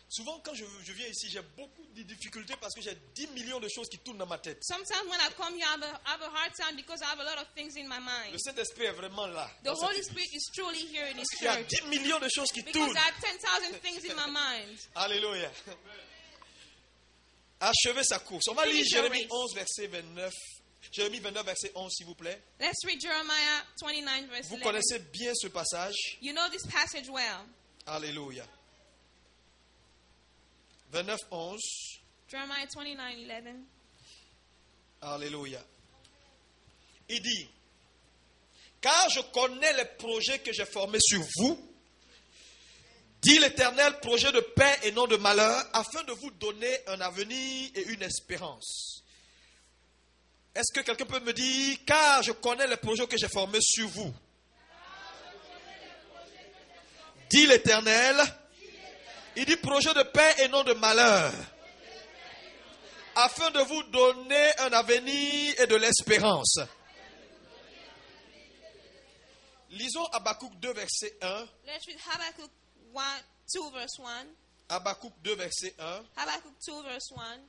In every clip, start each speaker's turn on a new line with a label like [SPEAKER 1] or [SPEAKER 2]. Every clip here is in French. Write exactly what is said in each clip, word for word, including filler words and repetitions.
[SPEAKER 1] Souvent, quand je, je viens ici, j'ai beaucoup de difficultés parce que j'ai dix millions de choses qui tournent dans ma tête.
[SPEAKER 2] Sometimes when I come here, I have a, I have a hard time because I have a lot of things in my mind.
[SPEAKER 1] Le Saint-Esprit est vraiment là.
[SPEAKER 2] The
[SPEAKER 1] dans cette
[SPEAKER 2] Holy
[SPEAKER 1] église.
[SPEAKER 2] Spirit is truly here in this
[SPEAKER 1] Il y a
[SPEAKER 2] church.
[SPEAKER 1] dix millions de choses qui
[SPEAKER 2] Because
[SPEAKER 1] tournent.
[SPEAKER 2] I have ten thousand things in my mind.
[SPEAKER 1] Alléluia. Achevez sa course. On va lire
[SPEAKER 2] Finish your
[SPEAKER 1] Jérémie
[SPEAKER 2] race.
[SPEAKER 1] onze, verset vingt-neuf. Jérémie vingt-neuf, verset onze, s'il vous plaît.
[SPEAKER 2] Let's read Jeremiah twenty-nine, verse
[SPEAKER 1] Vous
[SPEAKER 2] eleven.
[SPEAKER 1] connaissez bien ce passage.
[SPEAKER 2] You know this passage well.
[SPEAKER 1] Alléluia. vingt-neuf, onze.
[SPEAKER 2] Jeremiah twenty-nine, eleven.
[SPEAKER 1] Alléluia. Il dit, car je connais les projets que j'ai formés sur vous, dit l'Éternel, projet de paix et non de malheur, afin de vous donner un avenir et une espérance. Est-ce que quelqu'un peut me dire, car je connais les projets que j'ai formés sur vous, dit l'Éternel, il dit projet de paix et non de malheur, afin de vous donner un avenir et de l'espérance. Lisons Habakkuk deux, verset un.
[SPEAKER 2] Let's read Habakkuk one, two, verse one.
[SPEAKER 1] Habakkuk deux, verset un.
[SPEAKER 2] Habakkuk two, verse one.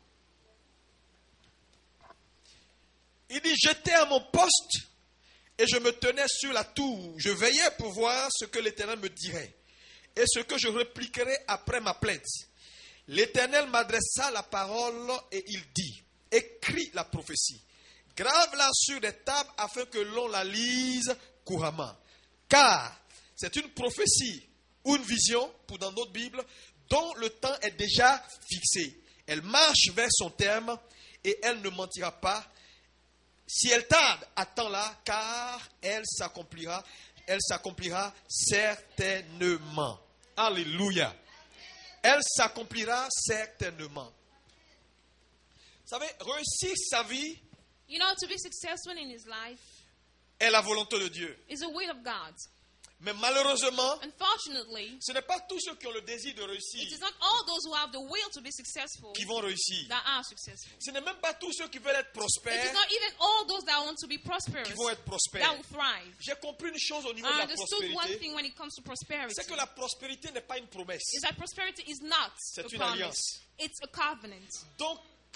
[SPEAKER 1] Il dit, j'étais à mon poste et je me tenais sur la tour. Je veillais pour voir ce que l'Éternel me dirait et ce que je répliquerais après ma plainte. L'Éternel m'adressa la parole et il dit, écris la prophétie, grave-la sur des tables afin que l'on la lise couramment. Car c'est une prophétie ou une vision, pour dans notre Bible, dont le temps est déjà fixé. Elle marche vers son terme et elle ne mentira pas. Si elle tarde, attends-la, car elle s'accomplira, elle s'accomplira certainement. Alléluia. Elle s'accomplira certainement. Vous savez, réussir sa vie
[SPEAKER 2] You know, to be successful in his life
[SPEAKER 1] est la volonté de Dieu.
[SPEAKER 2] is a will of God.
[SPEAKER 1] Mais malheureusement,
[SPEAKER 2] Unfortunately,
[SPEAKER 1] ce n'est pas tous ceux qui ont le désir de réussir
[SPEAKER 2] it is not all those who have the will to be successful
[SPEAKER 1] qui vont réussir.
[SPEAKER 2] that are successful.
[SPEAKER 1] Ce n'est même pas tous ceux qui veulent être
[SPEAKER 2] It is
[SPEAKER 1] prospères
[SPEAKER 2] not even all those that want to be prosperous
[SPEAKER 1] qui vont être
[SPEAKER 2] that
[SPEAKER 1] prospères.
[SPEAKER 2] will thrive.
[SPEAKER 1] J'ai compris une chose au niveau
[SPEAKER 2] I
[SPEAKER 1] de la
[SPEAKER 2] understood one
[SPEAKER 1] prospérité,
[SPEAKER 2] thing when it comes to prosperity.
[SPEAKER 1] c'est que la prospérité n'est pas une promesse.
[SPEAKER 2] Is that prosperity is not
[SPEAKER 1] C'est
[SPEAKER 2] a
[SPEAKER 1] une
[SPEAKER 2] promise.
[SPEAKER 1] alliance.
[SPEAKER 2] It's a covenant.
[SPEAKER 1] Donc,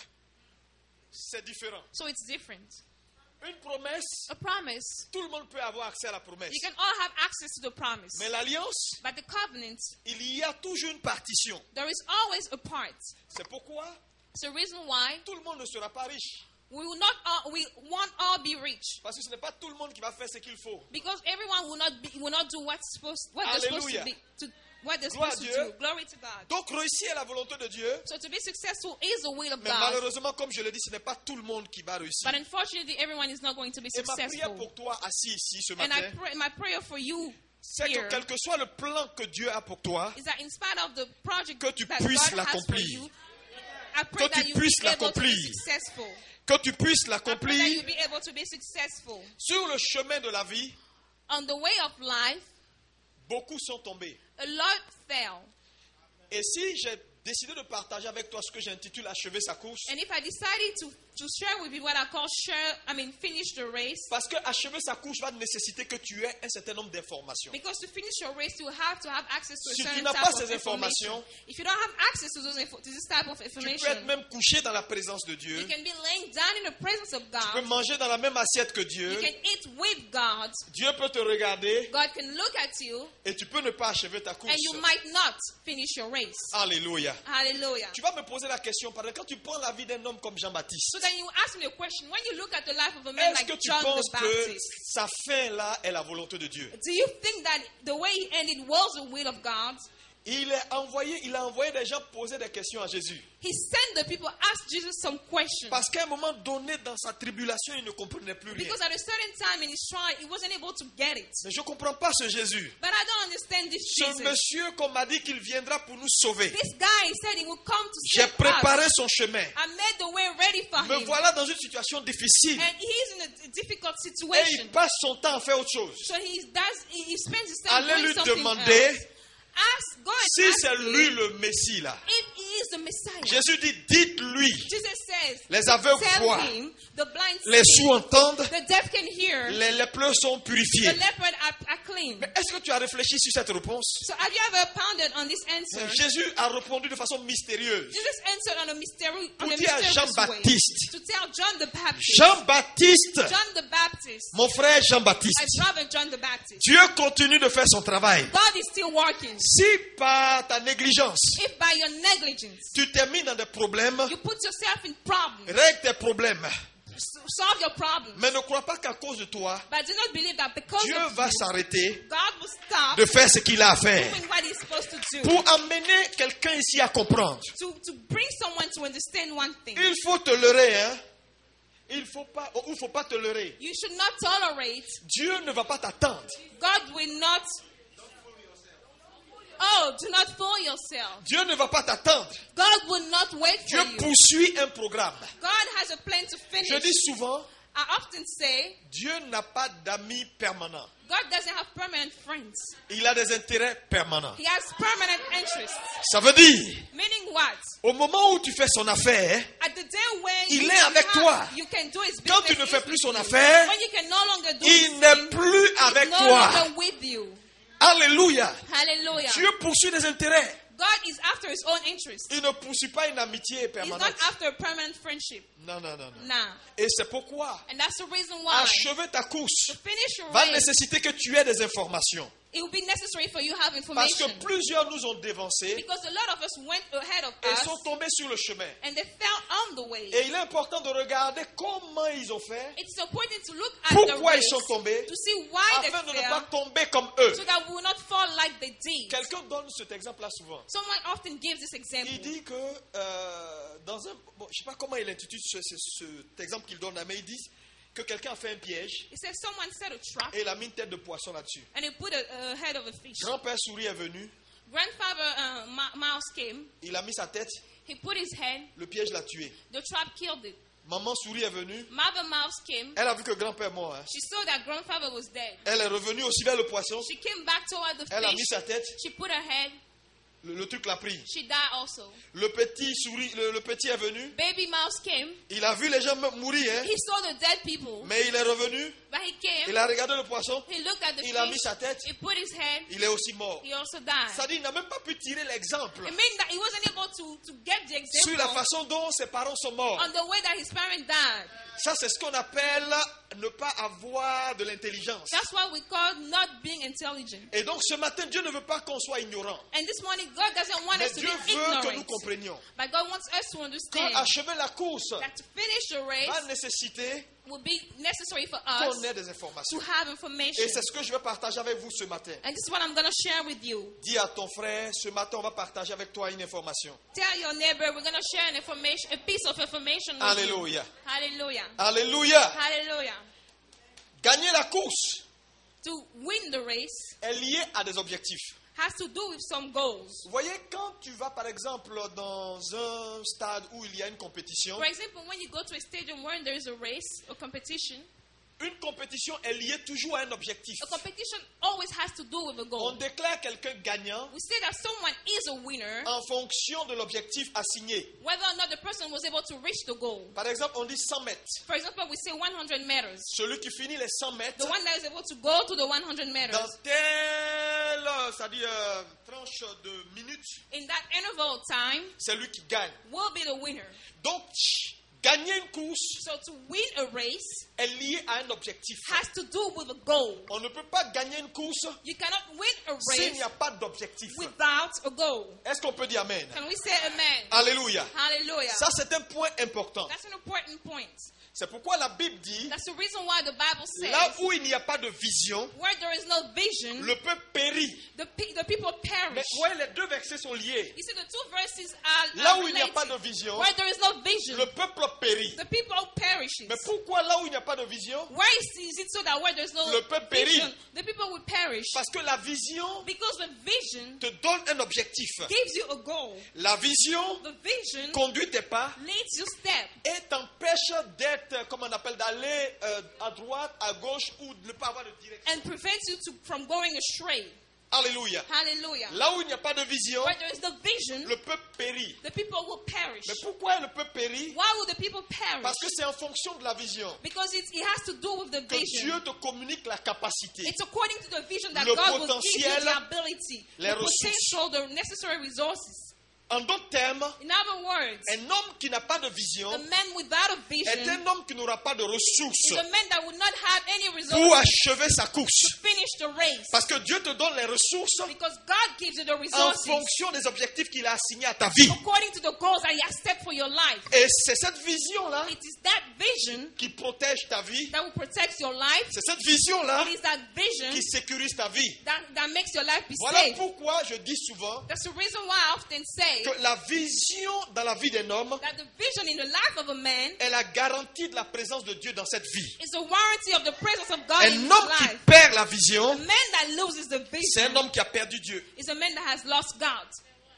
[SPEAKER 1] c'est différent.
[SPEAKER 2] So it's different.
[SPEAKER 1] Une promesse,
[SPEAKER 2] A promise,
[SPEAKER 1] tout le monde peut avoir accès à la promesse.
[SPEAKER 2] you can all have access to the promise.
[SPEAKER 1] Mais l'alliance,
[SPEAKER 2] But the covenant,
[SPEAKER 1] il y a toujours une partition.
[SPEAKER 2] there is always a part.
[SPEAKER 1] C'est pourquoi
[SPEAKER 2] It's the reason why
[SPEAKER 1] tout le monde ne sera pas riche.
[SPEAKER 2] we will not all, we won't all be rich.
[SPEAKER 1] Parce que ce n'est pas tout le monde qui va faire ce qu'il faut.
[SPEAKER 2] Because everyone will not be, will not do what's supposed what they're supposed to
[SPEAKER 1] Hallelujah.
[SPEAKER 2] be to what they're
[SPEAKER 1] Gloire
[SPEAKER 2] supposed
[SPEAKER 1] à
[SPEAKER 2] to
[SPEAKER 1] Dieu.
[SPEAKER 2] do. Glory to God.
[SPEAKER 1] Donc réussir est la volonté de Dieu.
[SPEAKER 2] So to be successful is the will of
[SPEAKER 1] Mais
[SPEAKER 2] God.
[SPEAKER 1] malheureusement, comme je l'ai dit, ce n'est pas tout le monde qui va réussir.
[SPEAKER 2] But unfortunately, everyone is not going to be
[SPEAKER 1] Et ma prière
[SPEAKER 2] successful.
[SPEAKER 1] pour toi, assis ici ce
[SPEAKER 2] And I
[SPEAKER 1] matin,
[SPEAKER 2] pray, my prayer for you
[SPEAKER 1] c'est que
[SPEAKER 2] here
[SPEAKER 1] quel que soit le plan que Dieu a pour toi,
[SPEAKER 2] is that in spite of the project
[SPEAKER 1] que tu
[SPEAKER 2] that
[SPEAKER 1] puisses
[SPEAKER 2] God has for
[SPEAKER 1] l'accomplir.
[SPEAKER 2] you, I pray
[SPEAKER 1] Que
[SPEAKER 2] that
[SPEAKER 1] tu
[SPEAKER 2] you be
[SPEAKER 1] puisses
[SPEAKER 2] able to be
[SPEAKER 1] l'accomplir.
[SPEAKER 2] successful.
[SPEAKER 1] que tu puisses
[SPEAKER 2] I pray that
[SPEAKER 1] l'accomplir
[SPEAKER 2] you be able to be successful.
[SPEAKER 1] sur le chemin de la vie.
[SPEAKER 2] On the way of life,
[SPEAKER 1] Beaucoup sont tombés.
[SPEAKER 2] a lot fell.
[SPEAKER 1] Et si j'ai décidé de partager avec toi ce que j'intitule Achever sa course,
[SPEAKER 2] And if I decided to, to share with you what I call share, I mean finish the race,
[SPEAKER 1] parce que achever sa course va nécessiter que tu aies un certain nombre d'informations.
[SPEAKER 2] because to finish your race, you have to have access to a
[SPEAKER 1] Si tu
[SPEAKER 2] certain
[SPEAKER 1] n'as
[SPEAKER 2] type
[SPEAKER 1] pas
[SPEAKER 2] of
[SPEAKER 1] ces
[SPEAKER 2] information.
[SPEAKER 1] informations,
[SPEAKER 2] If you don't have access to, those info, to this type of
[SPEAKER 1] Tu peux
[SPEAKER 2] information,
[SPEAKER 1] être même couché dans la présence de Dieu.
[SPEAKER 2] you can be laying down in the presence of
[SPEAKER 1] Tu peux
[SPEAKER 2] God.
[SPEAKER 1] manger dans la même assiette que Dieu.
[SPEAKER 2] You can eat with God.
[SPEAKER 1] Dieu peut te regarder
[SPEAKER 2] God can look at you,
[SPEAKER 1] et tu peux ne pas achever ta course.
[SPEAKER 2] and you might not finish your race.
[SPEAKER 1] Alléluia.
[SPEAKER 2] Hallelujah.
[SPEAKER 1] Tu vas me poser la question, parce que quand tu prends la vie d'un homme comme Jean-Baptiste,
[SPEAKER 2] So then you ask me a question. When you look at the life of a man
[SPEAKER 1] est-ce
[SPEAKER 2] like
[SPEAKER 1] que tu
[SPEAKER 2] John
[SPEAKER 1] penses
[SPEAKER 2] the
[SPEAKER 1] que
[SPEAKER 2] Baptist,
[SPEAKER 1] sa fin là est la volonté de Dieu?
[SPEAKER 2] do you think that the way he ended was the will of God?
[SPEAKER 1] Il a envoyé, il a envoyé des gens poser des questions à Jésus.
[SPEAKER 2] He sent the people, ask Jesus some questions.
[SPEAKER 1] Parce qu'à un moment donné, dans sa tribulation, il ne comprenait plus rien.
[SPEAKER 2] Because at a certain time in his trial, he wasn't able to get it.
[SPEAKER 1] Mais je ne comprends pas ce Jésus.
[SPEAKER 2] But I don't understand this
[SPEAKER 1] Ce
[SPEAKER 2] Jesus.
[SPEAKER 1] monsieur qu'on m'a dit qu'il viendra pour nous sauver.
[SPEAKER 2] This guy said he would come to
[SPEAKER 1] J'ai
[SPEAKER 2] save
[SPEAKER 1] préparé
[SPEAKER 2] us.
[SPEAKER 1] son chemin.
[SPEAKER 2] I made the way ready for
[SPEAKER 1] Me
[SPEAKER 2] him.
[SPEAKER 1] voilà dans une situation difficile.
[SPEAKER 2] And he's in a difficult
[SPEAKER 1] Et il
[SPEAKER 2] situation.
[SPEAKER 1] passe son temps à faire autre chose.
[SPEAKER 2] So he does. He he spends his time
[SPEAKER 1] Allez
[SPEAKER 2] doing
[SPEAKER 1] lui
[SPEAKER 2] something
[SPEAKER 1] demander
[SPEAKER 2] else. Ask, go and
[SPEAKER 1] si
[SPEAKER 2] ask
[SPEAKER 1] c'est
[SPEAKER 2] him
[SPEAKER 1] lui le Messie là.
[SPEAKER 2] if he is the Messiah.
[SPEAKER 1] Jésus dit, dites-lui,
[SPEAKER 2] Jesus says,
[SPEAKER 1] les aveugles
[SPEAKER 2] tell
[SPEAKER 1] voient,
[SPEAKER 2] him, the blind
[SPEAKER 1] les
[SPEAKER 2] see,
[SPEAKER 1] sourds entendent,
[SPEAKER 2] the deaf can hear,
[SPEAKER 1] les lépreux sont
[SPEAKER 2] the
[SPEAKER 1] purifiés.
[SPEAKER 2] leopard are, are clean.
[SPEAKER 1] Mais est-ce que tu as réfléchi sur cette réponse?
[SPEAKER 2] So have you ever pondered on this answer?
[SPEAKER 1] Jésus a répondu de façon mystérieuse.
[SPEAKER 2] Jesus answered on a mysterious, on
[SPEAKER 1] Pour
[SPEAKER 2] a
[SPEAKER 1] dire à
[SPEAKER 2] mysterious way.
[SPEAKER 1] Jean-Baptiste,
[SPEAKER 2] To tell John the Baptist.
[SPEAKER 1] Jean-Baptiste,
[SPEAKER 2] John the Baptist.
[SPEAKER 1] mon frère
[SPEAKER 2] My
[SPEAKER 1] Jean-Baptiste,
[SPEAKER 2] brother John the Baptist.
[SPEAKER 1] Dieu continue de faire son travail.
[SPEAKER 2] God is still working.
[SPEAKER 1] Si par ta négligence,
[SPEAKER 2] If by your negligence
[SPEAKER 1] tu t'es mis dans des problèmes,
[SPEAKER 2] you put yourself in problems,
[SPEAKER 1] règle tes problèmes.
[SPEAKER 2] s- solve your problems.
[SPEAKER 1] Mais ne crois pas qu'à cause de toi,
[SPEAKER 2] But do not believe that because
[SPEAKER 1] Dieu
[SPEAKER 2] of
[SPEAKER 1] va
[SPEAKER 2] you,
[SPEAKER 1] s'arrêter
[SPEAKER 2] God will stop
[SPEAKER 1] de faire ce qu'il a à faire.
[SPEAKER 2] doing what He's supposed to do.
[SPEAKER 1] Pour amener quelqu'un ici à comprendre,
[SPEAKER 2] To, to bring someone to understand one thing.
[SPEAKER 1] il faut te leurrer, hein. Il faut pas, ou il faut pas te leurrer.
[SPEAKER 2] You should not tolerate.
[SPEAKER 1] Dieu ne va pas t'attendre.
[SPEAKER 2] God will not. Oh, do not fool yourself.
[SPEAKER 1] Dieu ne va pas t'attendre.
[SPEAKER 2] God will not wait
[SPEAKER 1] Dieu
[SPEAKER 2] for you.
[SPEAKER 1] poursuit un programme.
[SPEAKER 2] God has a plan to
[SPEAKER 1] Je
[SPEAKER 2] finish.
[SPEAKER 1] dis souvent,
[SPEAKER 2] I often say,
[SPEAKER 1] Dieu n'a pas d'amis permanents.
[SPEAKER 2] God doesn't have permanent friends.
[SPEAKER 1] Il a des intérêts permanents.
[SPEAKER 2] He has permanent interests.
[SPEAKER 1] Ça veut dire,
[SPEAKER 2] Meaning what?
[SPEAKER 1] au moment où tu fais son affaire,
[SPEAKER 2] At the day when
[SPEAKER 1] Il
[SPEAKER 2] you,
[SPEAKER 1] est avec
[SPEAKER 2] have-
[SPEAKER 1] toi.
[SPEAKER 2] you can do his
[SPEAKER 1] quand
[SPEAKER 2] business
[SPEAKER 1] tu ne fais
[SPEAKER 2] with
[SPEAKER 1] plus son
[SPEAKER 2] you.
[SPEAKER 1] affaire,
[SPEAKER 2] When you can no longer do
[SPEAKER 1] il
[SPEAKER 2] his
[SPEAKER 1] n'est
[SPEAKER 2] thing,
[SPEAKER 1] plus
[SPEAKER 2] he's
[SPEAKER 1] avec
[SPEAKER 2] no
[SPEAKER 1] toi.
[SPEAKER 2] longer with you.
[SPEAKER 1] Alléluia.
[SPEAKER 2] Hallelujah.
[SPEAKER 1] Dieu poursuit des intérêts.
[SPEAKER 2] God is after his own interests.
[SPEAKER 1] Il ne poursuit pas une amitié
[SPEAKER 2] He's
[SPEAKER 1] permanente.
[SPEAKER 2] not after a permanent friendship.
[SPEAKER 1] Non, non, non, non.
[SPEAKER 2] Nah.
[SPEAKER 1] Et c'est pourquoi
[SPEAKER 2] And that's the reason why
[SPEAKER 1] achever ta course
[SPEAKER 2] to finish your
[SPEAKER 1] va
[SPEAKER 2] race,
[SPEAKER 1] nécessiter que tu aies des informations.
[SPEAKER 2] it will be necessary for you to have
[SPEAKER 1] Parce que
[SPEAKER 2] information.
[SPEAKER 1] plusieurs nous ont dévancés
[SPEAKER 2] Because a lot of us went ahead of
[SPEAKER 1] et
[SPEAKER 2] us
[SPEAKER 1] sont tombés sur le chemin.
[SPEAKER 2] and they fell on the way.
[SPEAKER 1] Et il est important de regarder comment ils ont fait,
[SPEAKER 2] It's important to look at the
[SPEAKER 1] pourquoi ils
[SPEAKER 2] race
[SPEAKER 1] sont tombés,
[SPEAKER 2] to see why they
[SPEAKER 1] afin de ne pas
[SPEAKER 2] fell
[SPEAKER 1] tomber comme eux.
[SPEAKER 2] so that we will not fall like they did.
[SPEAKER 1] Quelqu'un donne cet exemple-là souvent.
[SPEAKER 2] Someone often gives this
[SPEAKER 1] Il
[SPEAKER 2] example.
[SPEAKER 1] dit que euh, dans un... Bon, je ne sais pas comment il intitule ce, ce- cet exemple qu'il donne là, mais il dit que quelqu'un a fait un piège
[SPEAKER 2] He says someone set a trap
[SPEAKER 1] et il a mis une tête de poisson là-dessus.
[SPEAKER 2] and he put a, a head of a fish.
[SPEAKER 1] Grand-père souris est venu,
[SPEAKER 2] Grandfather uh, ma- mouse came.
[SPEAKER 1] il a mis sa tête,
[SPEAKER 2] He put his head.
[SPEAKER 1] le piège l'a tué.
[SPEAKER 2] The trap killed it.
[SPEAKER 1] Maman souris est venue,
[SPEAKER 2] Mother mouse came.
[SPEAKER 1] elle a vu que grand-père est mort. hein.
[SPEAKER 2] She saw that grandfather was dead.
[SPEAKER 1] Elle est revenue aussi vers le poisson,
[SPEAKER 2] She came back toward the
[SPEAKER 1] elle a mis
[SPEAKER 2] fish.
[SPEAKER 1] sa tête,
[SPEAKER 2] She put her head.
[SPEAKER 1] le, le truc l'a pris.
[SPEAKER 2] She died also.
[SPEAKER 1] Le petit souris, le, le petit est venu,
[SPEAKER 2] Baby mouse came.
[SPEAKER 1] il a vu les gens mourir, hein,
[SPEAKER 2] He saw the dead people.
[SPEAKER 1] mais il est revenu,
[SPEAKER 2] But he came.
[SPEAKER 1] il a regardé le poisson,
[SPEAKER 2] He looked at the
[SPEAKER 1] il a mis
[SPEAKER 2] fish.
[SPEAKER 1] sa tête,
[SPEAKER 2] He put his head.
[SPEAKER 1] il est aussi mort.
[SPEAKER 2] He also died.
[SPEAKER 1] Ça dit, il n'a même pas pu tirer l'exemple
[SPEAKER 2] It meant that he wasn't able to, to get the
[SPEAKER 1] sur la
[SPEAKER 2] example
[SPEAKER 1] façon dont ses parents sont morts.
[SPEAKER 2] on the way that his parents died.
[SPEAKER 1] Ça, c'est ce qu'on appelle ne pas avoir de l'intelligence.
[SPEAKER 2] That's what we call not being intelligent.
[SPEAKER 1] Et donc, ce matin, Dieu ne veut pas qu'on soit ignorant.
[SPEAKER 2] And this morning, God doesn't want
[SPEAKER 1] Mais
[SPEAKER 2] us to
[SPEAKER 1] Dieu
[SPEAKER 2] be
[SPEAKER 1] veut que nous
[SPEAKER 2] ignorant.
[SPEAKER 1] comprenions.
[SPEAKER 2] But God wants us to
[SPEAKER 1] Quand
[SPEAKER 2] understand
[SPEAKER 1] achever la course
[SPEAKER 2] that to finish the race
[SPEAKER 1] va nécessiter
[SPEAKER 2] will be necessary for
[SPEAKER 1] qu'on
[SPEAKER 2] us
[SPEAKER 1] ait des
[SPEAKER 2] to
[SPEAKER 1] informations.
[SPEAKER 2] have information.
[SPEAKER 1] Et c'est ce que je vais partager avec vous ce matin.
[SPEAKER 2] And this is what I'm going to share with you.
[SPEAKER 1] Dis à ton frère, ce matin, on va partager avec toi une information.
[SPEAKER 2] Tell your neighbor we're going to share an information, a piece of information with
[SPEAKER 1] Alléluia.
[SPEAKER 2] you. Hallelujah.
[SPEAKER 1] Alléluia.
[SPEAKER 2] Hallelujah.
[SPEAKER 1] Gagner la course
[SPEAKER 2] To win the race
[SPEAKER 1] est lié à des objectifs.
[SPEAKER 2] has to do with some goals.
[SPEAKER 1] Vous voyez, quand tu vas par exemple dans un stade où il y a une compétition,
[SPEAKER 2] For example, when you go to a stadium where there is a race or competition,
[SPEAKER 1] une compétition est liée toujours à un objectif.
[SPEAKER 2] a competition always has to do with a
[SPEAKER 1] On
[SPEAKER 2] goal.
[SPEAKER 1] déclare quelqu'un gagnant
[SPEAKER 2] We say that someone is a winner
[SPEAKER 1] en fonction de l'objectif assigné.
[SPEAKER 2] whether or not the person was able to reach the goal.
[SPEAKER 1] Par exemple, on dit cent mètres.
[SPEAKER 2] For example, we say one hundred meters.
[SPEAKER 1] Celui qui finit les cent mètres
[SPEAKER 2] The one that is able to go to the one hundred
[SPEAKER 1] dans
[SPEAKER 2] meters
[SPEAKER 1] telle, c'est-à-dire euh, tranche de minutes,
[SPEAKER 2] in that interval of time
[SPEAKER 1] c'est lui qui gagne.
[SPEAKER 2] will be the winner.
[SPEAKER 1] Donc, gagner une course
[SPEAKER 2] So to win a race
[SPEAKER 1] est lié à un objectif.
[SPEAKER 2] has to do with a goal.
[SPEAKER 1] On ne peut pas gagner une course
[SPEAKER 2] You cannot win a
[SPEAKER 1] s'il
[SPEAKER 2] race
[SPEAKER 1] n'y a pas d'objectif.
[SPEAKER 2] without a goal.
[SPEAKER 1] Est-ce qu'on peut dire Amen?
[SPEAKER 2] Can we say amen?
[SPEAKER 1] Alléluia.
[SPEAKER 2] Hallelujah.
[SPEAKER 1] Ça, c'est un point important.
[SPEAKER 2] That's an important point.
[SPEAKER 1] C'est pourquoi la Bible dit,
[SPEAKER 2] That's the reason why the Bible
[SPEAKER 1] là
[SPEAKER 2] says
[SPEAKER 1] où il n'y a pas de vision,
[SPEAKER 2] where there is no vision,
[SPEAKER 1] le peuple périt.
[SPEAKER 2] the, pe- the people
[SPEAKER 1] Mais
[SPEAKER 2] perish.
[SPEAKER 1] ouais, les deux versets sont liés.
[SPEAKER 2] You see, the two verses are,
[SPEAKER 1] Là
[SPEAKER 2] are
[SPEAKER 1] où il n'y a
[SPEAKER 2] related.
[SPEAKER 1] pas de vision,
[SPEAKER 2] Where there is no vision,
[SPEAKER 1] le peuple périt.
[SPEAKER 2] the people perishes.
[SPEAKER 1] Mais pourquoi là où il n'y a pas de vision?
[SPEAKER 2] Why is, is it so that where there's no
[SPEAKER 1] Le peuple périt.
[SPEAKER 2] vision, the people will perish?
[SPEAKER 1] Parce que la vision
[SPEAKER 2] Because the vision
[SPEAKER 1] te donne un objectif.
[SPEAKER 2] gives you a goal.
[SPEAKER 1] La vision
[SPEAKER 2] The vision
[SPEAKER 1] conduit tes pas
[SPEAKER 2] leads your step
[SPEAKER 1] et t'empêche d'être, comme on appelle, d'aller euh, à droite, à gauche ou de ne pas avoir de direction.
[SPEAKER 2] and prevents you to, from going astray.
[SPEAKER 1] Alléluia.
[SPEAKER 2] Hallelujah.
[SPEAKER 1] Là où il n'y a pas de vision,
[SPEAKER 2] Where there is no vision,
[SPEAKER 1] le peuple périt.
[SPEAKER 2] the people will perish.
[SPEAKER 1] Mais pourquoi le peuple périt?
[SPEAKER 2] Why will the people perish?
[SPEAKER 1] Parce que c'est en fonction de la vision
[SPEAKER 2] Because it, it has to do with the
[SPEAKER 1] que
[SPEAKER 2] vision.
[SPEAKER 1] Dieu te communique la capacité.
[SPEAKER 2] It's according to the vision that
[SPEAKER 1] Le
[SPEAKER 2] God will give you
[SPEAKER 1] potentiel,
[SPEAKER 2] the ability,
[SPEAKER 1] les
[SPEAKER 2] the
[SPEAKER 1] ressources.
[SPEAKER 2] potential, the necessary resources.
[SPEAKER 1] En d'autres termes,
[SPEAKER 2] In other words,
[SPEAKER 1] un homme qui n'a pas de vision
[SPEAKER 2] a man without a
[SPEAKER 1] est
[SPEAKER 2] vision
[SPEAKER 1] un homme qui n'aura pas de
[SPEAKER 2] is
[SPEAKER 1] ressources
[SPEAKER 2] a man that will not have any
[SPEAKER 1] pour
[SPEAKER 2] resources
[SPEAKER 1] achever sa course.
[SPEAKER 2] to finish the race.
[SPEAKER 1] Parce que Dieu te donne les ressources
[SPEAKER 2] Because God gives you the
[SPEAKER 1] en
[SPEAKER 2] resources
[SPEAKER 1] fonction des objectifs qu'il a assignés à ta vie.
[SPEAKER 2] according to the goals that He has set for your life.
[SPEAKER 1] Et c'est cette vision-là
[SPEAKER 2] It is that vision
[SPEAKER 1] qui protège ta vie.
[SPEAKER 2] that will protect your life.
[SPEAKER 1] C'est cette vision-là
[SPEAKER 2] It is that vision
[SPEAKER 1] qui sécurise ta vie.
[SPEAKER 2] that, that makes your life be
[SPEAKER 1] Voilà
[SPEAKER 2] safe.
[SPEAKER 1] pourquoi je dis souvent
[SPEAKER 2] That's the reason why I often say
[SPEAKER 1] que la vision dans la vie d'un homme
[SPEAKER 2] that the vision in the life of a man
[SPEAKER 1] est la garantie de la présence de Dieu dans cette vie.
[SPEAKER 2] is a warranty of the presence of God in
[SPEAKER 1] Un
[SPEAKER 2] his
[SPEAKER 1] homme qui
[SPEAKER 2] life.
[SPEAKER 1] perd la
[SPEAKER 2] A
[SPEAKER 1] vision,
[SPEAKER 2] man that loses the
[SPEAKER 1] c'est un
[SPEAKER 2] vision
[SPEAKER 1] homme qui a perdu Dieu.
[SPEAKER 2] is a man that has lost God.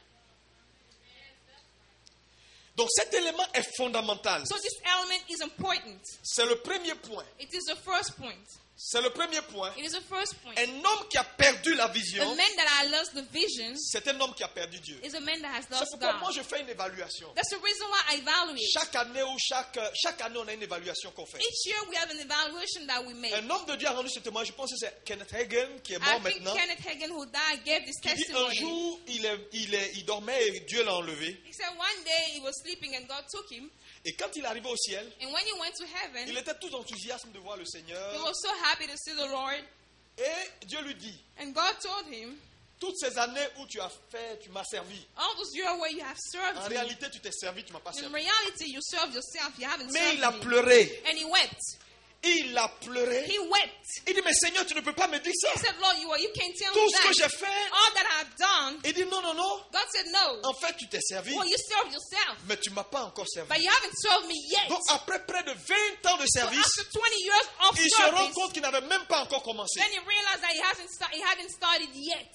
[SPEAKER 1] Donc cet élément est fondamental.
[SPEAKER 2] So this element is important.
[SPEAKER 1] C'est le premier point.
[SPEAKER 2] It is the first point.
[SPEAKER 1] C'est le premier point.
[SPEAKER 2] It is the first point.
[SPEAKER 1] Un homme qui a perdu la
[SPEAKER 2] A
[SPEAKER 1] vision,
[SPEAKER 2] man that has lost the vision
[SPEAKER 1] c'est un homme qui a perdu Dieu.
[SPEAKER 2] is a man that has
[SPEAKER 1] C'est
[SPEAKER 2] lost
[SPEAKER 1] pourquoi moi
[SPEAKER 2] God.
[SPEAKER 1] je fais une évaluation.
[SPEAKER 2] That's the reason why I evaluate.
[SPEAKER 1] Chaque année ou chaque, chaque année on a une évaluation qu'on fait.
[SPEAKER 2] Each year we have an evaluation that we make.
[SPEAKER 1] Un homme de Dieu a rendu ce témoin, je pense que c'est Kenneth Hagin qui est
[SPEAKER 2] I
[SPEAKER 1] mort
[SPEAKER 2] think
[SPEAKER 1] maintenant.
[SPEAKER 2] Kenneth Hagin, who died, gave this
[SPEAKER 1] Qui dit un
[SPEAKER 2] testimony.
[SPEAKER 1] jour il, est, il, est, il dormait et Dieu l'a enlevé.
[SPEAKER 2] He said one day he was sleeping and God took him.
[SPEAKER 1] Et quand il arrivait au ciel,
[SPEAKER 2] And when he went to heaven,
[SPEAKER 1] il était tout enthousiaste de voir le Seigneur.
[SPEAKER 2] he was so happy to see the Lord.
[SPEAKER 1] Et Dieu lui dit,
[SPEAKER 2] And God told him,
[SPEAKER 1] toutes ces années où tu as fait, tu m'as servi.
[SPEAKER 2] all those years where you have
[SPEAKER 1] En
[SPEAKER 2] served me,
[SPEAKER 1] réalité, tu t'es servi, tu m'as pas
[SPEAKER 2] in
[SPEAKER 1] servi.
[SPEAKER 2] reality you served yourself, you haven't
[SPEAKER 1] Mais
[SPEAKER 2] served
[SPEAKER 1] il a
[SPEAKER 2] me.
[SPEAKER 1] pleuré.
[SPEAKER 2] And he wept.
[SPEAKER 1] Il a pleuré.
[SPEAKER 2] He wept.
[SPEAKER 1] Il dit, mais Seigneur, tu ne peux pas me dire ça.
[SPEAKER 2] He said, Lord, you, you can't tell me
[SPEAKER 1] Tout ce que
[SPEAKER 2] that.
[SPEAKER 1] j'ai fait.
[SPEAKER 2] All that I've done.
[SPEAKER 1] Il dit, non, non, non.
[SPEAKER 2] God said, no.
[SPEAKER 1] En fait, tu t'es servi.
[SPEAKER 2] Well, you served yourself.
[SPEAKER 1] Mais tu ne m'as pas encore servi.
[SPEAKER 2] But you haven't served me yet.
[SPEAKER 1] Donc, après près de vingt ans de
[SPEAKER 2] So
[SPEAKER 1] service,
[SPEAKER 2] after twenty years of
[SPEAKER 1] il se rend
[SPEAKER 2] service,
[SPEAKER 1] compte qu'il n'avait même pas encore commencé.
[SPEAKER 2] then he realized that he hasn't, sta- he hadn't started yet.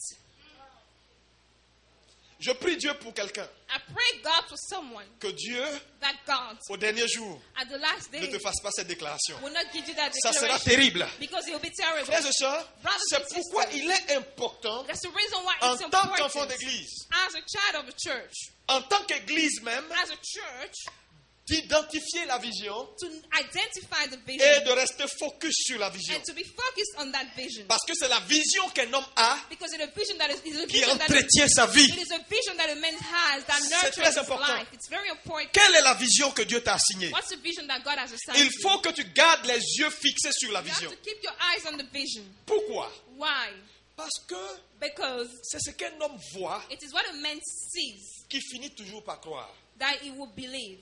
[SPEAKER 1] Je prie Dieu pour quelqu'un.
[SPEAKER 2] I pray God for someone
[SPEAKER 1] Que Dieu,
[SPEAKER 2] that God,
[SPEAKER 1] au dernier jour,
[SPEAKER 2] at the last
[SPEAKER 1] ne
[SPEAKER 2] day,
[SPEAKER 1] te fasse pas cette déclaration.
[SPEAKER 2] will not give you that
[SPEAKER 1] Ça sera
[SPEAKER 2] declaration
[SPEAKER 1] terrible.
[SPEAKER 2] because it will be terrible.
[SPEAKER 1] Frères et sœurs,
[SPEAKER 2] Brothers
[SPEAKER 1] c'est
[SPEAKER 2] and
[SPEAKER 1] pourquoi
[SPEAKER 2] sisters,
[SPEAKER 1] il est important,
[SPEAKER 2] that's the reason why
[SPEAKER 1] en
[SPEAKER 2] it's
[SPEAKER 1] tant qu'enfant
[SPEAKER 2] important
[SPEAKER 1] d'église,
[SPEAKER 2] as a child of a church,
[SPEAKER 1] en tant qu'église même,
[SPEAKER 2] as a church,
[SPEAKER 1] d'identifier la vision
[SPEAKER 2] to identify the
[SPEAKER 1] et
[SPEAKER 2] vision
[SPEAKER 1] de rester focus sur la vision.
[SPEAKER 2] and to be focused on that vision.
[SPEAKER 1] Parce que c'est la vision qu'un homme a
[SPEAKER 2] Because it's a vision that is, is a
[SPEAKER 1] qui
[SPEAKER 2] vision that
[SPEAKER 1] entretient sa vie.
[SPEAKER 2] it is a vision that a man has that
[SPEAKER 1] C'est
[SPEAKER 2] nurtures
[SPEAKER 1] très
[SPEAKER 2] his
[SPEAKER 1] important.
[SPEAKER 2] life. It's very important.
[SPEAKER 1] Quelle est la vision que Dieu t'a assignée?
[SPEAKER 2] What's the vision that God has assigned
[SPEAKER 1] Il
[SPEAKER 2] to
[SPEAKER 1] faut
[SPEAKER 2] you?
[SPEAKER 1] que tu gardes les yeux fixés sur la
[SPEAKER 2] You have
[SPEAKER 1] vision.
[SPEAKER 2] to keep your eyes on the vision.
[SPEAKER 1] Pourquoi?
[SPEAKER 2] Why?
[SPEAKER 1] Parce que
[SPEAKER 2] Because
[SPEAKER 1] c'est ce qu'un homme voit
[SPEAKER 2] it is what a man sees
[SPEAKER 1] qu'il finit toujours par croire.
[SPEAKER 2] that he will believe.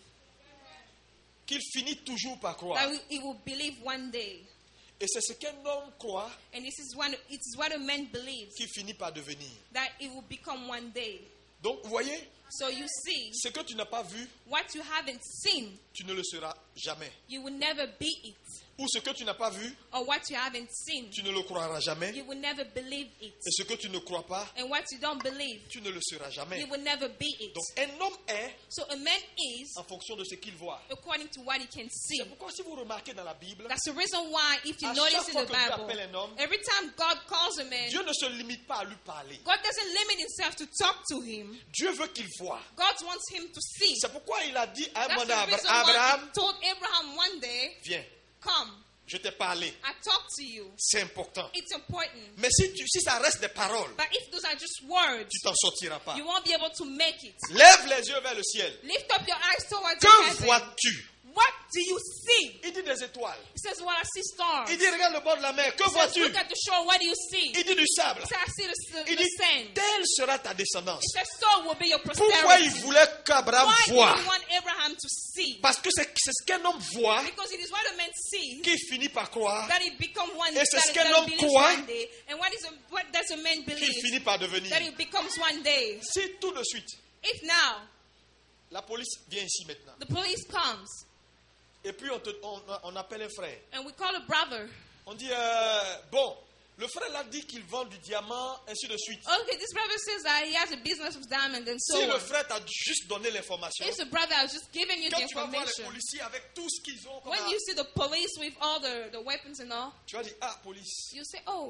[SPEAKER 1] Qu'il finit toujours par croire.
[SPEAKER 2] That he will believe one day.
[SPEAKER 1] Et c'est ce qu'un homme croit
[SPEAKER 2] And this is one it is what a man believes
[SPEAKER 1] qu'il finit par devenir.
[SPEAKER 2] that it will become one day.
[SPEAKER 1] Donc, vous voyez,
[SPEAKER 2] So you see,
[SPEAKER 1] ce que tu n'as pas vu,
[SPEAKER 2] what you haven't seen,
[SPEAKER 1] tu ne le seras jamais.
[SPEAKER 2] you will never be it.
[SPEAKER 1] Ou ce que tu n'as pas vu,
[SPEAKER 2] Or what you haven't seen,
[SPEAKER 1] tu ne le croiras jamais.
[SPEAKER 2] you will never believe it.
[SPEAKER 1] Et ce que tu ne crois pas,
[SPEAKER 2] And what you don't believe,
[SPEAKER 1] tu ne le seras jamais.
[SPEAKER 2] you will never be it.
[SPEAKER 1] Donc, un homme est
[SPEAKER 2] So a man is
[SPEAKER 1] en fonction de ce qu'il voit.
[SPEAKER 2] according to what he can see.
[SPEAKER 1] C'est pourquoi, si vous remarquez dans la Bible,
[SPEAKER 2] That's the reason why, if you
[SPEAKER 1] à
[SPEAKER 2] notice
[SPEAKER 1] chaque
[SPEAKER 2] in
[SPEAKER 1] fois
[SPEAKER 2] the
[SPEAKER 1] que Dieu
[SPEAKER 2] Bible,
[SPEAKER 1] appelle un homme,
[SPEAKER 2] every time God calls a man,
[SPEAKER 1] Dieu ne se limite pas à lui parler.
[SPEAKER 2] God doesn't limit himself to talk to him.
[SPEAKER 1] Dieu veut qu'il voie.
[SPEAKER 2] God wants him to see.
[SPEAKER 1] C'est pourquoi il a dit à un
[SPEAKER 2] That's
[SPEAKER 1] moment
[SPEAKER 2] the
[SPEAKER 1] à
[SPEAKER 2] reason why
[SPEAKER 1] Abraham,
[SPEAKER 2] he told Abraham one day,
[SPEAKER 1] viens,
[SPEAKER 2] come,
[SPEAKER 1] je t'ai parlé.
[SPEAKER 2] I talk to you.
[SPEAKER 1] C'est important.
[SPEAKER 2] It's important.
[SPEAKER 1] Mais si, tu, si ça reste des paroles,
[SPEAKER 2] But if those are just words,
[SPEAKER 1] tu t'en sortiras pas.
[SPEAKER 2] you won't be able to make it.
[SPEAKER 1] Lève les yeux vers le ciel.
[SPEAKER 2] Lift up your eyes towards
[SPEAKER 1] Que
[SPEAKER 2] heaven.
[SPEAKER 1] vois-tu?
[SPEAKER 2] What do you see?
[SPEAKER 1] Il dit des étoiles.
[SPEAKER 2] He says, well, I see stars.
[SPEAKER 1] Il dit, regarde le bord de la mer. Que
[SPEAKER 2] He says,
[SPEAKER 1] vois-tu?
[SPEAKER 2] look at the shore. What do you see?
[SPEAKER 1] Il dit du sable.
[SPEAKER 2] He says, I see the, the,
[SPEAKER 1] Il
[SPEAKER 2] the
[SPEAKER 1] dit,
[SPEAKER 2] sand.
[SPEAKER 1] telle sera ta descendance.
[SPEAKER 2] He says, so will be your
[SPEAKER 1] Pourquoi il
[SPEAKER 2] posterity.
[SPEAKER 1] voulait qu'Abraham
[SPEAKER 2] Why do
[SPEAKER 1] voie?
[SPEAKER 2] you want Abraham to see?
[SPEAKER 1] Parce que c'est c'est ce qu'un homme voit
[SPEAKER 2] Because it is what a man sees
[SPEAKER 1] qui finit par croire,
[SPEAKER 2] that he become one
[SPEAKER 1] Et c'est
[SPEAKER 2] that,
[SPEAKER 1] ce qu'un
[SPEAKER 2] that
[SPEAKER 1] homme
[SPEAKER 2] he believes
[SPEAKER 1] croit
[SPEAKER 2] one day. And what is a, what does a man
[SPEAKER 1] qui
[SPEAKER 2] believe?
[SPEAKER 1] finit par devenir.
[SPEAKER 2] That he becomes one day.
[SPEAKER 1] Si tout de suite,
[SPEAKER 2] If now
[SPEAKER 1] la police vient ici maintenant,
[SPEAKER 2] the police comes
[SPEAKER 1] et puis on, te- on- on appelle un frère,
[SPEAKER 2] and we call a brother.
[SPEAKER 1] on dit, euh, bon, le frère l'a dit qu'il vend du diamant, ainsi de suite.
[SPEAKER 2] Okay, this brother says that he has a business with diamond and so
[SPEAKER 1] Si le
[SPEAKER 2] on.
[SPEAKER 1] frère t'a juste donné l'information,
[SPEAKER 2] If the brother has just given you the
[SPEAKER 1] quand tu vas voir les
[SPEAKER 2] information,
[SPEAKER 1] policiers avec tout ce qu'ils ont, comme
[SPEAKER 2] when
[SPEAKER 1] ça,
[SPEAKER 2] you see the police with all the, the weapons and all,
[SPEAKER 1] tu vas dire, ah, police,
[SPEAKER 2] you say, oh,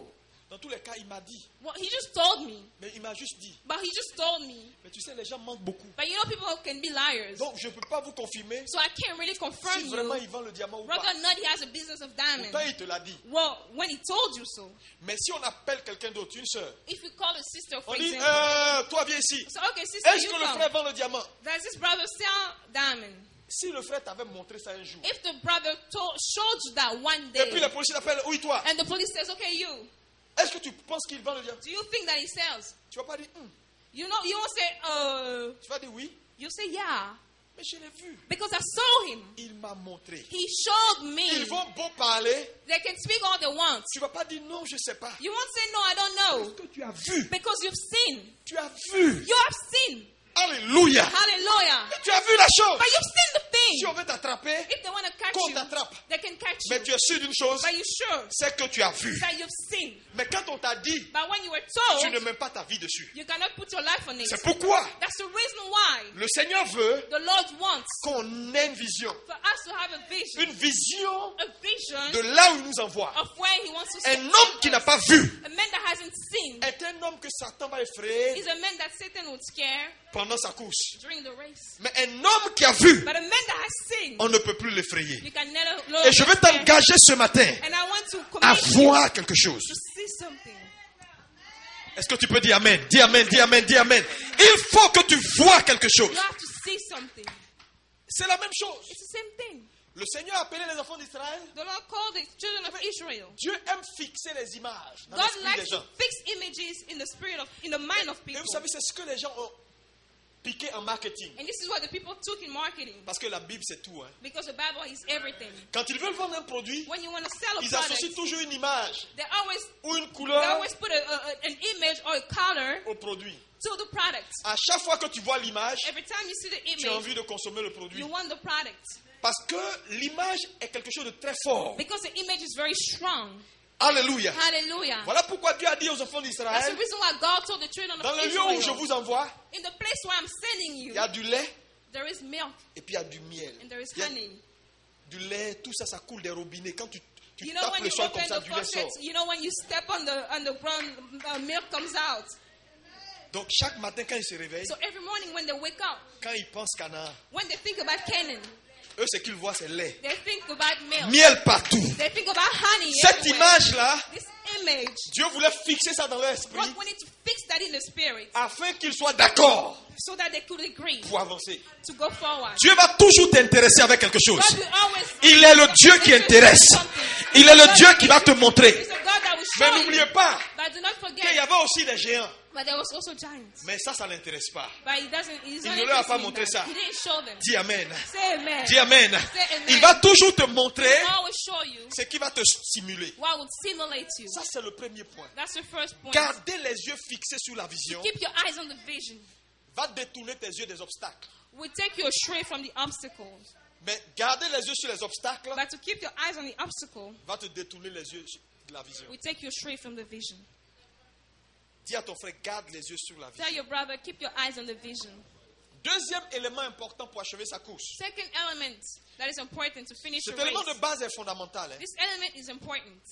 [SPEAKER 1] Dans tous les cas, il m'a dit.
[SPEAKER 2] Well, he just told me.
[SPEAKER 1] Mais il m'a juste dit.
[SPEAKER 2] But he just told me.
[SPEAKER 1] Mais tu sais, les gens mentent beaucoup.
[SPEAKER 2] But you know, people can be liars.
[SPEAKER 1] Donc, je ne peux pas vous confirmer
[SPEAKER 2] So I can't really confirm
[SPEAKER 1] si vraiment
[SPEAKER 2] you
[SPEAKER 1] il vend le diamant ou
[SPEAKER 2] whether
[SPEAKER 1] pas.
[SPEAKER 2] or not he has a business of diamond.
[SPEAKER 1] Pourtant, il te l'a dit.
[SPEAKER 2] Well, when he told you so.
[SPEAKER 1] Mais si on appelle quelqu'un d'autre, une sœur,
[SPEAKER 2] If we call a sister, for
[SPEAKER 1] on dit,
[SPEAKER 2] example.
[SPEAKER 1] euh, toi viens ici.
[SPEAKER 2] So, okay, sister,
[SPEAKER 1] Est-ce
[SPEAKER 2] you
[SPEAKER 1] que le
[SPEAKER 2] come.
[SPEAKER 1] frère vend le diamant?
[SPEAKER 2] Does this brother sell diamond?
[SPEAKER 1] Si le frère t'avait montré ça un jour,
[SPEAKER 2] If the brother told, showed you that one
[SPEAKER 1] et puis
[SPEAKER 2] day,
[SPEAKER 1] le policier t'appelle, oui toi,
[SPEAKER 2] and the police says, okay, you,
[SPEAKER 1] est-ce que tu penses qu'il vend le diamant?
[SPEAKER 2] do you think that he sells?
[SPEAKER 1] Tu vas pas dire, hum.
[SPEAKER 2] You know, you won't say, uh,
[SPEAKER 1] Tu vas dire oui,
[SPEAKER 2] you say, yeah,
[SPEAKER 1] mais je l'ai vu.
[SPEAKER 2] because I saw him.
[SPEAKER 1] Il m'a montré.
[SPEAKER 2] He showed me.
[SPEAKER 1] Ils vont beau parler,
[SPEAKER 2] They can speak all they want.
[SPEAKER 1] tu vas pas dire non, je sais pas.
[SPEAKER 2] You won't say, no, I don't know,
[SPEAKER 1] Parce que tu as vu,
[SPEAKER 2] because you've seen.
[SPEAKER 1] tu as vu.
[SPEAKER 2] You have seen.
[SPEAKER 1] Alléluia.
[SPEAKER 2] Hallelujah.
[SPEAKER 1] Tu as vu la chose.
[SPEAKER 2] But you've seen the
[SPEAKER 1] Si
[SPEAKER 2] thing.
[SPEAKER 1] on veut t'attraper,
[SPEAKER 2] If they want to catch
[SPEAKER 1] qu'on
[SPEAKER 2] you,
[SPEAKER 1] t'attrape.
[SPEAKER 2] they can catch you.
[SPEAKER 1] Mais tu es sûr d'une chose,
[SPEAKER 2] But you're sure
[SPEAKER 1] c'est que tu as vu.
[SPEAKER 2] that you've seen.
[SPEAKER 1] Mais quand on t'a dit,
[SPEAKER 2] But when you were
[SPEAKER 1] tu ne
[SPEAKER 2] told,
[SPEAKER 1] mets pas ta vie dessus.
[SPEAKER 2] you cannot put your life on it.
[SPEAKER 1] C'est pourquoi
[SPEAKER 2] That's the reason why
[SPEAKER 1] le Seigneur veut
[SPEAKER 2] the Lord wants
[SPEAKER 1] qu'on ait une vision.
[SPEAKER 2] for us to have a vision.
[SPEAKER 1] Une vision
[SPEAKER 2] A vision
[SPEAKER 1] de là où il nous envoie.
[SPEAKER 2] of where He wants to
[SPEAKER 1] Un
[SPEAKER 2] send
[SPEAKER 1] homme qui n'a pas vu
[SPEAKER 2] A man that hasn't seen
[SPEAKER 1] est un homme que Satan va effrayer
[SPEAKER 2] is a man that Satan would scare
[SPEAKER 1] pendant sa course.
[SPEAKER 2] during the race.
[SPEAKER 1] Mais un homme qui a vu,
[SPEAKER 2] But a man that has seen,
[SPEAKER 1] on ne peut plus l'effrayer.
[SPEAKER 2] you can never no
[SPEAKER 1] Et je veux
[SPEAKER 2] longer scare.
[SPEAKER 1] t'engager ce matin
[SPEAKER 2] And I want to
[SPEAKER 1] à
[SPEAKER 2] commit you
[SPEAKER 1] voir quelque chose.
[SPEAKER 2] to see something.
[SPEAKER 1] Est-ce que tu peux dire Amen? Dis Amen, dis Amen, dis Amen. Il faut que tu vois quelque chose.
[SPEAKER 2] You have to see something.
[SPEAKER 1] C'est la même chose.
[SPEAKER 2] It's the same thing.
[SPEAKER 1] Le Seigneur a appelé les enfants d'Israël.
[SPEAKER 2] The Lord called the children of Israel.
[SPEAKER 1] Dieu aime fixer les images dans
[SPEAKER 2] God
[SPEAKER 1] l'esprit des
[SPEAKER 2] likes to
[SPEAKER 1] gens.
[SPEAKER 2] fix images in the spirit of, in the mind of
[SPEAKER 1] Et
[SPEAKER 2] people.
[SPEAKER 1] vous savez, c'est ce que les gens ont piqué en marketing.
[SPEAKER 2] And this is what the people took in marketing.
[SPEAKER 1] Parce que la Bible, c'est tout. Hein.
[SPEAKER 2] Because the Bible is everything.
[SPEAKER 1] Quand ils veulent vendre un produit,
[SPEAKER 2] When you want to sell a
[SPEAKER 1] ils
[SPEAKER 2] product,
[SPEAKER 1] associent toujours une image
[SPEAKER 2] they always
[SPEAKER 1] ou une
[SPEAKER 2] they
[SPEAKER 1] couleur
[SPEAKER 2] always put a, a, an image or a color
[SPEAKER 1] au produit.
[SPEAKER 2] to the product.
[SPEAKER 1] À chaque fois que tu vois l'image,
[SPEAKER 2] Every time you see the
[SPEAKER 1] tu as
[SPEAKER 2] image,
[SPEAKER 1] envie de consommer le produit.
[SPEAKER 2] you want the product.
[SPEAKER 1] Parce que l'image est quelque chose de très fort.
[SPEAKER 2] Because the image is very strong.
[SPEAKER 1] Alléluia.
[SPEAKER 2] Hallelujah.
[SPEAKER 1] Voilà pourquoi Dieu a dit aux enfants
[SPEAKER 2] That's the
[SPEAKER 1] d'Israël,
[SPEAKER 2] reason why God told the children
[SPEAKER 1] dans
[SPEAKER 2] of
[SPEAKER 1] le lieu où je
[SPEAKER 2] Israel,
[SPEAKER 1] vous envoie,
[SPEAKER 2] in the place where I'm sending
[SPEAKER 1] il
[SPEAKER 2] you,
[SPEAKER 1] y a du lait
[SPEAKER 2] there is milk
[SPEAKER 1] et puis il y a du miel.
[SPEAKER 2] and there is
[SPEAKER 1] Il y a
[SPEAKER 2] honey.
[SPEAKER 1] du lait, tout ça, ça coule des robinets. Quand tu, tu
[SPEAKER 2] You know
[SPEAKER 1] tapes
[SPEAKER 2] when
[SPEAKER 1] le
[SPEAKER 2] you
[SPEAKER 1] sol
[SPEAKER 2] open
[SPEAKER 1] comme ça,
[SPEAKER 2] the
[SPEAKER 1] du lait
[SPEAKER 2] faucet,
[SPEAKER 1] sort.
[SPEAKER 2] you know when you step on the on the ground, uh, milk comes out.
[SPEAKER 1] Donc chaque matin quand ils se réveillent,
[SPEAKER 2] So every morning when they wake up,
[SPEAKER 1] quand ils pensent Canaan,
[SPEAKER 2] when they think about Canaan,
[SPEAKER 1] eux ce qu'ils voient c'est lait.
[SPEAKER 2] they think about milk.
[SPEAKER 1] Miel partout.
[SPEAKER 2] They think about honey.
[SPEAKER 1] Cette
[SPEAKER 2] everywhere.
[SPEAKER 1] image-là,
[SPEAKER 2] This image,
[SPEAKER 1] Dieu voulait fixer ça dans leur esprit
[SPEAKER 2] God wanted to fix that in the spirit
[SPEAKER 1] afin qu'ils soient d'accord
[SPEAKER 2] so that they could agree
[SPEAKER 1] pour avancer.
[SPEAKER 2] to go forward.
[SPEAKER 1] Dieu va toujours t'intéresser avec quelque chose.
[SPEAKER 2] God will always
[SPEAKER 1] Il est le Dieu qui intéresse. Il est le Dieu qui va te montrer.
[SPEAKER 2] It's a God that will
[SPEAKER 1] Mais
[SPEAKER 2] show you.
[SPEAKER 1] n'oubliez pas
[SPEAKER 2] But do not
[SPEAKER 1] qu'il y
[SPEAKER 2] forget,
[SPEAKER 1] avait aussi des géants.
[SPEAKER 2] but there was also giants.
[SPEAKER 1] Mais ça, ça ne l'intéresse pas.
[SPEAKER 2] But he doesn't. He's
[SPEAKER 1] Il
[SPEAKER 2] not
[SPEAKER 1] ne leur a
[SPEAKER 2] interested
[SPEAKER 1] pas
[SPEAKER 2] in
[SPEAKER 1] montré
[SPEAKER 2] that.
[SPEAKER 1] ça.
[SPEAKER 2] He didn't show them.
[SPEAKER 1] Dis Amen.
[SPEAKER 2] Say amen.
[SPEAKER 1] Dis Amen.
[SPEAKER 2] Say amen.
[SPEAKER 1] Il va toujours te montrer
[SPEAKER 2] He'll always show you
[SPEAKER 1] ce qui va te stimuler.
[SPEAKER 2] what would stimulate you.
[SPEAKER 1] Ça, c'est le premier point.
[SPEAKER 2] That's the first point.
[SPEAKER 1] Garder les yeux fixés sur la vision
[SPEAKER 2] Keep your eyes on the vision.
[SPEAKER 1] va détourner tes yeux des obstacles.
[SPEAKER 2] Will take you astray from the obstacles.
[SPEAKER 1] Mais garder les yeux sur les obstacles
[SPEAKER 2] But to keep your eyes on the obstacle
[SPEAKER 1] va te détourner les yeux de la vision.
[SPEAKER 2] will take you astray from the vision.
[SPEAKER 1] Dis à ton frère, garde les yeux sur la
[SPEAKER 2] Tell
[SPEAKER 1] vision.
[SPEAKER 2] your brother, keep your eyes on the vision.
[SPEAKER 1] Deuxième élément important pour achever sa course.
[SPEAKER 2] Second element that is important to finish
[SPEAKER 1] Cet
[SPEAKER 2] your
[SPEAKER 1] élément de
[SPEAKER 2] race.
[SPEAKER 1] base est fondamental. hein.
[SPEAKER 2] This element is important.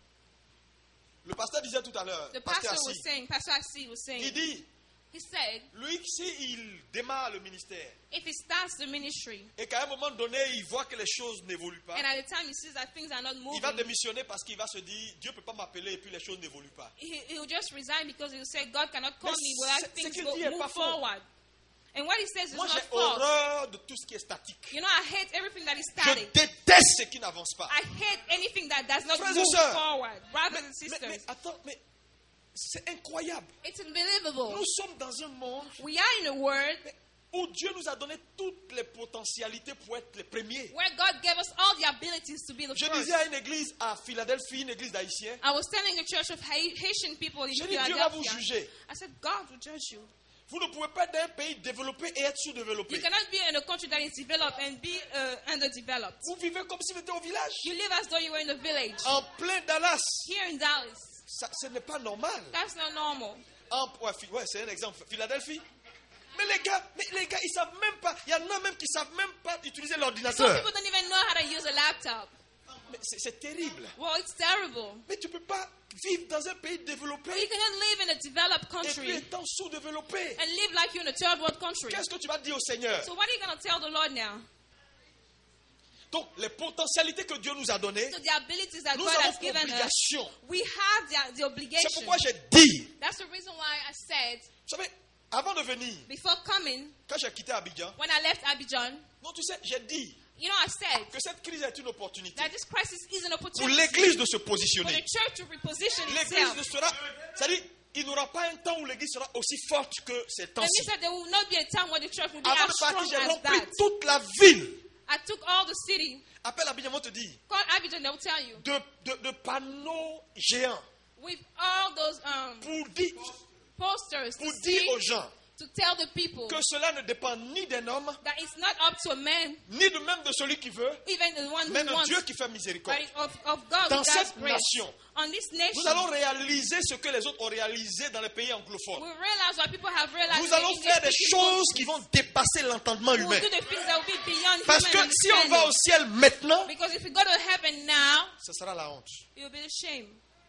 [SPEAKER 1] Le pasteur disait tout à l'heure,
[SPEAKER 2] The
[SPEAKER 1] pasteur
[SPEAKER 2] pastor was
[SPEAKER 1] assis,
[SPEAKER 2] saying, Pastor Assi was
[SPEAKER 1] il
[SPEAKER 2] saying,
[SPEAKER 1] dit,
[SPEAKER 2] he said,
[SPEAKER 1] lui, s'il démarre le ministère
[SPEAKER 2] if he starts the ministry
[SPEAKER 1] et qu'à un moment donné, il voit que les choses n'évoluent pas,
[SPEAKER 2] and at the time he sees that things are not
[SPEAKER 1] il
[SPEAKER 2] moving,
[SPEAKER 1] va démissionner parce qu'il va se dire, Dieu ne peut pas m'appeler et puis les choses n'évoluent pas.
[SPEAKER 2] he, he will just resign because he will say, God cannot call
[SPEAKER 1] Mais
[SPEAKER 2] me without
[SPEAKER 1] c'est-
[SPEAKER 2] things
[SPEAKER 1] ce qu'il
[SPEAKER 2] go,
[SPEAKER 1] dit est
[SPEAKER 2] move
[SPEAKER 1] pas faux.
[SPEAKER 2] forward. And what he says is
[SPEAKER 1] Moi,
[SPEAKER 2] not
[SPEAKER 1] j'ai
[SPEAKER 2] false.
[SPEAKER 1] horreur de tout ce qui est statique.
[SPEAKER 2] You know, I hate everything that is
[SPEAKER 1] Je
[SPEAKER 2] static.
[SPEAKER 1] déteste ce qui n'avance pas.
[SPEAKER 2] I hate anything that does not
[SPEAKER 1] Frères et
[SPEAKER 2] move
[SPEAKER 1] sœurs.
[SPEAKER 2] forward. Brothers and
[SPEAKER 1] Mais,
[SPEAKER 2] sisters,
[SPEAKER 1] mais attends, mais c'est incroyable.
[SPEAKER 2] it's unbelievable.
[SPEAKER 1] Nous sommes dans un monde
[SPEAKER 2] We are in a world
[SPEAKER 1] où Dieu nous a donné toutes les potentialités pour être les premiers.
[SPEAKER 2] where God gave us all the abilities to be the
[SPEAKER 1] Je
[SPEAKER 2] first.
[SPEAKER 1] disais à une église à Philadelphie, une église d'Haïtiens,
[SPEAKER 2] I was telling a church of Ha- Haitian people in
[SPEAKER 1] j'ai dit Dieu va vous
[SPEAKER 2] Philadelphia.
[SPEAKER 1] juger.
[SPEAKER 2] I said, God will judge you.
[SPEAKER 1] Vous ne pouvez pas être dans un pays développé et être
[SPEAKER 2] You
[SPEAKER 1] sous-développé.
[SPEAKER 2] cannot be in a country that is developed and be uh, underdeveloped.
[SPEAKER 1] Vous vivez comme si vous étiez au village.
[SPEAKER 2] You live as though you were in the village.
[SPEAKER 1] En plein Dallas.
[SPEAKER 2] Here in Dallas,
[SPEAKER 1] Ça, ce n'est pas normal.
[SPEAKER 2] that's not normal.
[SPEAKER 1] En, ouais, Phi- ouais, c'est un exemple. Philadelphie. Mais les gars, mais les gars, ils savent même pas. Il y en a même qui savent même pas utiliser
[SPEAKER 2] Some
[SPEAKER 1] l'ordinateur.
[SPEAKER 2] people don't even know how to use a laptop.
[SPEAKER 1] Mais c'est, c'est terrible.
[SPEAKER 2] Well, it's terrible.
[SPEAKER 1] Mais tu ne peux pas vivre dans un pays développé
[SPEAKER 2] You cannot live in a developed
[SPEAKER 1] et puis
[SPEAKER 2] country
[SPEAKER 1] étant sous-développé.
[SPEAKER 2] and live like you're in a third world country.
[SPEAKER 1] Qu'est-ce que tu vas dire au Seigneur?
[SPEAKER 2] So what are you going to tell the Lord now?
[SPEAKER 1] Donc, les potentialités que Dieu nous a données,
[SPEAKER 2] So the abilities that
[SPEAKER 1] nous
[SPEAKER 2] God
[SPEAKER 1] avons
[SPEAKER 2] has given us,
[SPEAKER 1] obligation.
[SPEAKER 2] we have the, the
[SPEAKER 1] C'est
[SPEAKER 2] obligation.
[SPEAKER 1] pourquoi j'ai dit,
[SPEAKER 2] That's the reason why I said,
[SPEAKER 1] vous savez, avant de venir,
[SPEAKER 2] before coming,
[SPEAKER 1] quand j'ai quitté Abidjan,
[SPEAKER 2] when I left Abidjan,
[SPEAKER 1] non, tu sais, j'ai dit
[SPEAKER 2] you know, I said
[SPEAKER 1] que cette crise est une opportunité
[SPEAKER 2] that this crisis is an
[SPEAKER 1] pour
[SPEAKER 2] opportunity
[SPEAKER 1] l'Église de se
[SPEAKER 2] for the
[SPEAKER 1] positionner.
[SPEAKER 2] church to reposition
[SPEAKER 1] L'Église ne
[SPEAKER 2] itself.
[SPEAKER 1] sera, c'est-à-dire, il n'y aura pas un temps où l'Église sera aussi forte que ces
[SPEAKER 2] That
[SPEAKER 1] temps-ci.
[SPEAKER 2] means that there will not be a time when the church will be
[SPEAKER 1] Avant
[SPEAKER 2] as
[SPEAKER 1] de
[SPEAKER 2] strong
[SPEAKER 1] partir, j'ai
[SPEAKER 2] as
[SPEAKER 1] rempli
[SPEAKER 2] that.
[SPEAKER 1] toute la ville.
[SPEAKER 2] I took all the city.
[SPEAKER 1] Appelle Abidjan, on te dit,
[SPEAKER 2] Call Abidjan, they will tell you.
[SPEAKER 1] de, de, de panneaux géants
[SPEAKER 2] With all those um,
[SPEAKER 1] pour dire,
[SPEAKER 2] posters to,
[SPEAKER 1] pour dire
[SPEAKER 2] see,
[SPEAKER 1] aux gens
[SPEAKER 2] to tell the people
[SPEAKER 1] que cela ne dépend ni d'un homme,
[SPEAKER 2] that it's not up to a man,
[SPEAKER 1] ni de même de celui qui veut,
[SPEAKER 2] even the one
[SPEAKER 1] mais
[SPEAKER 2] who
[SPEAKER 1] de
[SPEAKER 2] wants,
[SPEAKER 1] Dieu qui fait miséricorde.
[SPEAKER 2] but it's of, of God
[SPEAKER 1] Dans
[SPEAKER 2] who does
[SPEAKER 1] cette
[SPEAKER 2] grace.
[SPEAKER 1] nation,
[SPEAKER 2] On this
[SPEAKER 1] nous
[SPEAKER 2] nation,
[SPEAKER 1] allons réaliser ce que les autres ont réalisé dans les pays
[SPEAKER 2] we
[SPEAKER 1] anglophones.
[SPEAKER 2] realize what people have realized.
[SPEAKER 1] Nous allons
[SPEAKER 2] in the
[SPEAKER 1] faire des
[SPEAKER 2] English-speaking
[SPEAKER 1] choses
[SPEAKER 2] countries.
[SPEAKER 1] qui vont dépasser l'entendement
[SPEAKER 2] We
[SPEAKER 1] humain.
[SPEAKER 2] will do the things that will be beyond
[SPEAKER 1] Parce que
[SPEAKER 2] human
[SPEAKER 1] si on va au
[SPEAKER 2] understanding.
[SPEAKER 1] ciel maintenant,
[SPEAKER 2] Because if we go to heaven now,
[SPEAKER 1] ce sera la honte.
[SPEAKER 2] it will be a shame.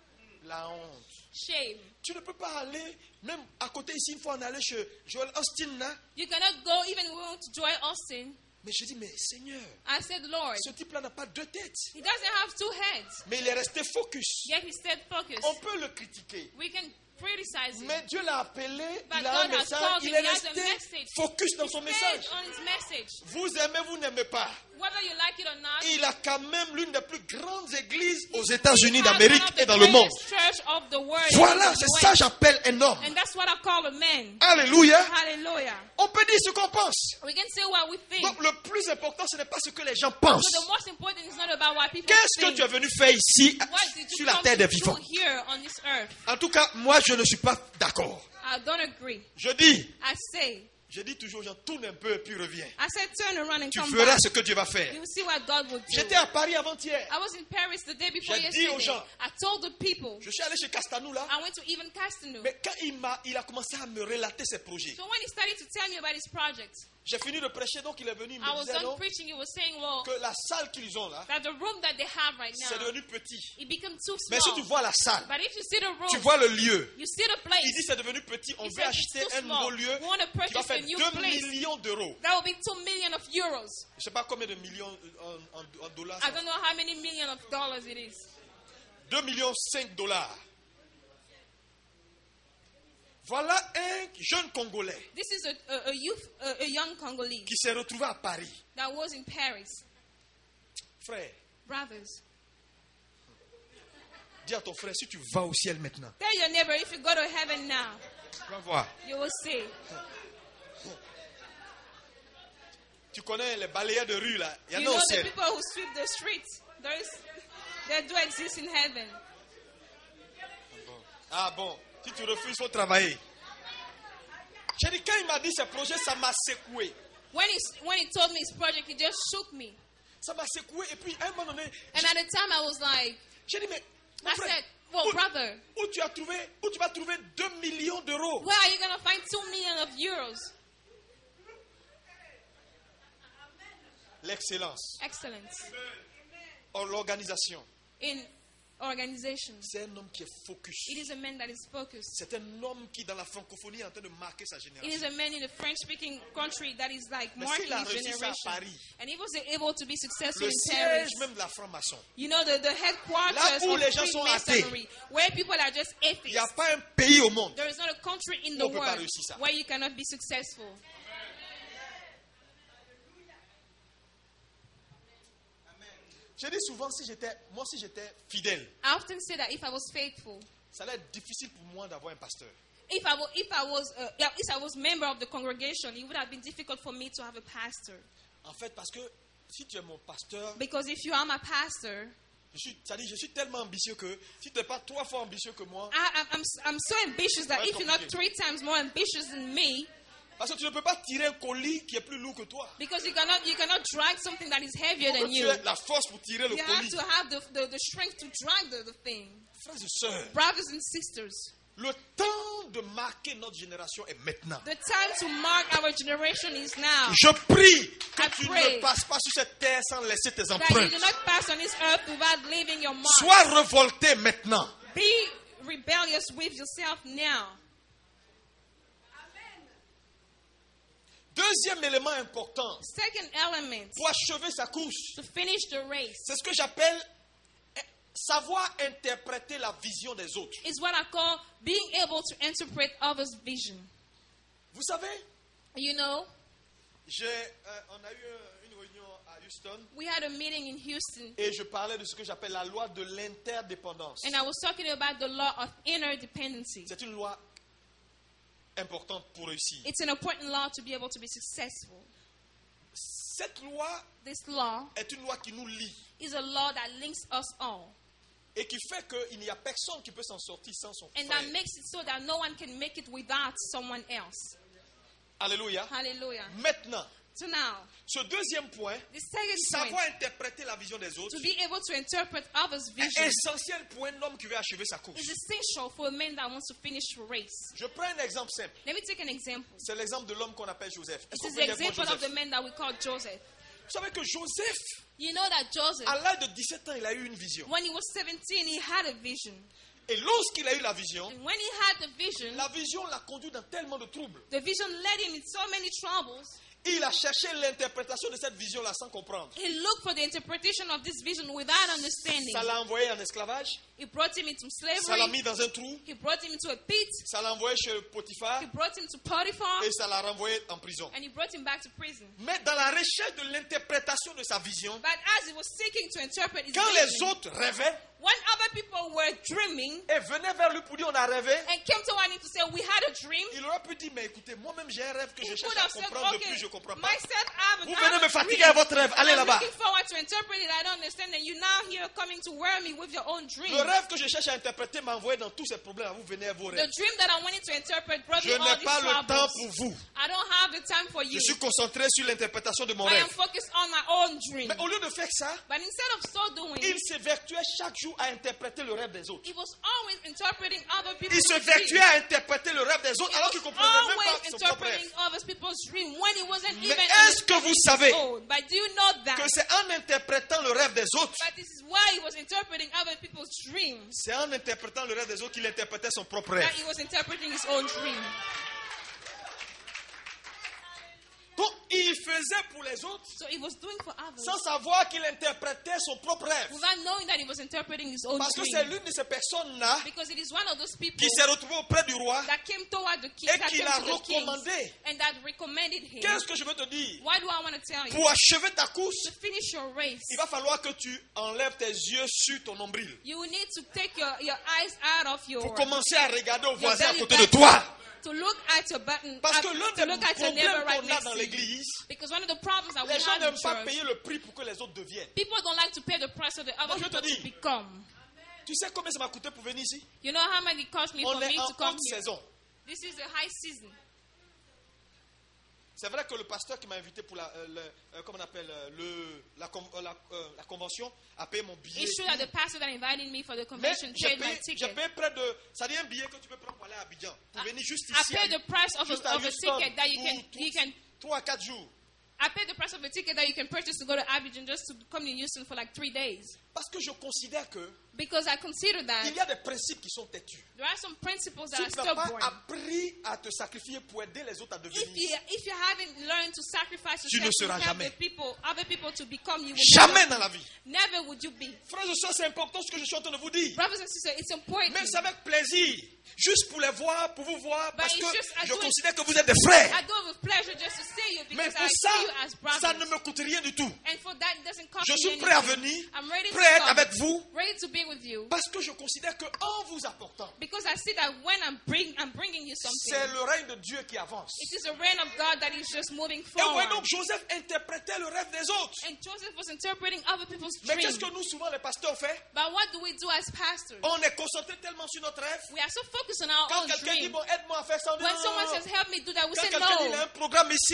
[SPEAKER 1] La honte.
[SPEAKER 2] Shame.
[SPEAKER 1] Tu ne peux pas aller, même à côté ici, une fois on allait chez Joel Austin là.
[SPEAKER 2] You cannot go even when we went to Joy Austin.
[SPEAKER 1] Mais je dis, mais Seigneur,
[SPEAKER 2] I said, Lord,
[SPEAKER 1] ce type-là n'a pas deux têtes.
[SPEAKER 2] he doesn't have two heads.
[SPEAKER 1] Mais il est resté focus.
[SPEAKER 2] Yet he stayed focused.
[SPEAKER 1] On peut le critiquer.
[SPEAKER 2] We can criticize him.
[SPEAKER 1] Mais Dieu l'a appelé,
[SPEAKER 2] But
[SPEAKER 1] il a un
[SPEAKER 2] God has
[SPEAKER 1] message,
[SPEAKER 2] called
[SPEAKER 1] il
[SPEAKER 2] him,
[SPEAKER 1] est
[SPEAKER 2] he has a
[SPEAKER 1] resté
[SPEAKER 2] message.
[SPEAKER 1] focus dans son
[SPEAKER 2] He
[SPEAKER 1] message.
[SPEAKER 2] stayed on his message.
[SPEAKER 1] Vous aimez, vous n'aimez pas.
[SPEAKER 2] Whether you like it or not,
[SPEAKER 1] Il a quand même l'une des plus grandes églises aux États-Unis
[SPEAKER 2] he has
[SPEAKER 1] d'Amérique
[SPEAKER 2] one of
[SPEAKER 1] et
[SPEAKER 2] the
[SPEAKER 1] dans le monde.
[SPEAKER 2] greatest church of the world
[SPEAKER 1] Voilà,
[SPEAKER 2] in the
[SPEAKER 1] c'est
[SPEAKER 2] U S.
[SPEAKER 1] ça que j'appelle un homme.
[SPEAKER 2] And that's what I call a man.
[SPEAKER 1] Alléluia.
[SPEAKER 2] Hallelujah.
[SPEAKER 1] On peut dire ce qu'on pense.
[SPEAKER 2] We can say what we think.
[SPEAKER 1] Donc le plus important, ce n'est pas ce que les gens
[SPEAKER 2] So
[SPEAKER 1] pensent.
[SPEAKER 2] the most important is not about what people
[SPEAKER 1] Qu'est-ce que
[SPEAKER 2] think.
[SPEAKER 1] tu es venu faire ici
[SPEAKER 2] What did you
[SPEAKER 1] sur la
[SPEAKER 2] come
[SPEAKER 1] terre
[SPEAKER 2] to
[SPEAKER 1] des
[SPEAKER 2] do
[SPEAKER 1] vivants?
[SPEAKER 2] here on this earth?
[SPEAKER 1] En tout cas, moi, je ne suis pas d'accord.
[SPEAKER 2] I don't agree.
[SPEAKER 1] Je dis,
[SPEAKER 2] I say,
[SPEAKER 1] je dis toujours aux gens, tourne un peu et puis reviens.
[SPEAKER 2] I said, turn around and
[SPEAKER 1] Tu
[SPEAKER 2] come
[SPEAKER 1] verras
[SPEAKER 2] back.
[SPEAKER 1] ce que Dieu va faire.
[SPEAKER 2] You will see what God will do.
[SPEAKER 1] J'étais à Paris avant-hier.
[SPEAKER 2] I was in Paris the day before
[SPEAKER 1] J'ai dit aux
[SPEAKER 2] yesterday.
[SPEAKER 1] gens,
[SPEAKER 2] I told the people.
[SPEAKER 1] Je suis allé chez Castanou là.
[SPEAKER 2] I went to even Castanu.
[SPEAKER 1] Mais quand il, m'a, il a commencé à me relater ses projets,
[SPEAKER 2] So when he started to tell me about his project,
[SPEAKER 1] j'ai fini de prêcher, donc il est venu, il
[SPEAKER 2] I
[SPEAKER 1] me
[SPEAKER 2] was
[SPEAKER 1] disait
[SPEAKER 2] done
[SPEAKER 1] non,
[SPEAKER 2] preaching. He was saying, well,
[SPEAKER 1] que la salle qu'ils ont là,
[SPEAKER 2] that the room that they have right
[SPEAKER 1] c'est
[SPEAKER 2] now,
[SPEAKER 1] devenu petit.
[SPEAKER 2] it became too
[SPEAKER 1] Mais si
[SPEAKER 2] small.
[SPEAKER 1] tu vois la salle,
[SPEAKER 2] But if you see the
[SPEAKER 1] tu
[SPEAKER 2] room,
[SPEAKER 1] vois le lieu,
[SPEAKER 2] you see the place,
[SPEAKER 1] il dit c'est devenu petit, on
[SPEAKER 2] He
[SPEAKER 1] veut
[SPEAKER 2] said it's
[SPEAKER 1] acheter
[SPEAKER 2] too
[SPEAKER 1] un
[SPEAKER 2] small.
[SPEAKER 1] nouveau lieu
[SPEAKER 2] We want to
[SPEAKER 1] qui va
[SPEAKER 2] purchase
[SPEAKER 1] faire
[SPEAKER 2] a new
[SPEAKER 1] deux
[SPEAKER 2] place.
[SPEAKER 1] millions d'euros.
[SPEAKER 2] That will be two million of euros.
[SPEAKER 1] Je ne sais pas combien de millions en, en- en dollars.
[SPEAKER 2] I
[SPEAKER 1] ça
[SPEAKER 2] don't know how many million of dollars it is.
[SPEAKER 1] deux millions cinq dollars. Voilà un jeune Congolais
[SPEAKER 2] This is a, a, a youth, a, a young Congolese
[SPEAKER 1] qui s'est retrouvé à Paris.
[SPEAKER 2] that was in Paris.
[SPEAKER 1] Frère,
[SPEAKER 2] Brothers,
[SPEAKER 1] dis à ton frère, si tu vas au ciel maintenant,
[SPEAKER 2] tell your neighbor, if you go to heaven now,
[SPEAKER 1] tu vas voir.
[SPEAKER 2] you will see.
[SPEAKER 1] Tu connais les balayeurs de rue là, il y en
[SPEAKER 2] You
[SPEAKER 1] a
[SPEAKER 2] know
[SPEAKER 1] au
[SPEAKER 2] the
[SPEAKER 1] ciel.
[SPEAKER 2] people who sweep the streets. There is, they do exist in heaven.
[SPEAKER 1] Ah bon, si tu refuses, il faut travailler. J'ai dit, quand il m'a dit ce projet, ça m'a secoué.
[SPEAKER 2] When he, when he told me his project, it just shook me.
[SPEAKER 1] Ça m'a secoué. Et puis, à un moment donné,
[SPEAKER 2] And at the time, I was like,
[SPEAKER 1] j'ai dit, mais mon
[SPEAKER 2] I
[SPEAKER 1] frère,
[SPEAKER 2] said, well,
[SPEAKER 1] où,
[SPEAKER 2] brother,
[SPEAKER 1] où tu as trouvé, où tu vas trouver deux millions d'euros?
[SPEAKER 2] where are you going to find two million of euros?
[SPEAKER 1] L'excellence,
[SPEAKER 2] Excellence
[SPEAKER 1] or l'organisation.
[SPEAKER 2] in organizations.
[SPEAKER 1] C'est un homme qui est focus.
[SPEAKER 2] It is a man that is focused.
[SPEAKER 1] C'est un homme qui, dans la francophonie, est en train de marquer sa
[SPEAKER 2] It is
[SPEAKER 1] génération.
[SPEAKER 2] a man in a French-speaking country that is like
[SPEAKER 1] Mais
[SPEAKER 2] marking
[SPEAKER 1] s'il a
[SPEAKER 2] his
[SPEAKER 1] réussi ça à
[SPEAKER 2] generation.
[SPEAKER 1] Paris,
[SPEAKER 2] And he was able to be successful
[SPEAKER 1] le
[SPEAKER 2] in Paris.
[SPEAKER 1] siège même de la franc-maçon,
[SPEAKER 2] You know, the, the headquarters
[SPEAKER 1] Là où
[SPEAKER 2] of
[SPEAKER 1] les gens sont
[SPEAKER 2] Freemasonry, where people are just
[SPEAKER 1] il n'y a
[SPEAKER 2] atheists.
[SPEAKER 1] pas un pays au monde.
[SPEAKER 2] There is not a country in
[SPEAKER 1] On
[SPEAKER 2] the
[SPEAKER 1] peut pas
[SPEAKER 2] world
[SPEAKER 1] réussir ça.
[SPEAKER 2] where you cannot be successful.
[SPEAKER 1] Je dis souvent, si j'étais, moi si j'étais fidèle,
[SPEAKER 2] I often say that if I was faithful,
[SPEAKER 1] ça allait être difficile pour moi d'avoir un pasteur.
[SPEAKER 2] if I was, if I was, uh, yeah, if I was member of the congregation, it would have been difficult for me to have a pastor.
[SPEAKER 1] En fait, parce que si tu es mon pasteur,
[SPEAKER 2] Because if you are my pastor,
[SPEAKER 1] je suis, c'est-à-dire, je suis tellement ambitieux que si tu n'es pas trois fois ambitieux que moi,
[SPEAKER 2] I, I'm, I'm, I'm so ambitious that
[SPEAKER 1] Ouais,
[SPEAKER 2] if you're not
[SPEAKER 1] compliqué.
[SPEAKER 2] three times more ambitious than me,
[SPEAKER 1] parce que tu ne peux pas tirer un colis qui est plus lourd que toi.
[SPEAKER 2] because you cannot, you cannot drag something that is heavier
[SPEAKER 1] Il faut
[SPEAKER 2] than
[SPEAKER 1] que tu
[SPEAKER 2] you.
[SPEAKER 1] aies la force pour tirer le
[SPEAKER 2] You have
[SPEAKER 1] colis.
[SPEAKER 2] to have the, the, the strength to drag the, the thing.
[SPEAKER 1] Frères et sœurs,
[SPEAKER 2] Brothers and sisters,
[SPEAKER 1] Le temps de marquer notre génération est maintenant.
[SPEAKER 2] The time to mark our generation is now.
[SPEAKER 1] Je prie que
[SPEAKER 2] I
[SPEAKER 1] tu
[SPEAKER 2] pray
[SPEAKER 1] ne passes pas sur cette terre sans laisser tes
[SPEAKER 2] That you
[SPEAKER 1] empreintes.
[SPEAKER 2] do not pass on this earth without leaving your mark.
[SPEAKER 1] Sois révolté maintenant.
[SPEAKER 2] Be rebellious with yourself now.
[SPEAKER 1] Deuxième élément important
[SPEAKER 2] Second element,
[SPEAKER 1] pour achever sa course,
[SPEAKER 2] to finish the race,
[SPEAKER 1] c'est ce que j'appelle eh, savoir interpréter la vision des autres.
[SPEAKER 2] is what I call being able to interpret others' vision.
[SPEAKER 1] Vous savez,
[SPEAKER 2] You know,
[SPEAKER 1] j'ai, euh, on a eu euh, une réunion à Houston
[SPEAKER 2] we had a meeting in Houston,
[SPEAKER 1] et je parlais de ce que j'appelle la loi de l'interdépendance.
[SPEAKER 2] and I was talking about the law of interdependency.
[SPEAKER 1] C'est une loi importante pour réussir.
[SPEAKER 2] It's an important law to be able to be successful.
[SPEAKER 1] Cette loi
[SPEAKER 2] This law
[SPEAKER 1] est une loi qui nous lie
[SPEAKER 2] is a law that links us all,
[SPEAKER 1] et qui fait qu'il n'y a personne qui peut s'en sortir sans son
[SPEAKER 2] and
[SPEAKER 1] frère.
[SPEAKER 2] that makes it so that no one can make it without someone else.
[SPEAKER 1] Alléluia.
[SPEAKER 2] Hallelujah.
[SPEAKER 1] Maintenant,
[SPEAKER 2] So now,
[SPEAKER 1] ce deuxième point,
[SPEAKER 2] the second point,
[SPEAKER 1] savoir interpréter la vision des autres,
[SPEAKER 2] to be able to interpret others'
[SPEAKER 1] est
[SPEAKER 2] vision,
[SPEAKER 1] essentiel pour un homme qui veut achever sa course.
[SPEAKER 2] is essential for a man that wants to finish a race.
[SPEAKER 1] Je prends un exemple simple.
[SPEAKER 2] Let me take an example.
[SPEAKER 1] C'est l'exemple de l'homme qu'on appelle Joseph. Est-ce
[SPEAKER 2] This
[SPEAKER 1] qu'on
[SPEAKER 2] is
[SPEAKER 1] peut
[SPEAKER 2] the
[SPEAKER 1] dire quoi,
[SPEAKER 2] example of the
[SPEAKER 1] Joseph?
[SPEAKER 2] man that we call Joseph.
[SPEAKER 1] Vous savez que Joseph,
[SPEAKER 2] You know that Joseph,
[SPEAKER 1] à l'âge de dix-sept ans, il a eu une vision.
[SPEAKER 2] when he was seventeen, he had a vision.
[SPEAKER 1] Et lorsqu'il a eu la vision,
[SPEAKER 2] And when he had the vision,
[SPEAKER 1] la vision l'a conduit dans tellement de troubles.
[SPEAKER 2] the vision led him in so many troubles.
[SPEAKER 1] Il a cherché l'interprétation de cette vision-là sans comprendre.
[SPEAKER 2] He looked for the interpretation of this vision without understanding.
[SPEAKER 1] Ça l'a envoyé en esclavage,
[SPEAKER 2] It brought him into
[SPEAKER 1] ça l'a
[SPEAKER 2] slavery.
[SPEAKER 1] mis dans un trou,
[SPEAKER 2] He brought him into a pit.
[SPEAKER 1] ça l'a envoyé chez Potiphar
[SPEAKER 2] He brought him to Potiphar.
[SPEAKER 1] et ça l'a renvoyé en prison.
[SPEAKER 2] And he brought him back to prison.
[SPEAKER 1] Mais dans la recherche de l'interprétation de sa vision,
[SPEAKER 2] But as he was seeking to interpret his
[SPEAKER 1] quand les
[SPEAKER 2] vision,
[SPEAKER 1] autres rêvaient
[SPEAKER 2] when other people were dreaming
[SPEAKER 1] et venaient vers lui pour dire on a rêvé,
[SPEAKER 2] and came to him to say, we had a dream,
[SPEAKER 1] il aurait pu dire mais écoutez, moi-même j'ai un rêve que
[SPEAKER 2] he
[SPEAKER 1] je
[SPEAKER 2] could
[SPEAKER 1] cherche à
[SPEAKER 2] have said,
[SPEAKER 1] comprendre
[SPEAKER 2] okay,
[SPEAKER 1] depuis je ne comprends pas.
[SPEAKER 2] myself, I have,
[SPEAKER 1] Vous
[SPEAKER 2] I
[SPEAKER 1] venez
[SPEAKER 2] have
[SPEAKER 1] me
[SPEAKER 2] a
[SPEAKER 1] fatiguer
[SPEAKER 2] dream.
[SPEAKER 1] à votre rêve, allez
[SPEAKER 2] I'm
[SPEAKER 1] là-bas.
[SPEAKER 2] looking forward to interpret it. I don't understand. And you now here coming to wear me with your own dream.
[SPEAKER 1] Le rêve que je cherche à interpréter m'a envoyé dans tous ces problèmes. Vous venez à vos
[SPEAKER 2] The
[SPEAKER 1] rêves.
[SPEAKER 2] dream that I wanted to interpret brought
[SPEAKER 1] Je
[SPEAKER 2] me all
[SPEAKER 1] n'ai
[SPEAKER 2] these
[SPEAKER 1] pas le temps
[SPEAKER 2] troubles.
[SPEAKER 1] pour vous.
[SPEAKER 2] I don't have the time for
[SPEAKER 1] Je
[SPEAKER 2] you.
[SPEAKER 1] suis concentré sur l'interprétation de mon
[SPEAKER 2] I
[SPEAKER 1] rêve.
[SPEAKER 2] am focused on my own dream.
[SPEAKER 1] Mais au lieu de faire ça,
[SPEAKER 2] But instead of so doing,
[SPEAKER 1] il s'évertuait chaque jour à interpréter le rêve des autres.
[SPEAKER 2] he was always interpreting other people's
[SPEAKER 1] Il se
[SPEAKER 2] dreams.
[SPEAKER 1] vertuait à interpréter le rêve des autres
[SPEAKER 2] He
[SPEAKER 1] alors
[SPEAKER 2] was
[SPEAKER 1] qu'il ne comprenait même
[SPEAKER 2] always
[SPEAKER 1] pas son propre rêve.
[SPEAKER 2] interpreting other people's dream when he wasn't
[SPEAKER 1] Mais
[SPEAKER 2] even
[SPEAKER 1] est-ce que vous
[SPEAKER 2] understanding
[SPEAKER 1] savez
[SPEAKER 2] his own. But do you know that?
[SPEAKER 1] Que c'est en interprétant le rêve des autres,
[SPEAKER 2] But this is why he was interpreting other people's dreams.
[SPEAKER 1] c'est en interprétant le rêve des autres qu'il interprétait son propre
[SPEAKER 2] That
[SPEAKER 1] rêve.
[SPEAKER 2] he was interpreting his own dream.
[SPEAKER 1] Donc il faisait pour les autres
[SPEAKER 2] So he was doing for others
[SPEAKER 1] sans savoir qu'il interprétait son propre rêve.
[SPEAKER 2] without knowing that he was interpreting his own
[SPEAKER 1] Parce que
[SPEAKER 2] dream.
[SPEAKER 1] c'est l'une de ces personnes-là
[SPEAKER 2] Because it is one of those people
[SPEAKER 1] qui s'est retrouvée auprès du roi
[SPEAKER 2] that came toward the king,
[SPEAKER 1] et
[SPEAKER 2] that
[SPEAKER 1] qui
[SPEAKER 2] came
[SPEAKER 1] l'a
[SPEAKER 2] to the king,
[SPEAKER 1] recommandé.
[SPEAKER 2] and that recommended him.
[SPEAKER 1] Qu'est-ce que je veux te dire?
[SPEAKER 2] Why do I want to tell you?
[SPEAKER 1] Pour achever ta course,
[SPEAKER 2] To finish your race,
[SPEAKER 1] il va falloir que tu enlèves tes yeux sur ton nombril.
[SPEAKER 2] you will need to take your, your eyes out of your,
[SPEAKER 1] Pour commencer à regarder au
[SPEAKER 2] your
[SPEAKER 1] voisin à
[SPEAKER 2] belly
[SPEAKER 1] côté de
[SPEAKER 2] button,
[SPEAKER 1] toi.
[SPEAKER 2] to look at your button,
[SPEAKER 1] Parce
[SPEAKER 2] uh,
[SPEAKER 1] que l'un
[SPEAKER 2] to
[SPEAKER 1] des
[SPEAKER 2] look at your neighbor
[SPEAKER 1] problèmes
[SPEAKER 2] right
[SPEAKER 1] qu'on a
[SPEAKER 2] next
[SPEAKER 1] dans
[SPEAKER 2] to you.
[SPEAKER 1] l'église,
[SPEAKER 2] Because one of the problems that we
[SPEAKER 1] les gens
[SPEAKER 2] have in
[SPEAKER 1] n'aiment pas
[SPEAKER 2] church,
[SPEAKER 1] payer le prix pour que les autres deviennent.
[SPEAKER 2] people don't like to pay the price of the other
[SPEAKER 1] Moi, je te
[SPEAKER 2] people to
[SPEAKER 1] dis,
[SPEAKER 2] become.
[SPEAKER 1] Tu sais combien ça m'a coûté pour venir ici?
[SPEAKER 2] You know how much it cost me
[SPEAKER 1] On
[SPEAKER 2] for
[SPEAKER 1] est
[SPEAKER 2] me
[SPEAKER 1] en
[SPEAKER 2] to come
[SPEAKER 1] haute
[SPEAKER 2] here?
[SPEAKER 1] saison.
[SPEAKER 2] This is the high season.
[SPEAKER 1] C'est vrai que le pasteur qui m'a invité pour la, euh, le, euh, comment on appelle, euh, le, la, con- euh, la, euh, la convention a payé mon billet.
[SPEAKER 2] It's true that the pastor that invited me for the
[SPEAKER 1] Mais
[SPEAKER 2] convention
[SPEAKER 1] j'ai
[SPEAKER 2] paid my
[SPEAKER 1] payé, j'ai
[SPEAKER 2] ticket.
[SPEAKER 1] payé près de... Ça dit un billet que tu peux prendre pour aller à Abidjan. Pour venir juste
[SPEAKER 2] I
[SPEAKER 1] ici.
[SPEAKER 2] paid the price of
[SPEAKER 1] juste
[SPEAKER 2] a,
[SPEAKER 1] à
[SPEAKER 2] of a
[SPEAKER 1] Houston
[SPEAKER 2] ticket that you
[SPEAKER 1] pour
[SPEAKER 2] can
[SPEAKER 1] tout-
[SPEAKER 2] you can.
[SPEAKER 1] trois à quatre jours.
[SPEAKER 2] I paid the price of a ticket that you can purchase to go to Abidjan just to come to Houston for like three days.
[SPEAKER 1] Parce que je considère que
[SPEAKER 2] Because I consider that
[SPEAKER 1] il y a des principes qui sont têtus.
[SPEAKER 2] there are some principles
[SPEAKER 1] Si
[SPEAKER 2] that are
[SPEAKER 1] tu n'as pas
[SPEAKER 2] stubborn.
[SPEAKER 1] appris à te sacrifier pour aider les autres à devenir,
[SPEAKER 2] If you if you haven't learned to sacrifice
[SPEAKER 1] Tu ne
[SPEAKER 2] yourself to
[SPEAKER 1] seras
[SPEAKER 2] help
[SPEAKER 1] jamais.
[SPEAKER 2] the people, other people to become you, will
[SPEAKER 1] jamais
[SPEAKER 2] never,
[SPEAKER 1] dans la vie.
[SPEAKER 2] never would you be.
[SPEAKER 1] Frères et sœurs, c'est important ce que je suis en train de vous dire.
[SPEAKER 2] Brothers and sisters, it's important.
[SPEAKER 1] Même c'est avec plaisir. Juste pour les voir, pour vous voir, parce
[SPEAKER 2] it's
[SPEAKER 1] que
[SPEAKER 2] just- I
[SPEAKER 1] je
[SPEAKER 2] do it-
[SPEAKER 1] considère que vous êtes des frères.
[SPEAKER 2] I do it with pleasure just to see you
[SPEAKER 1] Mais
[SPEAKER 2] because
[SPEAKER 1] pour
[SPEAKER 2] I
[SPEAKER 1] ça,
[SPEAKER 2] see you as brothers.
[SPEAKER 1] ça ne me coûte rien du tout.
[SPEAKER 2] And for that, it doesn't cost
[SPEAKER 1] Je
[SPEAKER 2] me
[SPEAKER 1] suis prêt à
[SPEAKER 2] anything.
[SPEAKER 1] venir,
[SPEAKER 2] I'm ready
[SPEAKER 1] prêt à
[SPEAKER 2] to
[SPEAKER 1] être
[SPEAKER 2] come,
[SPEAKER 1] avec vous,
[SPEAKER 2] ready to be with you.
[SPEAKER 1] parce que je considère qu'en vous apportant,
[SPEAKER 2] Because I see that when I'm bring, I'm bringing you
[SPEAKER 1] c'est
[SPEAKER 2] something,
[SPEAKER 1] le règne de Dieu qui avance.
[SPEAKER 2] it is the reign of God that is just moving
[SPEAKER 1] Et
[SPEAKER 2] forward.
[SPEAKER 1] ouais, donc Joseph interprétait le rêve des autres.
[SPEAKER 2] And Joseph was interpreting other people's
[SPEAKER 1] Mais
[SPEAKER 2] dreams.
[SPEAKER 1] qu'est-ce que nous, souvent, les pasteurs, fait?
[SPEAKER 2] But what do we do as pastors?
[SPEAKER 1] On est concentré tellement sur notre rêve.
[SPEAKER 2] We are so focused on our
[SPEAKER 1] Quand
[SPEAKER 2] own
[SPEAKER 1] quelqu'un dit,
[SPEAKER 2] dream.
[SPEAKER 1] bon, aide-moi à faire ça, on dit,
[SPEAKER 2] When
[SPEAKER 1] non,
[SPEAKER 2] someone
[SPEAKER 1] non, non.
[SPEAKER 2] says, help me do that, we
[SPEAKER 1] Quand
[SPEAKER 2] say
[SPEAKER 1] quelqu'un dit, il a
[SPEAKER 2] no.
[SPEAKER 1] un programme ici, il faut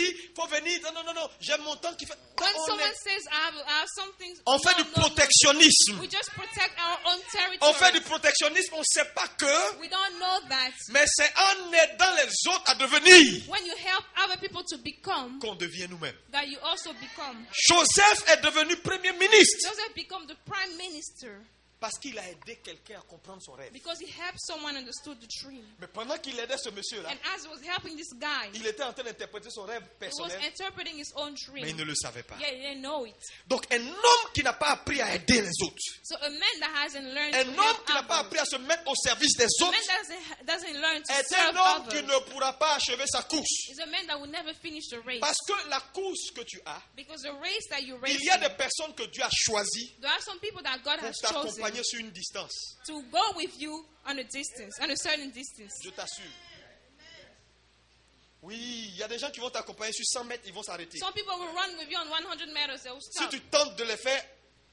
[SPEAKER 1] vont venir. Non, non, non, non. J'aime mon temps qui fait.
[SPEAKER 2] When
[SPEAKER 1] On,
[SPEAKER 2] someone
[SPEAKER 1] est-
[SPEAKER 2] says, I have, I have something,
[SPEAKER 1] on fait
[SPEAKER 2] no,
[SPEAKER 1] du
[SPEAKER 2] no, no.
[SPEAKER 1] protectionnisme.
[SPEAKER 2] We just protect our own territory.
[SPEAKER 1] On fait du protectionnisme, on ne sait pas que.
[SPEAKER 2] We don't know that
[SPEAKER 1] Mais c'est en aidant les autres à devenir
[SPEAKER 2] when you help other people to become,
[SPEAKER 1] qu'on devient nous-mêmes.
[SPEAKER 2] that you also become.
[SPEAKER 1] Joseph est devenu premier ministre
[SPEAKER 2] Joseph become the prime minister
[SPEAKER 1] parce qu'il a aidé quelqu'un à comprendre son rêve.
[SPEAKER 2] because he helped someone understood the dream.
[SPEAKER 1] Mais pendant qu'il aidait ce monsieur-là,
[SPEAKER 2] And as he was helping this guy,
[SPEAKER 1] il était en train d'interpréter son rêve
[SPEAKER 2] he was
[SPEAKER 1] personnel,
[SPEAKER 2] interpreting his own
[SPEAKER 1] mais il
[SPEAKER 2] dream.
[SPEAKER 1] ne le savait pas.
[SPEAKER 2] Yeah, he didn't know it.
[SPEAKER 1] Donc un homme qui n'a pas appris à aider les autres,
[SPEAKER 2] So a man that hasn't learned
[SPEAKER 1] un
[SPEAKER 2] to
[SPEAKER 1] homme
[SPEAKER 2] help
[SPEAKER 1] qui n'a pas
[SPEAKER 2] others,
[SPEAKER 1] appris à se mettre au service des
[SPEAKER 2] a man
[SPEAKER 1] autres,
[SPEAKER 2] that doesn't, doesn't learn to
[SPEAKER 1] est
[SPEAKER 2] serve
[SPEAKER 1] un homme qui
[SPEAKER 2] others,
[SPEAKER 1] ne pourra pas achever sa course.
[SPEAKER 2] is a man that will never finish the race.
[SPEAKER 1] Parce que la course que tu as,
[SPEAKER 2] Because the race that you race,
[SPEAKER 1] il y a des personnes que Dieu a choisies
[SPEAKER 2] there are some people that God
[SPEAKER 1] pour
[SPEAKER 2] has chosen
[SPEAKER 1] t'accompagner sur une distance.
[SPEAKER 2] to go with you on a distance, on a certain distance.
[SPEAKER 1] Je t'assure. Oui, il y a des gens qui vont t'accompagner sur cent mètres, ils vont s'arrêter.
[SPEAKER 2] Some people will run with you on one hundred meters, they will
[SPEAKER 1] Si
[SPEAKER 2] stop.
[SPEAKER 1] tu tentes de les faire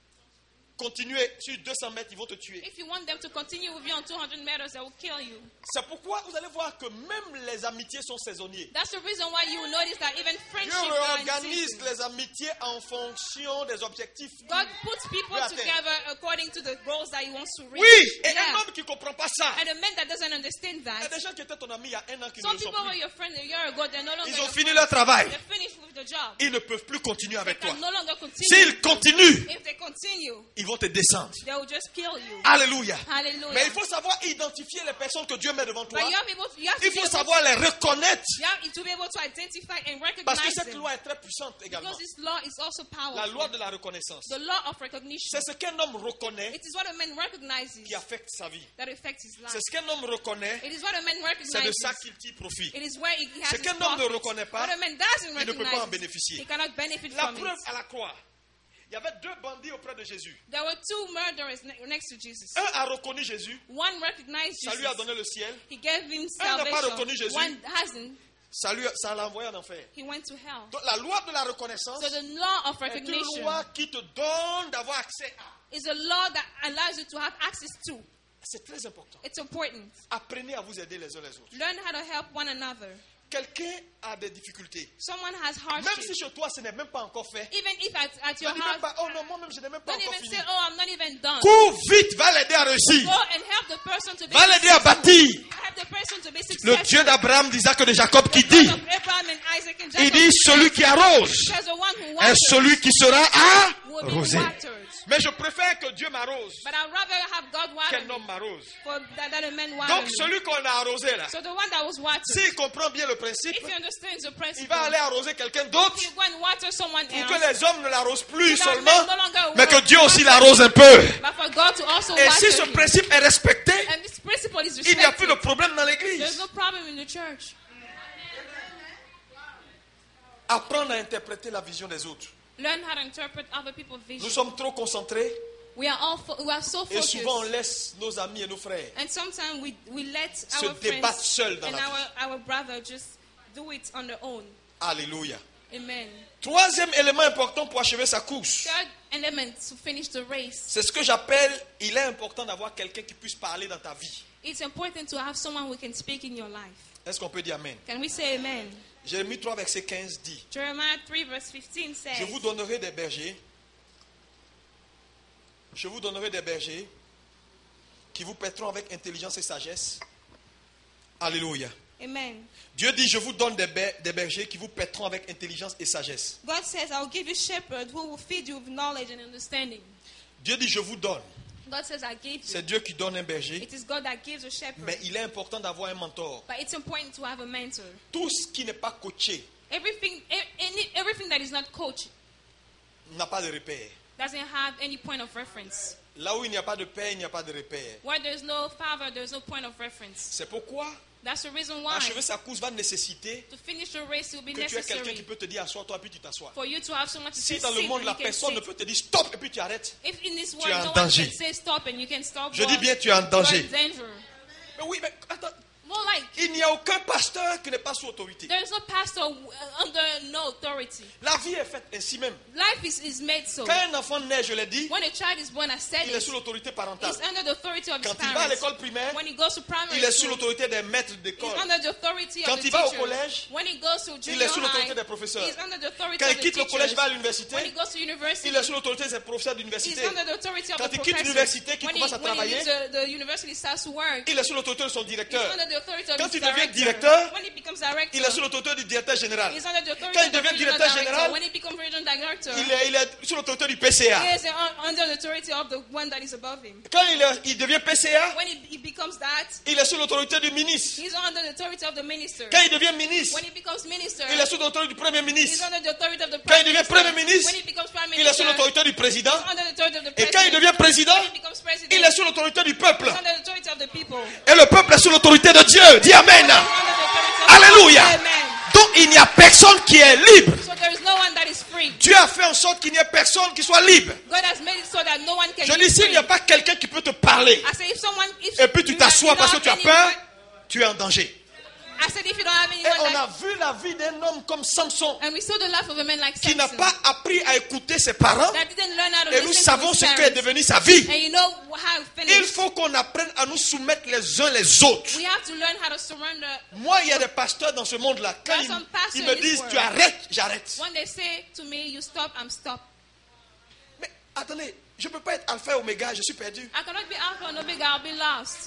[SPEAKER 1] continuer sur deux cents mètres, ils vont te tuer.
[SPEAKER 2] If you want them to continue with you on two hundred meters, they will kill you.
[SPEAKER 1] C'est pourquoi vous allez voir que même les amitiés sont saisonniers.
[SPEAKER 2] That's the reason why you will notice that even
[SPEAKER 1] Dieu
[SPEAKER 2] friendship are in
[SPEAKER 1] réorganise
[SPEAKER 2] season.
[SPEAKER 1] les amitiés en fonction des objectifs.
[SPEAKER 2] God puts people
[SPEAKER 1] Dieu atteint.
[SPEAKER 2] together according to the goals that He wants to reach.
[SPEAKER 1] Oui, et
[SPEAKER 2] Yeah.
[SPEAKER 1] un homme qui ne comprend pas ça.
[SPEAKER 2] And a man that doesn't understand
[SPEAKER 1] Il y a
[SPEAKER 2] that.
[SPEAKER 1] des gens qui étaient ton ami il y a un an qui ne
[SPEAKER 2] Some
[SPEAKER 1] le sont
[SPEAKER 2] people were
[SPEAKER 1] plus.
[SPEAKER 2] your friend a year ago, they're no longer
[SPEAKER 1] Ils
[SPEAKER 2] your
[SPEAKER 1] ont fini
[SPEAKER 2] friend.
[SPEAKER 1] leur travail.
[SPEAKER 2] They're finished with the job.
[SPEAKER 1] Ils ne peuvent plus continuer
[SPEAKER 2] They
[SPEAKER 1] avec toi.
[SPEAKER 2] can no longer continue.
[SPEAKER 1] S'ils continuent,
[SPEAKER 2] If they continue,
[SPEAKER 1] ils vont te descendre.
[SPEAKER 2] they will just kill you.
[SPEAKER 1] Alléluia.
[SPEAKER 2] Hallelujah.
[SPEAKER 1] Mais il faut savoir identifier les personnes que Dieu met devant toi.
[SPEAKER 2] But you have, able to, you have to
[SPEAKER 1] Il
[SPEAKER 2] be
[SPEAKER 1] faut
[SPEAKER 2] able to,
[SPEAKER 1] savoir les reconnaître.
[SPEAKER 2] you have to be able to identify and
[SPEAKER 1] Parce que
[SPEAKER 2] recognize
[SPEAKER 1] cette
[SPEAKER 2] them.
[SPEAKER 1] loi est très puissante également.
[SPEAKER 2] Because this law is also
[SPEAKER 1] La
[SPEAKER 2] powerful.
[SPEAKER 1] loi de la reconnaissance.
[SPEAKER 2] The law of recognition.
[SPEAKER 1] C'est ce qu'un homme reconnaît
[SPEAKER 2] It is what a man recognizes
[SPEAKER 1] qui affecte sa vie.
[SPEAKER 2] that affects his life.
[SPEAKER 1] C'est ce qu'un homme reconnaît,
[SPEAKER 2] It is what a man
[SPEAKER 1] c'est de
[SPEAKER 2] recognizes.
[SPEAKER 1] ça qu'il tire profit.
[SPEAKER 2] It is where he has
[SPEAKER 1] Ce
[SPEAKER 2] his
[SPEAKER 1] qu'un homme ne
[SPEAKER 2] profit.
[SPEAKER 1] reconnaît pas,
[SPEAKER 2] What a man doesn't
[SPEAKER 1] il ne peut pas en
[SPEAKER 2] recognize,
[SPEAKER 1] bénéficier.
[SPEAKER 2] he cannot benefit
[SPEAKER 1] La
[SPEAKER 2] from
[SPEAKER 1] preuve
[SPEAKER 2] it.
[SPEAKER 1] à la croix. Il y avait deux bandits auprès de Jésus.
[SPEAKER 2] There were two murderers ne- next to Jesus.
[SPEAKER 1] Un a reconnu Jésus,
[SPEAKER 2] One recognized
[SPEAKER 1] ça lui a
[SPEAKER 2] Jesus.
[SPEAKER 1] donné le ciel.
[SPEAKER 2] He gave him
[SPEAKER 1] Un n'a pas
[SPEAKER 2] salvation.
[SPEAKER 1] reconnu Jésus.
[SPEAKER 2] One hasn't.
[SPEAKER 1] Ça lui, ça l'a envoyé en enfer.
[SPEAKER 2] He went to hell.
[SPEAKER 1] Donc la loi de la reconnaissance
[SPEAKER 2] So the law of
[SPEAKER 1] est une
[SPEAKER 2] recognition
[SPEAKER 1] loi qui te donne d'avoir accès à.
[SPEAKER 2] is a law that allows you to have access to.
[SPEAKER 1] C'est très important.
[SPEAKER 2] It's important.
[SPEAKER 1] Apprenez à vous aider les uns les autres.
[SPEAKER 2] Learn how to help one another.
[SPEAKER 1] Quelqu'un a des difficultés.
[SPEAKER 2] Someone has
[SPEAKER 1] Même si
[SPEAKER 2] hardship.
[SPEAKER 1] chez toi ce n'est même pas encore fait.
[SPEAKER 2] Even if at, at
[SPEAKER 1] Ne
[SPEAKER 2] your
[SPEAKER 1] dis même
[SPEAKER 2] house,
[SPEAKER 1] pas, oh non, moi-même je n'ai même pas
[SPEAKER 2] don't
[SPEAKER 1] encore
[SPEAKER 2] even
[SPEAKER 1] fini.
[SPEAKER 2] say, oh, I'm not even done.
[SPEAKER 1] Cours vite, va l'aider à réussir.
[SPEAKER 2] Go and help the person to be
[SPEAKER 1] Va l'aider à
[SPEAKER 2] successful.
[SPEAKER 1] bâtir.
[SPEAKER 2] Help the person to be
[SPEAKER 1] Le
[SPEAKER 2] successful.
[SPEAKER 1] Dieu d'Abraham, d'Isaac et de Jacob qui
[SPEAKER 2] God
[SPEAKER 1] dit,
[SPEAKER 2] of Abraham and Isaac and
[SPEAKER 1] il
[SPEAKER 2] Jacob
[SPEAKER 1] dit, celui qui arrose
[SPEAKER 2] says the one who
[SPEAKER 1] est
[SPEAKER 2] waters
[SPEAKER 1] celui qui sera
[SPEAKER 2] will be
[SPEAKER 1] arrosé.
[SPEAKER 2] watered.
[SPEAKER 1] Mais je préfère que Dieu m'arrose
[SPEAKER 2] But I'd rather have God water
[SPEAKER 1] qu'un homme m'arrose.
[SPEAKER 2] for that, that a man water
[SPEAKER 1] Donc
[SPEAKER 2] me.
[SPEAKER 1] celui qu'on a arrosé là,
[SPEAKER 2] So the one that was watered,
[SPEAKER 1] s'il comprend bien le principe,
[SPEAKER 2] if he understands the
[SPEAKER 1] il
[SPEAKER 2] principle,
[SPEAKER 1] va aller arroser quelqu'un d'autre
[SPEAKER 2] he go and water someone
[SPEAKER 1] pour
[SPEAKER 2] else.
[SPEAKER 1] que les hommes ne l'arrosent plus
[SPEAKER 2] So that
[SPEAKER 1] seulement,
[SPEAKER 2] men no longer
[SPEAKER 1] mais que
[SPEAKER 2] water,
[SPEAKER 1] Dieu aussi l'arrose un peu.
[SPEAKER 2] but for God to also
[SPEAKER 1] Et
[SPEAKER 2] water
[SPEAKER 1] si ce
[SPEAKER 2] him.
[SPEAKER 1] principe est respecté,
[SPEAKER 2] And this principle is
[SPEAKER 1] il n'y a plus
[SPEAKER 2] respected.
[SPEAKER 1] de problème dans
[SPEAKER 2] There's
[SPEAKER 1] l'église.
[SPEAKER 2] no problem in the church.
[SPEAKER 1] Apprendre à interpréter la vision des autres.
[SPEAKER 2] Learn how to interpret other people's
[SPEAKER 1] Nous
[SPEAKER 2] vision.
[SPEAKER 1] sommes trop concentrés
[SPEAKER 2] We are all fo- we are so
[SPEAKER 1] et souvent on
[SPEAKER 2] focused,
[SPEAKER 1] laisse nos amis et nos frères
[SPEAKER 2] and sometimes we we let
[SPEAKER 1] se
[SPEAKER 2] our
[SPEAKER 1] débattre
[SPEAKER 2] friends
[SPEAKER 1] seuls dans
[SPEAKER 2] and
[SPEAKER 1] la vie.
[SPEAKER 2] our our brother just do it on their own.
[SPEAKER 1] Alléluia.
[SPEAKER 2] Amen.
[SPEAKER 1] Troisième élément important pour achever sa course,
[SPEAKER 2] Third element to finish the race.
[SPEAKER 1] c'est ce que j'appelle, il est important d'avoir quelqu'un qui puisse parler dans ta vie.
[SPEAKER 2] It's important to have someone who can speak in your life.
[SPEAKER 1] Est-ce qu'on peut dire Amen?
[SPEAKER 2] Can we say amen?
[SPEAKER 1] Jérémie trois, verset quinze dit,
[SPEAKER 2] Jeremiah three verse fifteen says,
[SPEAKER 1] je vous donnerai des bergers, je vous donnerai des bergers qui vous paîtront avec intelligence et sagesse. Alléluia.
[SPEAKER 2] Amen.
[SPEAKER 1] Dieu dit, je vous donne des, ber- des bergers qui vous paîtront avec intelligence et sagesse.
[SPEAKER 2] God says, I will give you shepherds who will feed you with knowledge and understanding.
[SPEAKER 1] Dieu dit, je vous donne.
[SPEAKER 2] God says, I gave you.
[SPEAKER 1] C'est Dieu qui donne un berger,
[SPEAKER 2] It is God that gives a shepherd.
[SPEAKER 1] mais il est important d'avoir un mentor.
[SPEAKER 2] But it's important to have a mentor.
[SPEAKER 1] Tout ce qui n'est pas coaché
[SPEAKER 2] Everything, e- any, everything that is not coached
[SPEAKER 1] n'a pas de repère.
[SPEAKER 2] doesn't have any point of reference.
[SPEAKER 1] Là où il n'y a pas de père, il n'y a pas de repère.
[SPEAKER 2] Where there's no father, there's no point of reference.
[SPEAKER 1] C'est pourquoi
[SPEAKER 2] That's the reason why
[SPEAKER 1] achever sa course va nécessiter
[SPEAKER 2] to finish the race it will be
[SPEAKER 1] que tu aies quelqu'un
[SPEAKER 2] necessary
[SPEAKER 1] qui peut te dire assois-toi puis tu t'assois.
[SPEAKER 2] for you to have someone to
[SPEAKER 1] Si
[SPEAKER 2] say
[SPEAKER 1] dans le
[SPEAKER 2] sit
[SPEAKER 1] monde
[SPEAKER 2] and
[SPEAKER 1] la
[SPEAKER 2] you can
[SPEAKER 1] personne ne
[SPEAKER 2] sit.
[SPEAKER 1] peut te dire stop et puis tu arrêtes,
[SPEAKER 2] If in this
[SPEAKER 1] Tu
[SPEAKER 2] world
[SPEAKER 1] es en
[SPEAKER 2] no one
[SPEAKER 1] danger.
[SPEAKER 2] can say stop and you can stop,
[SPEAKER 1] je dis
[SPEAKER 2] well,
[SPEAKER 1] bien tu es en
[SPEAKER 2] you are
[SPEAKER 1] danger.
[SPEAKER 2] in danger.
[SPEAKER 1] Mais oui, mais attends,
[SPEAKER 2] No, Well, like,
[SPEAKER 1] Il n'y a aucun pasteur qui n'est pas sous autorité.
[SPEAKER 2] there is no pastor uh, under no authority.
[SPEAKER 1] La vie est faite ainsi même.
[SPEAKER 2] Life is, is made so.
[SPEAKER 1] Quand un enfant naît, je l'ai dit,
[SPEAKER 2] When a child is born, I said
[SPEAKER 1] il est
[SPEAKER 2] it,
[SPEAKER 1] sous l'autorité parentale.
[SPEAKER 2] he's under the authority of his
[SPEAKER 1] Quand il va à
[SPEAKER 2] parents.
[SPEAKER 1] l'école primaire,
[SPEAKER 2] When he goes to primary
[SPEAKER 1] il est sous
[SPEAKER 2] school,
[SPEAKER 1] l'autorité des maîtres
[SPEAKER 2] he's
[SPEAKER 1] d'école.
[SPEAKER 2] under the authority
[SPEAKER 1] Quand
[SPEAKER 2] of the
[SPEAKER 1] il va au
[SPEAKER 2] teachers.
[SPEAKER 1] collège,
[SPEAKER 2] When he goes to
[SPEAKER 1] il
[SPEAKER 2] junior
[SPEAKER 1] est sous l'autorité
[SPEAKER 2] high,
[SPEAKER 1] des professeurs.
[SPEAKER 2] he's under the authority
[SPEAKER 1] Quand
[SPEAKER 2] of
[SPEAKER 1] il
[SPEAKER 2] the
[SPEAKER 1] quitte le collège,
[SPEAKER 2] teachers.
[SPEAKER 1] va à l'université,
[SPEAKER 2] When he goes to university,
[SPEAKER 1] il est sous l'autorité des professeurs
[SPEAKER 2] he's
[SPEAKER 1] d'université.
[SPEAKER 2] under the authority of
[SPEAKER 1] Quand
[SPEAKER 2] the
[SPEAKER 1] il quitte
[SPEAKER 2] professors.
[SPEAKER 1] l'université, qu'il
[SPEAKER 2] When he,
[SPEAKER 1] commence à
[SPEAKER 2] when he
[SPEAKER 1] travailler,
[SPEAKER 2] leaves the, the university, starts to work.
[SPEAKER 1] il est sous l'autorité de son
[SPEAKER 2] He's
[SPEAKER 1] directeur.
[SPEAKER 2] under the authority of
[SPEAKER 1] Quand
[SPEAKER 2] his
[SPEAKER 1] il devient
[SPEAKER 2] director.
[SPEAKER 1] directeur,
[SPEAKER 2] When he becomes director,
[SPEAKER 1] il est sous l'autorité du directeur général.
[SPEAKER 2] he's under the authority
[SPEAKER 1] Quand il
[SPEAKER 2] of the
[SPEAKER 1] devient
[SPEAKER 2] regional
[SPEAKER 1] directeur
[SPEAKER 2] director.
[SPEAKER 1] général,
[SPEAKER 2] When he becomes regional director,
[SPEAKER 1] Il est, il est sous l'autorité du P C A.
[SPEAKER 2] he is uh, under the authority of the one that is above him.
[SPEAKER 1] Quand il, est- il devient P C A,
[SPEAKER 2] When he, he becomes that,
[SPEAKER 1] il est sous l'autorité du ministre.
[SPEAKER 2] he's under the authority of the minister.
[SPEAKER 1] Quand il devient ministre,
[SPEAKER 2] When he becomes minister,
[SPEAKER 1] il est sous l'autorité du premier
[SPEAKER 2] he's
[SPEAKER 1] ministre.
[SPEAKER 2] under the authority of the
[SPEAKER 1] Quand il
[SPEAKER 2] prime
[SPEAKER 1] devient
[SPEAKER 2] minister.
[SPEAKER 1] premier ministre,
[SPEAKER 2] When he becomes prime
[SPEAKER 1] il est sous
[SPEAKER 2] minister,
[SPEAKER 1] l'autorité du président.
[SPEAKER 2] he's under the authority of the
[SPEAKER 1] Et quand il
[SPEAKER 2] president.
[SPEAKER 1] devient président,
[SPEAKER 2] When he becomes president,
[SPEAKER 1] il est sous l'autorité du peuple.
[SPEAKER 2] he's under the authority of the people.
[SPEAKER 1] Et le peuple est sous l'autorité de Dieu. Dis Amen.
[SPEAKER 2] He's under the authority of
[SPEAKER 1] Alléluia.
[SPEAKER 2] the Amen.
[SPEAKER 1] Donc il n'y a personne qui est libre.
[SPEAKER 2] So there is no one that is free.
[SPEAKER 1] Dieu a fait en sorte qu'il n'y ait personne qui soit libre.
[SPEAKER 2] God has made it so that no one can
[SPEAKER 1] Je
[SPEAKER 2] be
[SPEAKER 1] dis, s'il
[SPEAKER 2] free.
[SPEAKER 1] n'y a pas quelqu'un qui peut te parler,
[SPEAKER 2] I say if someone, if
[SPEAKER 1] et puis tu
[SPEAKER 2] you
[SPEAKER 1] t'assois
[SPEAKER 2] don't
[SPEAKER 1] parce que
[SPEAKER 2] have
[SPEAKER 1] tu as
[SPEAKER 2] anyone-
[SPEAKER 1] peur, tu es en danger.
[SPEAKER 2] I said if you don't have
[SPEAKER 1] Et
[SPEAKER 2] anyone
[SPEAKER 1] on a
[SPEAKER 2] that,
[SPEAKER 1] vu la vie d'un homme comme Samson,
[SPEAKER 2] and we saw the life of a man like
[SPEAKER 1] qui n'a
[SPEAKER 2] Samson
[SPEAKER 1] pas appris à écouter ses parents.
[SPEAKER 2] that didn't learn how to
[SPEAKER 1] Et nous
[SPEAKER 2] listen
[SPEAKER 1] savons
[SPEAKER 2] to
[SPEAKER 1] ce
[SPEAKER 2] his
[SPEAKER 1] qu'est
[SPEAKER 2] parents.
[SPEAKER 1] devenu sa vie.
[SPEAKER 2] And you know how it
[SPEAKER 1] Il
[SPEAKER 2] finished.
[SPEAKER 1] faut qu'on apprenne à nous soumettre les uns les autres.
[SPEAKER 2] We have to learn how to surrender.
[SPEAKER 1] Moi, il y a des pasteurs dans ce monde-là. Quand
[SPEAKER 2] There are some pastors
[SPEAKER 1] ils, ils me
[SPEAKER 2] in this
[SPEAKER 1] disent,
[SPEAKER 2] world.
[SPEAKER 1] tu arrêtes, j'arrête.
[SPEAKER 2] When they say to me, you stop, I'm stop.
[SPEAKER 1] Mais attendez, je ne peux pas être alpha et oméga, je suis perdu.
[SPEAKER 2] I cannot be Alpha and Omega, I'll be lost.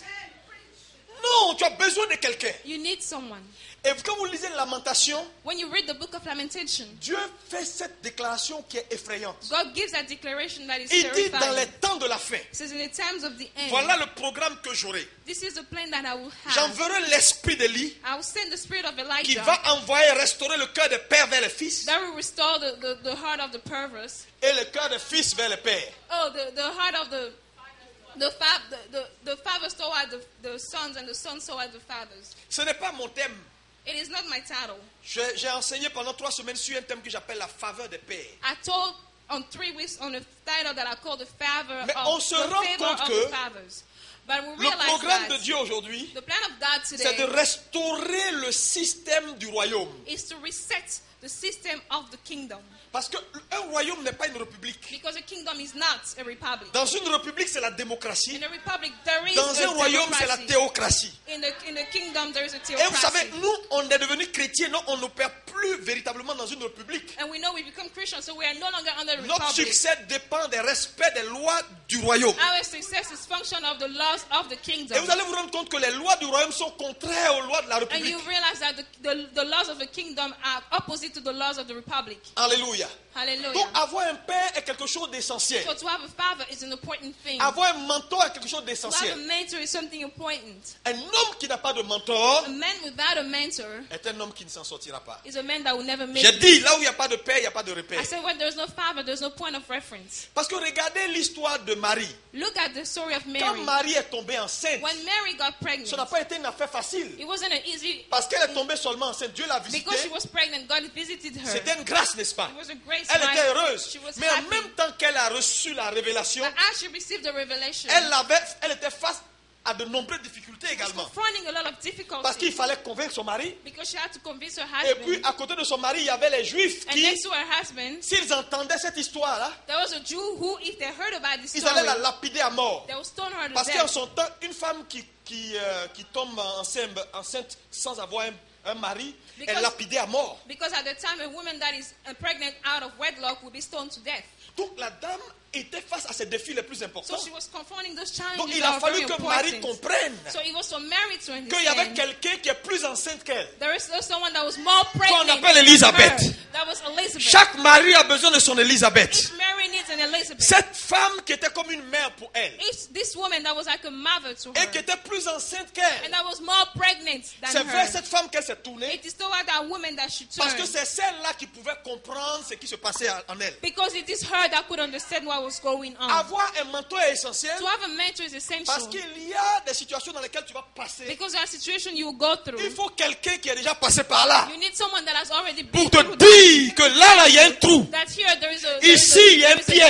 [SPEAKER 1] Non, tu as besoin de quelqu'un.
[SPEAKER 2] You need someone.
[SPEAKER 1] Et quand vous lisez Lamentation,
[SPEAKER 2] When you read the book of Lamentation,
[SPEAKER 1] Dieu fait cette déclaration qui est effrayante.
[SPEAKER 2] God gives that declaration that is
[SPEAKER 1] Il dit dans les
[SPEAKER 2] terrifying.
[SPEAKER 1] temps de la fin,
[SPEAKER 2] He says, in the times of the end,
[SPEAKER 1] voilà le programme que j'aurai.
[SPEAKER 2] this is the plan that I will have.
[SPEAKER 1] J'enverrai l'esprit d'Élie
[SPEAKER 2] I will send the spirit of
[SPEAKER 1] qui
[SPEAKER 2] Elijah
[SPEAKER 1] va envoyer restaurer le cœur des pères vers les fils
[SPEAKER 2] that will restore the, the, the heart of the perverse.
[SPEAKER 1] et le cœur des fils vers les pères.
[SPEAKER 2] Oh, the, the heart of the the, fa- the, the, the fathers toward the, the sons and the sons toward the fathers.
[SPEAKER 1] Ce n'est pas mon thème.
[SPEAKER 2] It is not my title.
[SPEAKER 1] Je- J'ai enseigné pendant trois semaines sur un thème que j'appelle la faveur des pères.
[SPEAKER 2] I told on three weeks on a title that I call the favor
[SPEAKER 1] Mais
[SPEAKER 2] of
[SPEAKER 1] on se
[SPEAKER 2] the
[SPEAKER 1] rend
[SPEAKER 2] favor
[SPEAKER 1] compte
[SPEAKER 2] of
[SPEAKER 1] que
[SPEAKER 2] the fathers. But we
[SPEAKER 1] Le
[SPEAKER 2] realize
[SPEAKER 1] programme
[SPEAKER 2] that
[SPEAKER 1] de Dieu aujourd'hui,
[SPEAKER 2] the plan of God
[SPEAKER 1] c'est de
[SPEAKER 2] today
[SPEAKER 1] restaurer le système du royaume.
[SPEAKER 2] is to reset the system of the kingdom.
[SPEAKER 1] Parce qu'un royaume n'est pas une république.
[SPEAKER 2] Because a kingdom is not a republic.
[SPEAKER 1] Dans une république, c'est la démocratie.
[SPEAKER 2] In a republic, there is
[SPEAKER 1] Dans
[SPEAKER 2] a
[SPEAKER 1] un royaume, c'est la
[SPEAKER 2] democracy.
[SPEAKER 1] théocratie.
[SPEAKER 2] In the, in the kingdom, there is a
[SPEAKER 1] Et vous savez,
[SPEAKER 2] theocracy.
[SPEAKER 1] nous, on est devenus chrétiens, non, on n'opère plus véritablement dans une république.
[SPEAKER 2] And we know we become Christians, so we are no longer under the
[SPEAKER 1] Notre
[SPEAKER 2] republic.
[SPEAKER 1] succès dépend des respects des lois du royaume.
[SPEAKER 2] Our success is function of the laws of the
[SPEAKER 1] Et
[SPEAKER 2] kingdom.
[SPEAKER 1] vous allez vous rendre compte que les lois du royaume sont contraires aux lois de la
[SPEAKER 2] And
[SPEAKER 1] république.
[SPEAKER 2] you realize that the, the, the laws of the kingdom are opposite to the laws of the republic.
[SPEAKER 1] Alléluia.
[SPEAKER 2] Hallelujah.
[SPEAKER 1] Donc, avoir un père est quelque chose d'essentiel.
[SPEAKER 2] So to have a father is an important thing.
[SPEAKER 1] Avoir un mentor est quelque chose
[SPEAKER 2] To have a
[SPEAKER 1] d'essentiel.
[SPEAKER 2] mentor is something important.
[SPEAKER 1] Un homme qui n'a pas de mentor
[SPEAKER 2] A man without a mentor
[SPEAKER 1] est un homme qui ne s'en sortira pas.
[SPEAKER 2] is a man that will never make
[SPEAKER 1] J'ai
[SPEAKER 2] it.
[SPEAKER 1] dit, là où il n'y a pas de père, il n'y a pas de repère.
[SPEAKER 2] I said when there's no father, there's no point of reference.
[SPEAKER 1] Parce que regardez l'histoire de Marie.
[SPEAKER 2] Look at the story of
[SPEAKER 1] Quand
[SPEAKER 2] Mary.
[SPEAKER 1] Marie est tombée enceinte,
[SPEAKER 2] When Mary got pregnant,
[SPEAKER 1] ça n'a pas été une affaire facile.
[SPEAKER 2] it wasn't an easy,
[SPEAKER 1] Parce qu'elle est tombée seulement enceinte. Dieu l'a visitée.
[SPEAKER 2] because she was pregnant, God visited her.
[SPEAKER 1] C'était une grâce, n'est-ce pas?
[SPEAKER 2] It was a grace,
[SPEAKER 1] Elle était
[SPEAKER 2] right?
[SPEAKER 1] heureuse.
[SPEAKER 2] She was
[SPEAKER 1] Mais en
[SPEAKER 2] happy.
[SPEAKER 1] même temps qu'elle a reçu la révélation,
[SPEAKER 2] But as she received the revelation,
[SPEAKER 1] elle, avait, elle était face à de nombreuses difficultés
[SPEAKER 2] she was
[SPEAKER 1] également.
[SPEAKER 2] confronting a lot of
[SPEAKER 1] Parce
[SPEAKER 2] difficulties
[SPEAKER 1] qu'il fallait convaincre son mari.
[SPEAKER 2] because she had to convince her
[SPEAKER 1] Et
[SPEAKER 2] husband.
[SPEAKER 1] puis, à côté de son mari, il y avait les Juifs
[SPEAKER 2] And
[SPEAKER 1] qui,
[SPEAKER 2] next to her husband,
[SPEAKER 1] s'ils entendaient cette histoire-là,
[SPEAKER 2] there was a Jew who, if they heard about this
[SPEAKER 1] ils
[SPEAKER 2] story,
[SPEAKER 1] allaient la lapider à mort.
[SPEAKER 2] they would stone her to
[SPEAKER 1] Parce qu'en
[SPEAKER 2] death.
[SPEAKER 1] son temps, une femme qui, qui, euh, qui tombe enceinte, enceinte sans avoir un, un mari est
[SPEAKER 2] Because-
[SPEAKER 1] lapidée à mort.
[SPEAKER 2] Because at the time, a woman that is uh, pregnant out of wedlock would be stoned to death.
[SPEAKER 1] Donc la dame était face à ses défis les plus
[SPEAKER 2] So
[SPEAKER 1] importants.
[SPEAKER 2] she was confronting those
[SPEAKER 1] Donc
[SPEAKER 2] challenges
[SPEAKER 1] il
[SPEAKER 2] that
[SPEAKER 1] a
[SPEAKER 2] were
[SPEAKER 1] fallu
[SPEAKER 2] very
[SPEAKER 1] que Marie
[SPEAKER 2] important.
[SPEAKER 1] comprenne
[SPEAKER 2] So it was for Mary to
[SPEAKER 1] qu'il y avait
[SPEAKER 2] understand
[SPEAKER 1] quelqu'un qui est plus enceinte qu'elle.
[SPEAKER 2] there is still someone that was more pregnant
[SPEAKER 1] appelle
[SPEAKER 2] than
[SPEAKER 1] Élisabeth.
[SPEAKER 2] her. That was Elizabeth.
[SPEAKER 1] Chaque mari a besoin de son Élisabeth.
[SPEAKER 2] Each Mary needs an Elizabeth.
[SPEAKER 1] Cette femme qui était comme une mère pour elle
[SPEAKER 2] Each, this woman that was like a mother to
[SPEAKER 1] et
[SPEAKER 2] her.
[SPEAKER 1] qui était plus enceinte
[SPEAKER 2] And
[SPEAKER 1] qu'elle.
[SPEAKER 2] that was more pregnant
[SPEAKER 1] C'est
[SPEAKER 2] than
[SPEAKER 1] vers
[SPEAKER 2] her.
[SPEAKER 1] cette femme qu'elle s'est tournée
[SPEAKER 2] It is toward that woman that she
[SPEAKER 1] parce que
[SPEAKER 2] turned.
[SPEAKER 1] c'est celle-là qui pouvait comprendre ce qui se passait en elle.
[SPEAKER 2] Because it is her that could understand what was going on.
[SPEAKER 1] Avoir un mentor est essentiel
[SPEAKER 2] To have a mentor is
[SPEAKER 1] parce
[SPEAKER 2] essential.
[SPEAKER 1] qu'il y a des situations dans lesquelles tu vas passer.
[SPEAKER 2] Because there are situations you will go through.
[SPEAKER 1] Il faut quelqu'un qui est déjà passé par là
[SPEAKER 2] You need someone that has already been
[SPEAKER 1] pour te
[SPEAKER 2] through
[SPEAKER 1] dire que là, là, il y a un trou.
[SPEAKER 2] that here there is a there is
[SPEAKER 1] Ici,
[SPEAKER 2] a-
[SPEAKER 1] il y a un
[SPEAKER 2] there is a gap.
[SPEAKER 1] piège.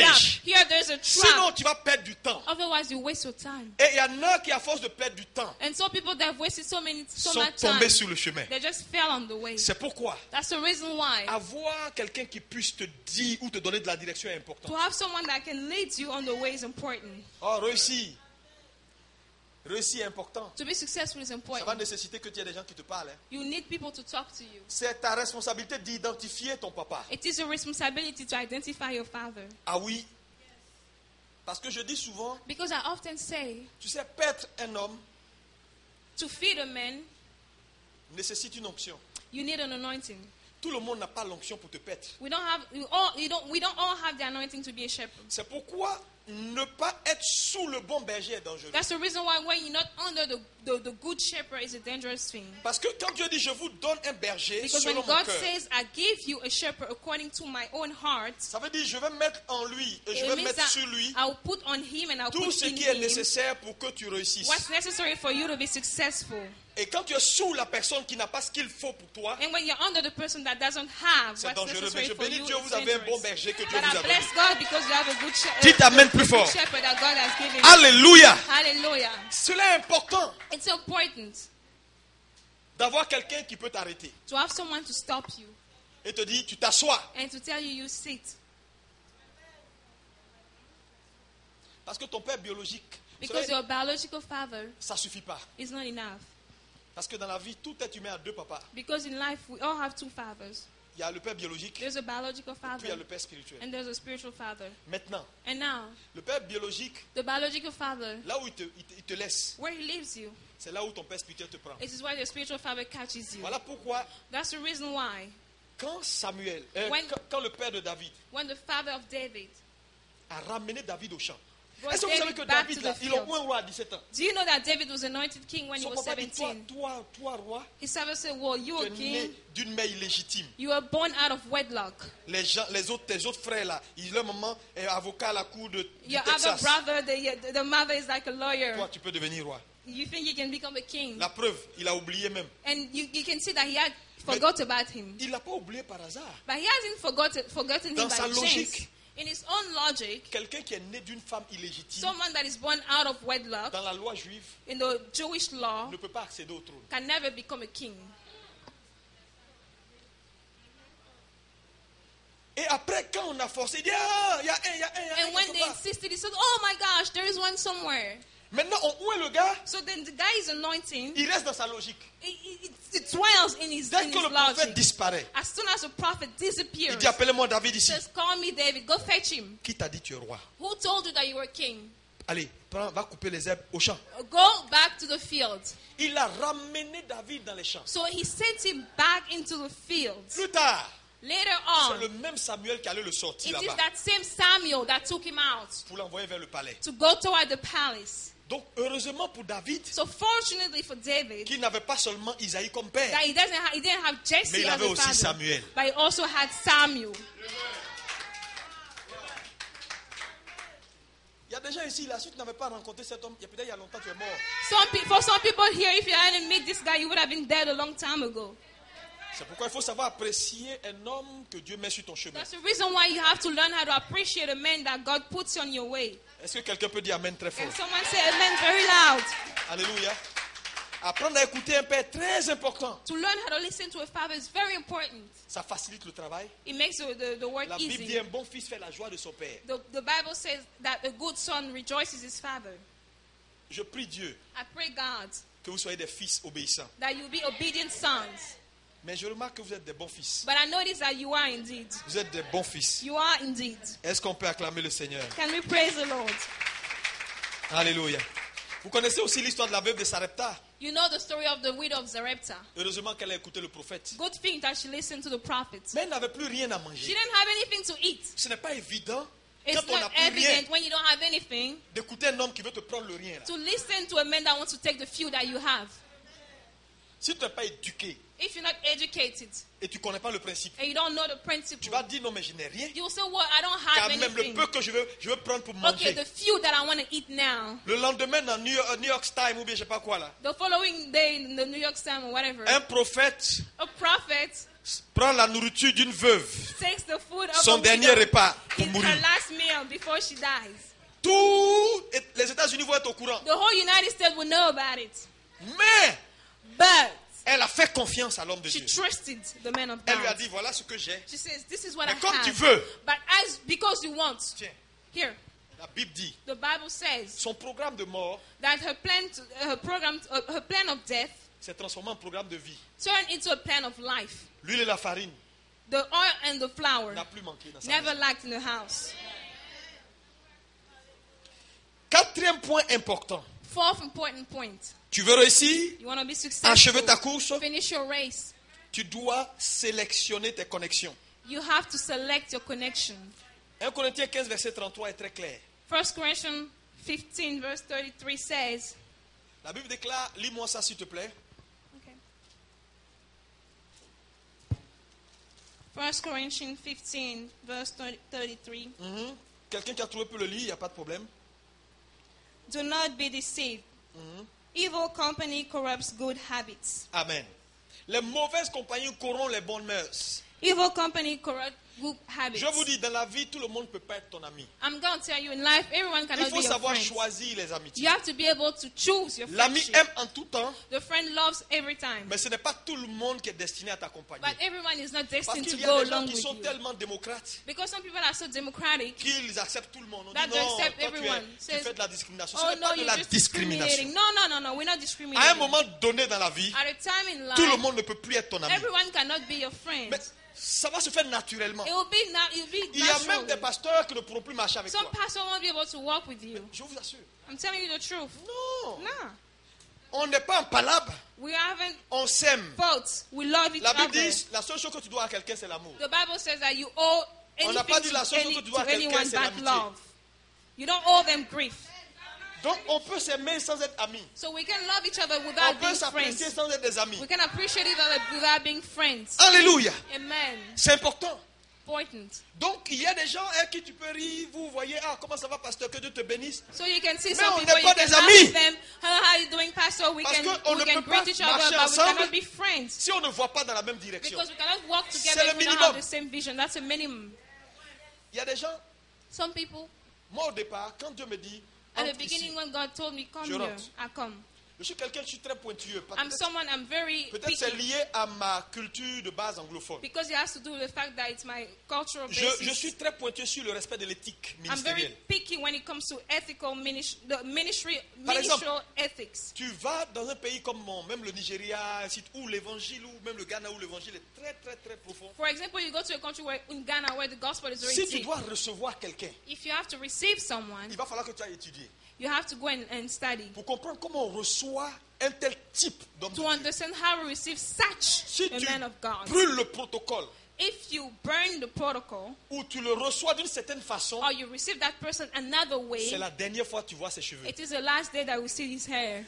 [SPEAKER 2] Here there's a
[SPEAKER 1] Sinon,
[SPEAKER 2] trap.
[SPEAKER 1] tu vas perdre du temps.
[SPEAKER 2] Otherwise, you waste your time.
[SPEAKER 1] Et il y en a qui, à force de perdre du temps,
[SPEAKER 2] And so people that have wasted so many, so
[SPEAKER 1] sont
[SPEAKER 2] much time,
[SPEAKER 1] tombés sur le chemin.
[SPEAKER 2] they just fell on the way.
[SPEAKER 1] C'est pourquoi
[SPEAKER 2] That's the reason why.
[SPEAKER 1] avoir quelqu'un qui puisse te dire ou te donner de la direction est important.
[SPEAKER 2] To have someone that can lead you on the way is important.
[SPEAKER 1] Oh, réussir. Réussir est important.
[SPEAKER 2] To be successful is
[SPEAKER 1] Ça va
[SPEAKER 2] important.
[SPEAKER 1] nécessiter que tu aies des gens qui te parlent. hein.
[SPEAKER 2] You need people to talk to you.
[SPEAKER 1] C'est ta responsabilité d'identifier ton papa.
[SPEAKER 2] It is your responsibility to identify your father.
[SPEAKER 1] Ah oui. Parce que je dis souvent,
[SPEAKER 2] Because I often say,
[SPEAKER 1] tu sais, paître un homme
[SPEAKER 2] to feed a man,
[SPEAKER 1] nécessite une onction.
[SPEAKER 2] you need an anointing.
[SPEAKER 1] Tout le monde n'a pas l'onction pour te paître.
[SPEAKER 2] We don't have, we all, you don't, we don't all have the anointing to be a shepherd.
[SPEAKER 1] C'est pourquoi ne pas être sous le bon berger est dangereux.
[SPEAKER 2] That's the reason why when you're not under the, the, the good shepherd is a dangerous thing.
[SPEAKER 1] Parce que quand Dieu dit je vous donne un berger
[SPEAKER 2] Because when
[SPEAKER 1] selon mon
[SPEAKER 2] God
[SPEAKER 1] cœur,
[SPEAKER 2] says, I give you a shepherd according to my own heart,
[SPEAKER 1] ça veut dire je vais mettre en lui et je
[SPEAKER 2] it
[SPEAKER 1] vais
[SPEAKER 2] means
[SPEAKER 1] mettre
[SPEAKER 2] that
[SPEAKER 1] sur lui
[SPEAKER 2] I'll put on him and I'll
[SPEAKER 1] tout
[SPEAKER 2] put
[SPEAKER 1] ce
[SPEAKER 2] in
[SPEAKER 1] qui est
[SPEAKER 2] him
[SPEAKER 1] nécessaire pour que tu réussisses.
[SPEAKER 2] what's necessary for you to be successful.
[SPEAKER 1] Et quand tu es sous la personne qui n'a pas ce qu'il faut pour toi,
[SPEAKER 2] And when you're under the person that doesn't have
[SPEAKER 1] c'est
[SPEAKER 2] what's
[SPEAKER 1] dangereux. Mais
[SPEAKER 2] necessary
[SPEAKER 1] je
[SPEAKER 2] for
[SPEAKER 1] bénis
[SPEAKER 2] you,
[SPEAKER 1] Dieu,
[SPEAKER 2] it's
[SPEAKER 1] vous avez un bon
[SPEAKER 2] dangerous.
[SPEAKER 1] berger que Dieu
[SPEAKER 2] But
[SPEAKER 1] vous
[SPEAKER 2] I
[SPEAKER 1] a
[SPEAKER 2] bless
[SPEAKER 1] donné.
[SPEAKER 2] God because you have a good, she-
[SPEAKER 1] Dites
[SPEAKER 2] uh,
[SPEAKER 1] amen
[SPEAKER 2] a
[SPEAKER 1] plus
[SPEAKER 2] good
[SPEAKER 1] fort.
[SPEAKER 2] shepherd that God has given you.
[SPEAKER 1] Alléluia.
[SPEAKER 2] Hallelujah.
[SPEAKER 1] Cela est important
[SPEAKER 2] It's important
[SPEAKER 1] d'avoir quelqu'un qui peut t'arrêter
[SPEAKER 2] to have someone to stop you
[SPEAKER 1] et te dire tu t'assois.
[SPEAKER 2] and to tell you you sit.
[SPEAKER 1] Parce que ton père biologique,
[SPEAKER 2] Because
[SPEAKER 1] cela,
[SPEAKER 2] your biological father
[SPEAKER 1] ça ne suffit pas.
[SPEAKER 2] is not enough.
[SPEAKER 1] Parce que dans la vie, tout être humain a deux papas.
[SPEAKER 2] Because in life we all have two fathers.
[SPEAKER 1] Il y a le père biologique,
[SPEAKER 2] There's a biological
[SPEAKER 1] puis il y a
[SPEAKER 2] father
[SPEAKER 1] le père spirituel.
[SPEAKER 2] and there's a spiritual father.
[SPEAKER 1] Maintenant,
[SPEAKER 2] And now,
[SPEAKER 1] le père biologique,
[SPEAKER 2] the biological father,
[SPEAKER 1] là où il te, il te- il te laisse,
[SPEAKER 2] where he leaves you,
[SPEAKER 1] c'est là où ton père spirituel te prend.
[SPEAKER 2] it is where the spiritual father catches you.
[SPEAKER 1] Voilà pourquoi,
[SPEAKER 2] That's the reason why
[SPEAKER 1] quand Samuel, euh,
[SPEAKER 2] When-
[SPEAKER 1] quand, quand le père de David
[SPEAKER 2] when the father of David
[SPEAKER 1] a ramené David au champ,
[SPEAKER 2] brought
[SPEAKER 1] est-ce que vous savez
[SPEAKER 2] David
[SPEAKER 1] que
[SPEAKER 2] back
[SPEAKER 1] David,
[SPEAKER 2] to
[SPEAKER 1] là,
[SPEAKER 2] the
[SPEAKER 1] ils l'ont
[SPEAKER 2] field,
[SPEAKER 1] un roi à dix-sept ans.
[SPEAKER 2] do you know that David was anointed king when he
[SPEAKER 1] Son
[SPEAKER 2] was
[SPEAKER 1] papa dit, toi,
[SPEAKER 2] seventeen?
[SPEAKER 1] toi, toi, roi,
[SPEAKER 2] His father said, well, you
[SPEAKER 1] tu
[SPEAKER 2] are
[SPEAKER 1] es né
[SPEAKER 2] king.
[SPEAKER 1] d'une mère illégitime.
[SPEAKER 2] You were born out of wedlock.
[SPEAKER 1] Les, gens, les autres, tes autres frères là, ils, leur maman est avocat à la cour de, du
[SPEAKER 2] Your other
[SPEAKER 1] Texas.
[SPEAKER 2] brother, the, the mother is like a lawyer.
[SPEAKER 1] Toi, tu peux devenir roi.
[SPEAKER 2] You think you can become a king.
[SPEAKER 1] La preuve, il a oublié même.
[SPEAKER 2] And you, you can see that he had forgot about him.
[SPEAKER 1] Il l'a pas oublié par hasard.
[SPEAKER 2] But he hasn't forgotten, forgotten him
[SPEAKER 1] Dans
[SPEAKER 2] by
[SPEAKER 1] sa
[SPEAKER 2] chance.
[SPEAKER 1] logique.
[SPEAKER 2] In his own logic,
[SPEAKER 1] Quelqu'un qui est né d'une femme illégitime,
[SPEAKER 2] someone that is born out of wedlock
[SPEAKER 1] dans la loi juive,
[SPEAKER 2] in the Jewish law
[SPEAKER 1] ne peut pas accéder au trône.
[SPEAKER 2] can never become a king.
[SPEAKER 1] Et après, quand on a forcé, il dit, ah, il y a un, il y a un, il y a un.
[SPEAKER 2] And when
[SPEAKER 1] quelque
[SPEAKER 2] they
[SPEAKER 1] part.
[SPEAKER 2] insisted, he said, oh my gosh, there is one somewhere.
[SPEAKER 1] Maintenant, on oint le gars,
[SPEAKER 2] So then the guy is anointing.
[SPEAKER 1] il reste dans sa logique.
[SPEAKER 2] It, it, it dwells in his,
[SPEAKER 1] Dès
[SPEAKER 2] in
[SPEAKER 1] que
[SPEAKER 2] his
[SPEAKER 1] le prophète
[SPEAKER 2] logic.
[SPEAKER 1] disparaît,
[SPEAKER 2] As soon as the prophet disappears,
[SPEAKER 1] il dit, appelez-moi David
[SPEAKER 2] he
[SPEAKER 1] ici.
[SPEAKER 2] says, call me David, go fetch him.
[SPEAKER 1] Qui t'a dit tu es roi?
[SPEAKER 2] Who told you that you were king?
[SPEAKER 1] Allez, prends, va couper les herbes au champ.
[SPEAKER 2] Go back to the field.
[SPEAKER 1] Il a ramené David dans les champs.
[SPEAKER 2] So he sent him back into the field.
[SPEAKER 1] Plus tard,
[SPEAKER 2] Later
[SPEAKER 1] c'est le
[SPEAKER 2] on,
[SPEAKER 1] même Samuel qui allait le sortir
[SPEAKER 2] it is
[SPEAKER 1] là-bas
[SPEAKER 2] that same Samuel that took him out
[SPEAKER 1] pour l'envoyer vers le palais.
[SPEAKER 2] to go toward the palace.
[SPEAKER 1] Donc, heureusement pour David,
[SPEAKER 2] So fortunately for David,
[SPEAKER 1] qui n'avait pas seulement Isaïe comme père,
[SPEAKER 2] that he doesn't ha- he didn't have Jesse
[SPEAKER 1] mais il
[SPEAKER 2] as
[SPEAKER 1] avait
[SPEAKER 2] a
[SPEAKER 1] aussi
[SPEAKER 2] father,
[SPEAKER 1] Samuel.
[SPEAKER 2] but he also had Samuel.
[SPEAKER 1] Il y a des gens ici, là, si tu n'avais pas rencontré cet homme, il y a peut-être il y a longtemps tu es mort.
[SPEAKER 2] Some pe- for some people here, if you hadn't met this guy, you would have been dead a long time ago.
[SPEAKER 1] C'est pourquoi il faut savoir apprécier un homme que Dieu met sur ton chemin.
[SPEAKER 2] That's the reason why you have to learn how to appreciate a man that God puts on your way.
[SPEAKER 1] Est-ce que quelqu'un peut dire Amen très fort?
[SPEAKER 2] And someone say amen very loud.
[SPEAKER 1] Alléluia. Apprendre à écouter un père très important.
[SPEAKER 2] To learn how to listen to a father is very important.
[SPEAKER 1] Ça facilite le travail.
[SPEAKER 2] It makes the, the, the work
[SPEAKER 1] La Bible dit
[SPEAKER 2] easy.
[SPEAKER 1] un bon fils fait la joie de son père.
[SPEAKER 2] The, the Bible says that a good son rejoices his father.
[SPEAKER 1] Je prie Dieu
[SPEAKER 2] I pray God
[SPEAKER 1] que vous soyez des fils obéissants.
[SPEAKER 2] that you be obedient sons.
[SPEAKER 1] Mais je remarque que vous êtes des bons fils.
[SPEAKER 2] But I notice that you are indeed.
[SPEAKER 1] Vous êtes des bons fils.
[SPEAKER 2] You are indeed.
[SPEAKER 1] Est-ce qu'on peut acclamer le Seigneur?
[SPEAKER 2] Can we praise the Lord?
[SPEAKER 1] Alléluia. Vous connaissez aussi l'histoire de la veuve de Sarepta.
[SPEAKER 2] You know the story of the widow of Zarepta.
[SPEAKER 1] Heureusement qu'elle a écouté le prophète.
[SPEAKER 2] Good thing that she listened to the prophet.
[SPEAKER 1] Mais elle n'avait plus rien à
[SPEAKER 2] She
[SPEAKER 1] manger.
[SPEAKER 2] didn't have anything to eat.
[SPEAKER 1] Ce n'est pas évident,
[SPEAKER 2] It's
[SPEAKER 1] quand on n'a
[SPEAKER 2] not
[SPEAKER 1] plus rien,
[SPEAKER 2] evident when you don't have anything
[SPEAKER 1] d'écouter un homme qui veut te prendre le rien. Là.
[SPEAKER 2] to listen to a man that wants to take the few that you have.
[SPEAKER 1] Si tu n'es pas éduqué
[SPEAKER 2] If you're not educated
[SPEAKER 1] et tu ne connais pas le principe,
[SPEAKER 2] and you don't know the
[SPEAKER 1] tu
[SPEAKER 2] principle,
[SPEAKER 1] vas dire non mais je n'ai rien.
[SPEAKER 2] you will say, well, I don't have
[SPEAKER 1] Quand même le
[SPEAKER 2] anything.
[SPEAKER 1] peu que je veux, je veux prendre pour
[SPEAKER 2] Okay,
[SPEAKER 1] manger.
[SPEAKER 2] the few that I want to eat now.
[SPEAKER 1] Le lendemain dans New York, New York Times ou bien je sais pas quoi là,
[SPEAKER 2] The following day in the New York Times or whatever,
[SPEAKER 1] un prophète
[SPEAKER 2] a prophet
[SPEAKER 1] prend la nourriture d'une veuve
[SPEAKER 2] takes the food of
[SPEAKER 1] son
[SPEAKER 2] a
[SPEAKER 1] dernier
[SPEAKER 2] widow.
[SPEAKER 1] repas pour
[SPEAKER 2] It's
[SPEAKER 1] mourir.
[SPEAKER 2] her last meal before she dies.
[SPEAKER 1] Tous les États-Unis vont être au courant.
[SPEAKER 2] The whole United States will know about it.
[SPEAKER 1] Mais
[SPEAKER 2] But
[SPEAKER 1] elle a fait confiance à l'homme de
[SPEAKER 2] she
[SPEAKER 1] Dieu.
[SPEAKER 2] trusted the man of
[SPEAKER 1] Elle lui a
[SPEAKER 2] God.
[SPEAKER 1] dit, voilà ce que j'ai.
[SPEAKER 2] She says, this is what
[SPEAKER 1] Mais
[SPEAKER 2] I
[SPEAKER 1] comme tu
[SPEAKER 2] have.
[SPEAKER 1] veux.
[SPEAKER 2] But as because you want,
[SPEAKER 1] Tiens,
[SPEAKER 2] here,
[SPEAKER 1] la Bible dit,
[SPEAKER 2] the Bible says
[SPEAKER 1] son programme de mort
[SPEAKER 2] that her plan, to, her program, uh, her plan of death
[SPEAKER 1] s'est transformé en programme de vie.
[SPEAKER 2] turned into a plan of life.
[SPEAKER 1] L'huile et la farine
[SPEAKER 2] The oil and the flour
[SPEAKER 1] n'a plus manqué dans sa
[SPEAKER 2] never
[SPEAKER 1] maison.
[SPEAKER 2] lacked in the house.
[SPEAKER 1] Quatrième point important.
[SPEAKER 2] Fourth important point.
[SPEAKER 1] Tu veux réussir,
[SPEAKER 2] You want to be successful,
[SPEAKER 1] achever ta course,
[SPEAKER 2] finish your race.
[SPEAKER 1] tu dois sélectionner tes connexions.
[SPEAKER 2] You have to select your connection.
[SPEAKER 1] un Corinthiens quinze, verset trente-trois est très clair.
[SPEAKER 2] First Corinthians fifteen, verse thirty-three says,
[SPEAKER 1] La Bible déclare, lis-moi ça s'il te plaît.
[SPEAKER 2] okay. First Corinthians fifteen, verse thirty-three.
[SPEAKER 1] Mhm. Quelqu'un qui a trouvé peut le lire, il n'y a pas de problème.
[SPEAKER 2] Do not be deceived. Evil company corrupts good habits.
[SPEAKER 1] Amen. Les mauvaises compagnies corrompent les bonnes mœurs.
[SPEAKER 2] Evil company corrupts good habits.
[SPEAKER 1] Je vous dis, dans la vie, tout le monde ne peut pas être ton ami.
[SPEAKER 2] I'm going to tell you, in life, everyone
[SPEAKER 1] Il
[SPEAKER 2] cannot
[SPEAKER 1] faut
[SPEAKER 2] be your
[SPEAKER 1] savoir
[SPEAKER 2] friend.
[SPEAKER 1] choisir les amitiés.
[SPEAKER 2] You have to be able to choose your
[SPEAKER 1] L'ami
[SPEAKER 2] friendship.
[SPEAKER 1] aime en tout temps,
[SPEAKER 2] The friend loves every time.
[SPEAKER 1] mais ce n'est pas tout le monde qui est destiné à t'accompagner.
[SPEAKER 2] But everyone is not
[SPEAKER 1] Parce
[SPEAKER 2] destined to
[SPEAKER 1] qu'il y
[SPEAKER 2] go
[SPEAKER 1] a des gens
[SPEAKER 2] along
[SPEAKER 1] qui
[SPEAKER 2] with
[SPEAKER 1] sont
[SPEAKER 2] you.
[SPEAKER 1] tellement démocrates
[SPEAKER 2] Because some people are so democratic
[SPEAKER 1] qu'ils acceptent tout le monde. On
[SPEAKER 2] that
[SPEAKER 1] dit
[SPEAKER 2] they
[SPEAKER 1] non, toi,
[SPEAKER 2] accept
[SPEAKER 1] tu, es-
[SPEAKER 2] everyone.
[SPEAKER 1] tu
[SPEAKER 2] Says,
[SPEAKER 1] fais de la discrimination. Ce
[SPEAKER 2] oh
[SPEAKER 1] n'est
[SPEAKER 2] no,
[SPEAKER 1] pas de
[SPEAKER 2] you're
[SPEAKER 1] la
[SPEAKER 2] just
[SPEAKER 1] discrimination.
[SPEAKER 2] discriminating. No, no, no, no, we're not
[SPEAKER 1] À un
[SPEAKER 2] discriminating.
[SPEAKER 1] moment donné dans la vie,
[SPEAKER 2] At a time in
[SPEAKER 1] tout le
[SPEAKER 2] life,
[SPEAKER 1] monde ne peut plus être ton ami.
[SPEAKER 2] everyone cannot be your friend.
[SPEAKER 1] Mais ça va se faire naturellement.
[SPEAKER 2] It will be not. It will be
[SPEAKER 1] Il y a même des
[SPEAKER 2] natural.
[SPEAKER 1] pasteurs qui ne pourront plus marcher avec
[SPEAKER 2] Some
[SPEAKER 1] toi.
[SPEAKER 2] pastors won't be able to walk with you.
[SPEAKER 1] Je vous assure.
[SPEAKER 2] I'm telling you the truth.
[SPEAKER 1] Non.
[SPEAKER 2] Nah,
[SPEAKER 1] On n'est pas en palabre.
[SPEAKER 2] we haven't
[SPEAKER 1] On s'aime.
[SPEAKER 2] fought. We love each
[SPEAKER 1] La Bible
[SPEAKER 2] other.
[SPEAKER 1] dit, la seule chose que tu dois à quelqu'un, c'est l'amour.
[SPEAKER 2] The Bible says that you owe
[SPEAKER 1] On n'a
[SPEAKER 2] anything
[SPEAKER 1] pas dit la
[SPEAKER 2] to,
[SPEAKER 1] seule
[SPEAKER 2] any,
[SPEAKER 1] chose que tu
[SPEAKER 2] to
[SPEAKER 1] dois à quelqu'un,
[SPEAKER 2] anyone
[SPEAKER 1] c'est
[SPEAKER 2] but
[SPEAKER 1] l'amitié.
[SPEAKER 2] love. You don't owe them grief.
[SPEAKER 1] Donc, on peut s'aimer sans être amis.
[SPEAKER 2] So we can love each other
[SPEAKER 1] On
[SPEAKER 2] without
[SPEAKER 1] peut
[SPEAKER 2] being
[SPEAKER 1] s'apprécier
[SPEAKER 2] friends.
[SPEAKER 1] sans être des amis.
[SPEAKER 2] We can appreciate each other without being friends.
[SPEAKER 1] Alléluia.
[SPEAKER 2] Amen.
[SPEAKER 1] C'est important.
[SPEAKER 2] Important.
[SPEAKER 1] Donc, il y a des gens à qui tu peux rire. Vous voyez, ah, comment ça va, pasteur, que Dieu te bénisse.
[SPEAKER 2] So you can see
[SPEAKER 1] Mais
[SPEAKER 2] some
[SPEAKER 1] on
[SPEAKER 2] people,
[SPEAKER 1] n'est
[SPEAKER 2] you
[SPEAKER 1] pas
[SPEAKER 2] can
[SPEAKER 1] des
[SPEAKER 2] laugh
[SPEAKER 1] amis.
[SPEAKER 2] with them. How, how are you doing, pastor? We
[SPEAKER 1] Parce
[SPEAKER 2] can,
[SPEAKER 1] qu'on
[SPEAKER 2] we
[SPEAKER 1] ne
[SPEAKER 2] can
[SPEAKER 1] peut pas
[SPEAKER 2] greet each other,
[SPEAKER 1] marcher
[SPEAKER 2] but we
[SPEAKER 1] ensemble.
[SPEAKER 2] cannot be friends.
[SPEAKER 1] Si on ne voit pas dans la même direction.
[SPEAKER 2] Because we cannot walk
[SPEAKER 1] C'est
[SPEAKER 2] together
[SPEAKER 1] le
[SPEAKER 2] if we don't
[SPEAKER 1] minimum.
[SPEAKER 2] have the same vision. That's a minimum.
[SPEAKER 1] Il y a des gens,
[SPEAKER 2] Some people,
[SPEAKER 1] moi au départ, quand Dieu me dit,
[SPEAKER 2] at the
[SPEAKER 1] entre ici,
[SPEAKER 2] beginning when God told me, come
[SPEAKER 1] Je
[SPEAKER 2] here,
[SPEAKER 1] rentre.
[SPEAKER 2] I come.
[SPEAKER 1] je suis quelqu'un, je suis très pointueux.
[SPEAKER 2] I'm
[SPEAKER 1] Peut-être
[SPEAKER 2] someone, I'm very
[SPEAKER 1] peut-être c'est
[SPEAKER 2] picky.
[SPEAKER 1] lié à ma culture de base anglophone.
[SPEAKER 2] Because it has to do with the fact that it's my cultural
[SPEAKER 1] Je,
[SPEAKER 2] basis.
[SPEAKER 1] je suis très pointueux sur le respect de l'éthique
[SPEAKER 2] I'm very
[SPEAKER 1] ministérielle.
[SPEAKER 2] picky when it comes to ethical ministry, the ministry,
[SPEAKER 1] Par exemple,
[SPEAKER 2] ministerial ethics.
[SPEAKER 1] Tu vas dans un pays comme mon, même le Nigeria, ainsi de- où l'évangile, ou même le Ghana, où l'évangile est très, très, très profond.
[SPEAKER 2] For example, you go to a country where, in Ghana where the gospel is very
[SPEAKER 1] Si tu
[SPEAKER 2] deep.
[SPEAKER 1] dois recevoir quelqu'un,
[SPEAKER 2] If you have to receive someone,
[SPEAKER 1] il va falloir que tu ailles étudier
[SPEAKER 2] you have to go and, and study
[SPEAKER 1] pour comprendre comment on reçoit un tel type d'homme de
[SPEAKER 2] to
[SPEAKER 1] Dieu.
[SPEAKER 2] understand how to receive such
[SPEAKER 1] Si
[SPEAKER 2] a
[SPEAKER 1] tu
[SPEAKER 2] man of God.
[SPEAKER 1] brûles le protocole,
[SPEAKER 2] If you burn the protocol
[SPEAKER 1] ou tu le reçois d'une certaine façon,
[SPEAKER 2] or you receive that person another way,
[SPEAKER 1] c'est la dernière fois que tu vois ses cheveux.
[SPEAKER 2] it is the last day that we see his hair.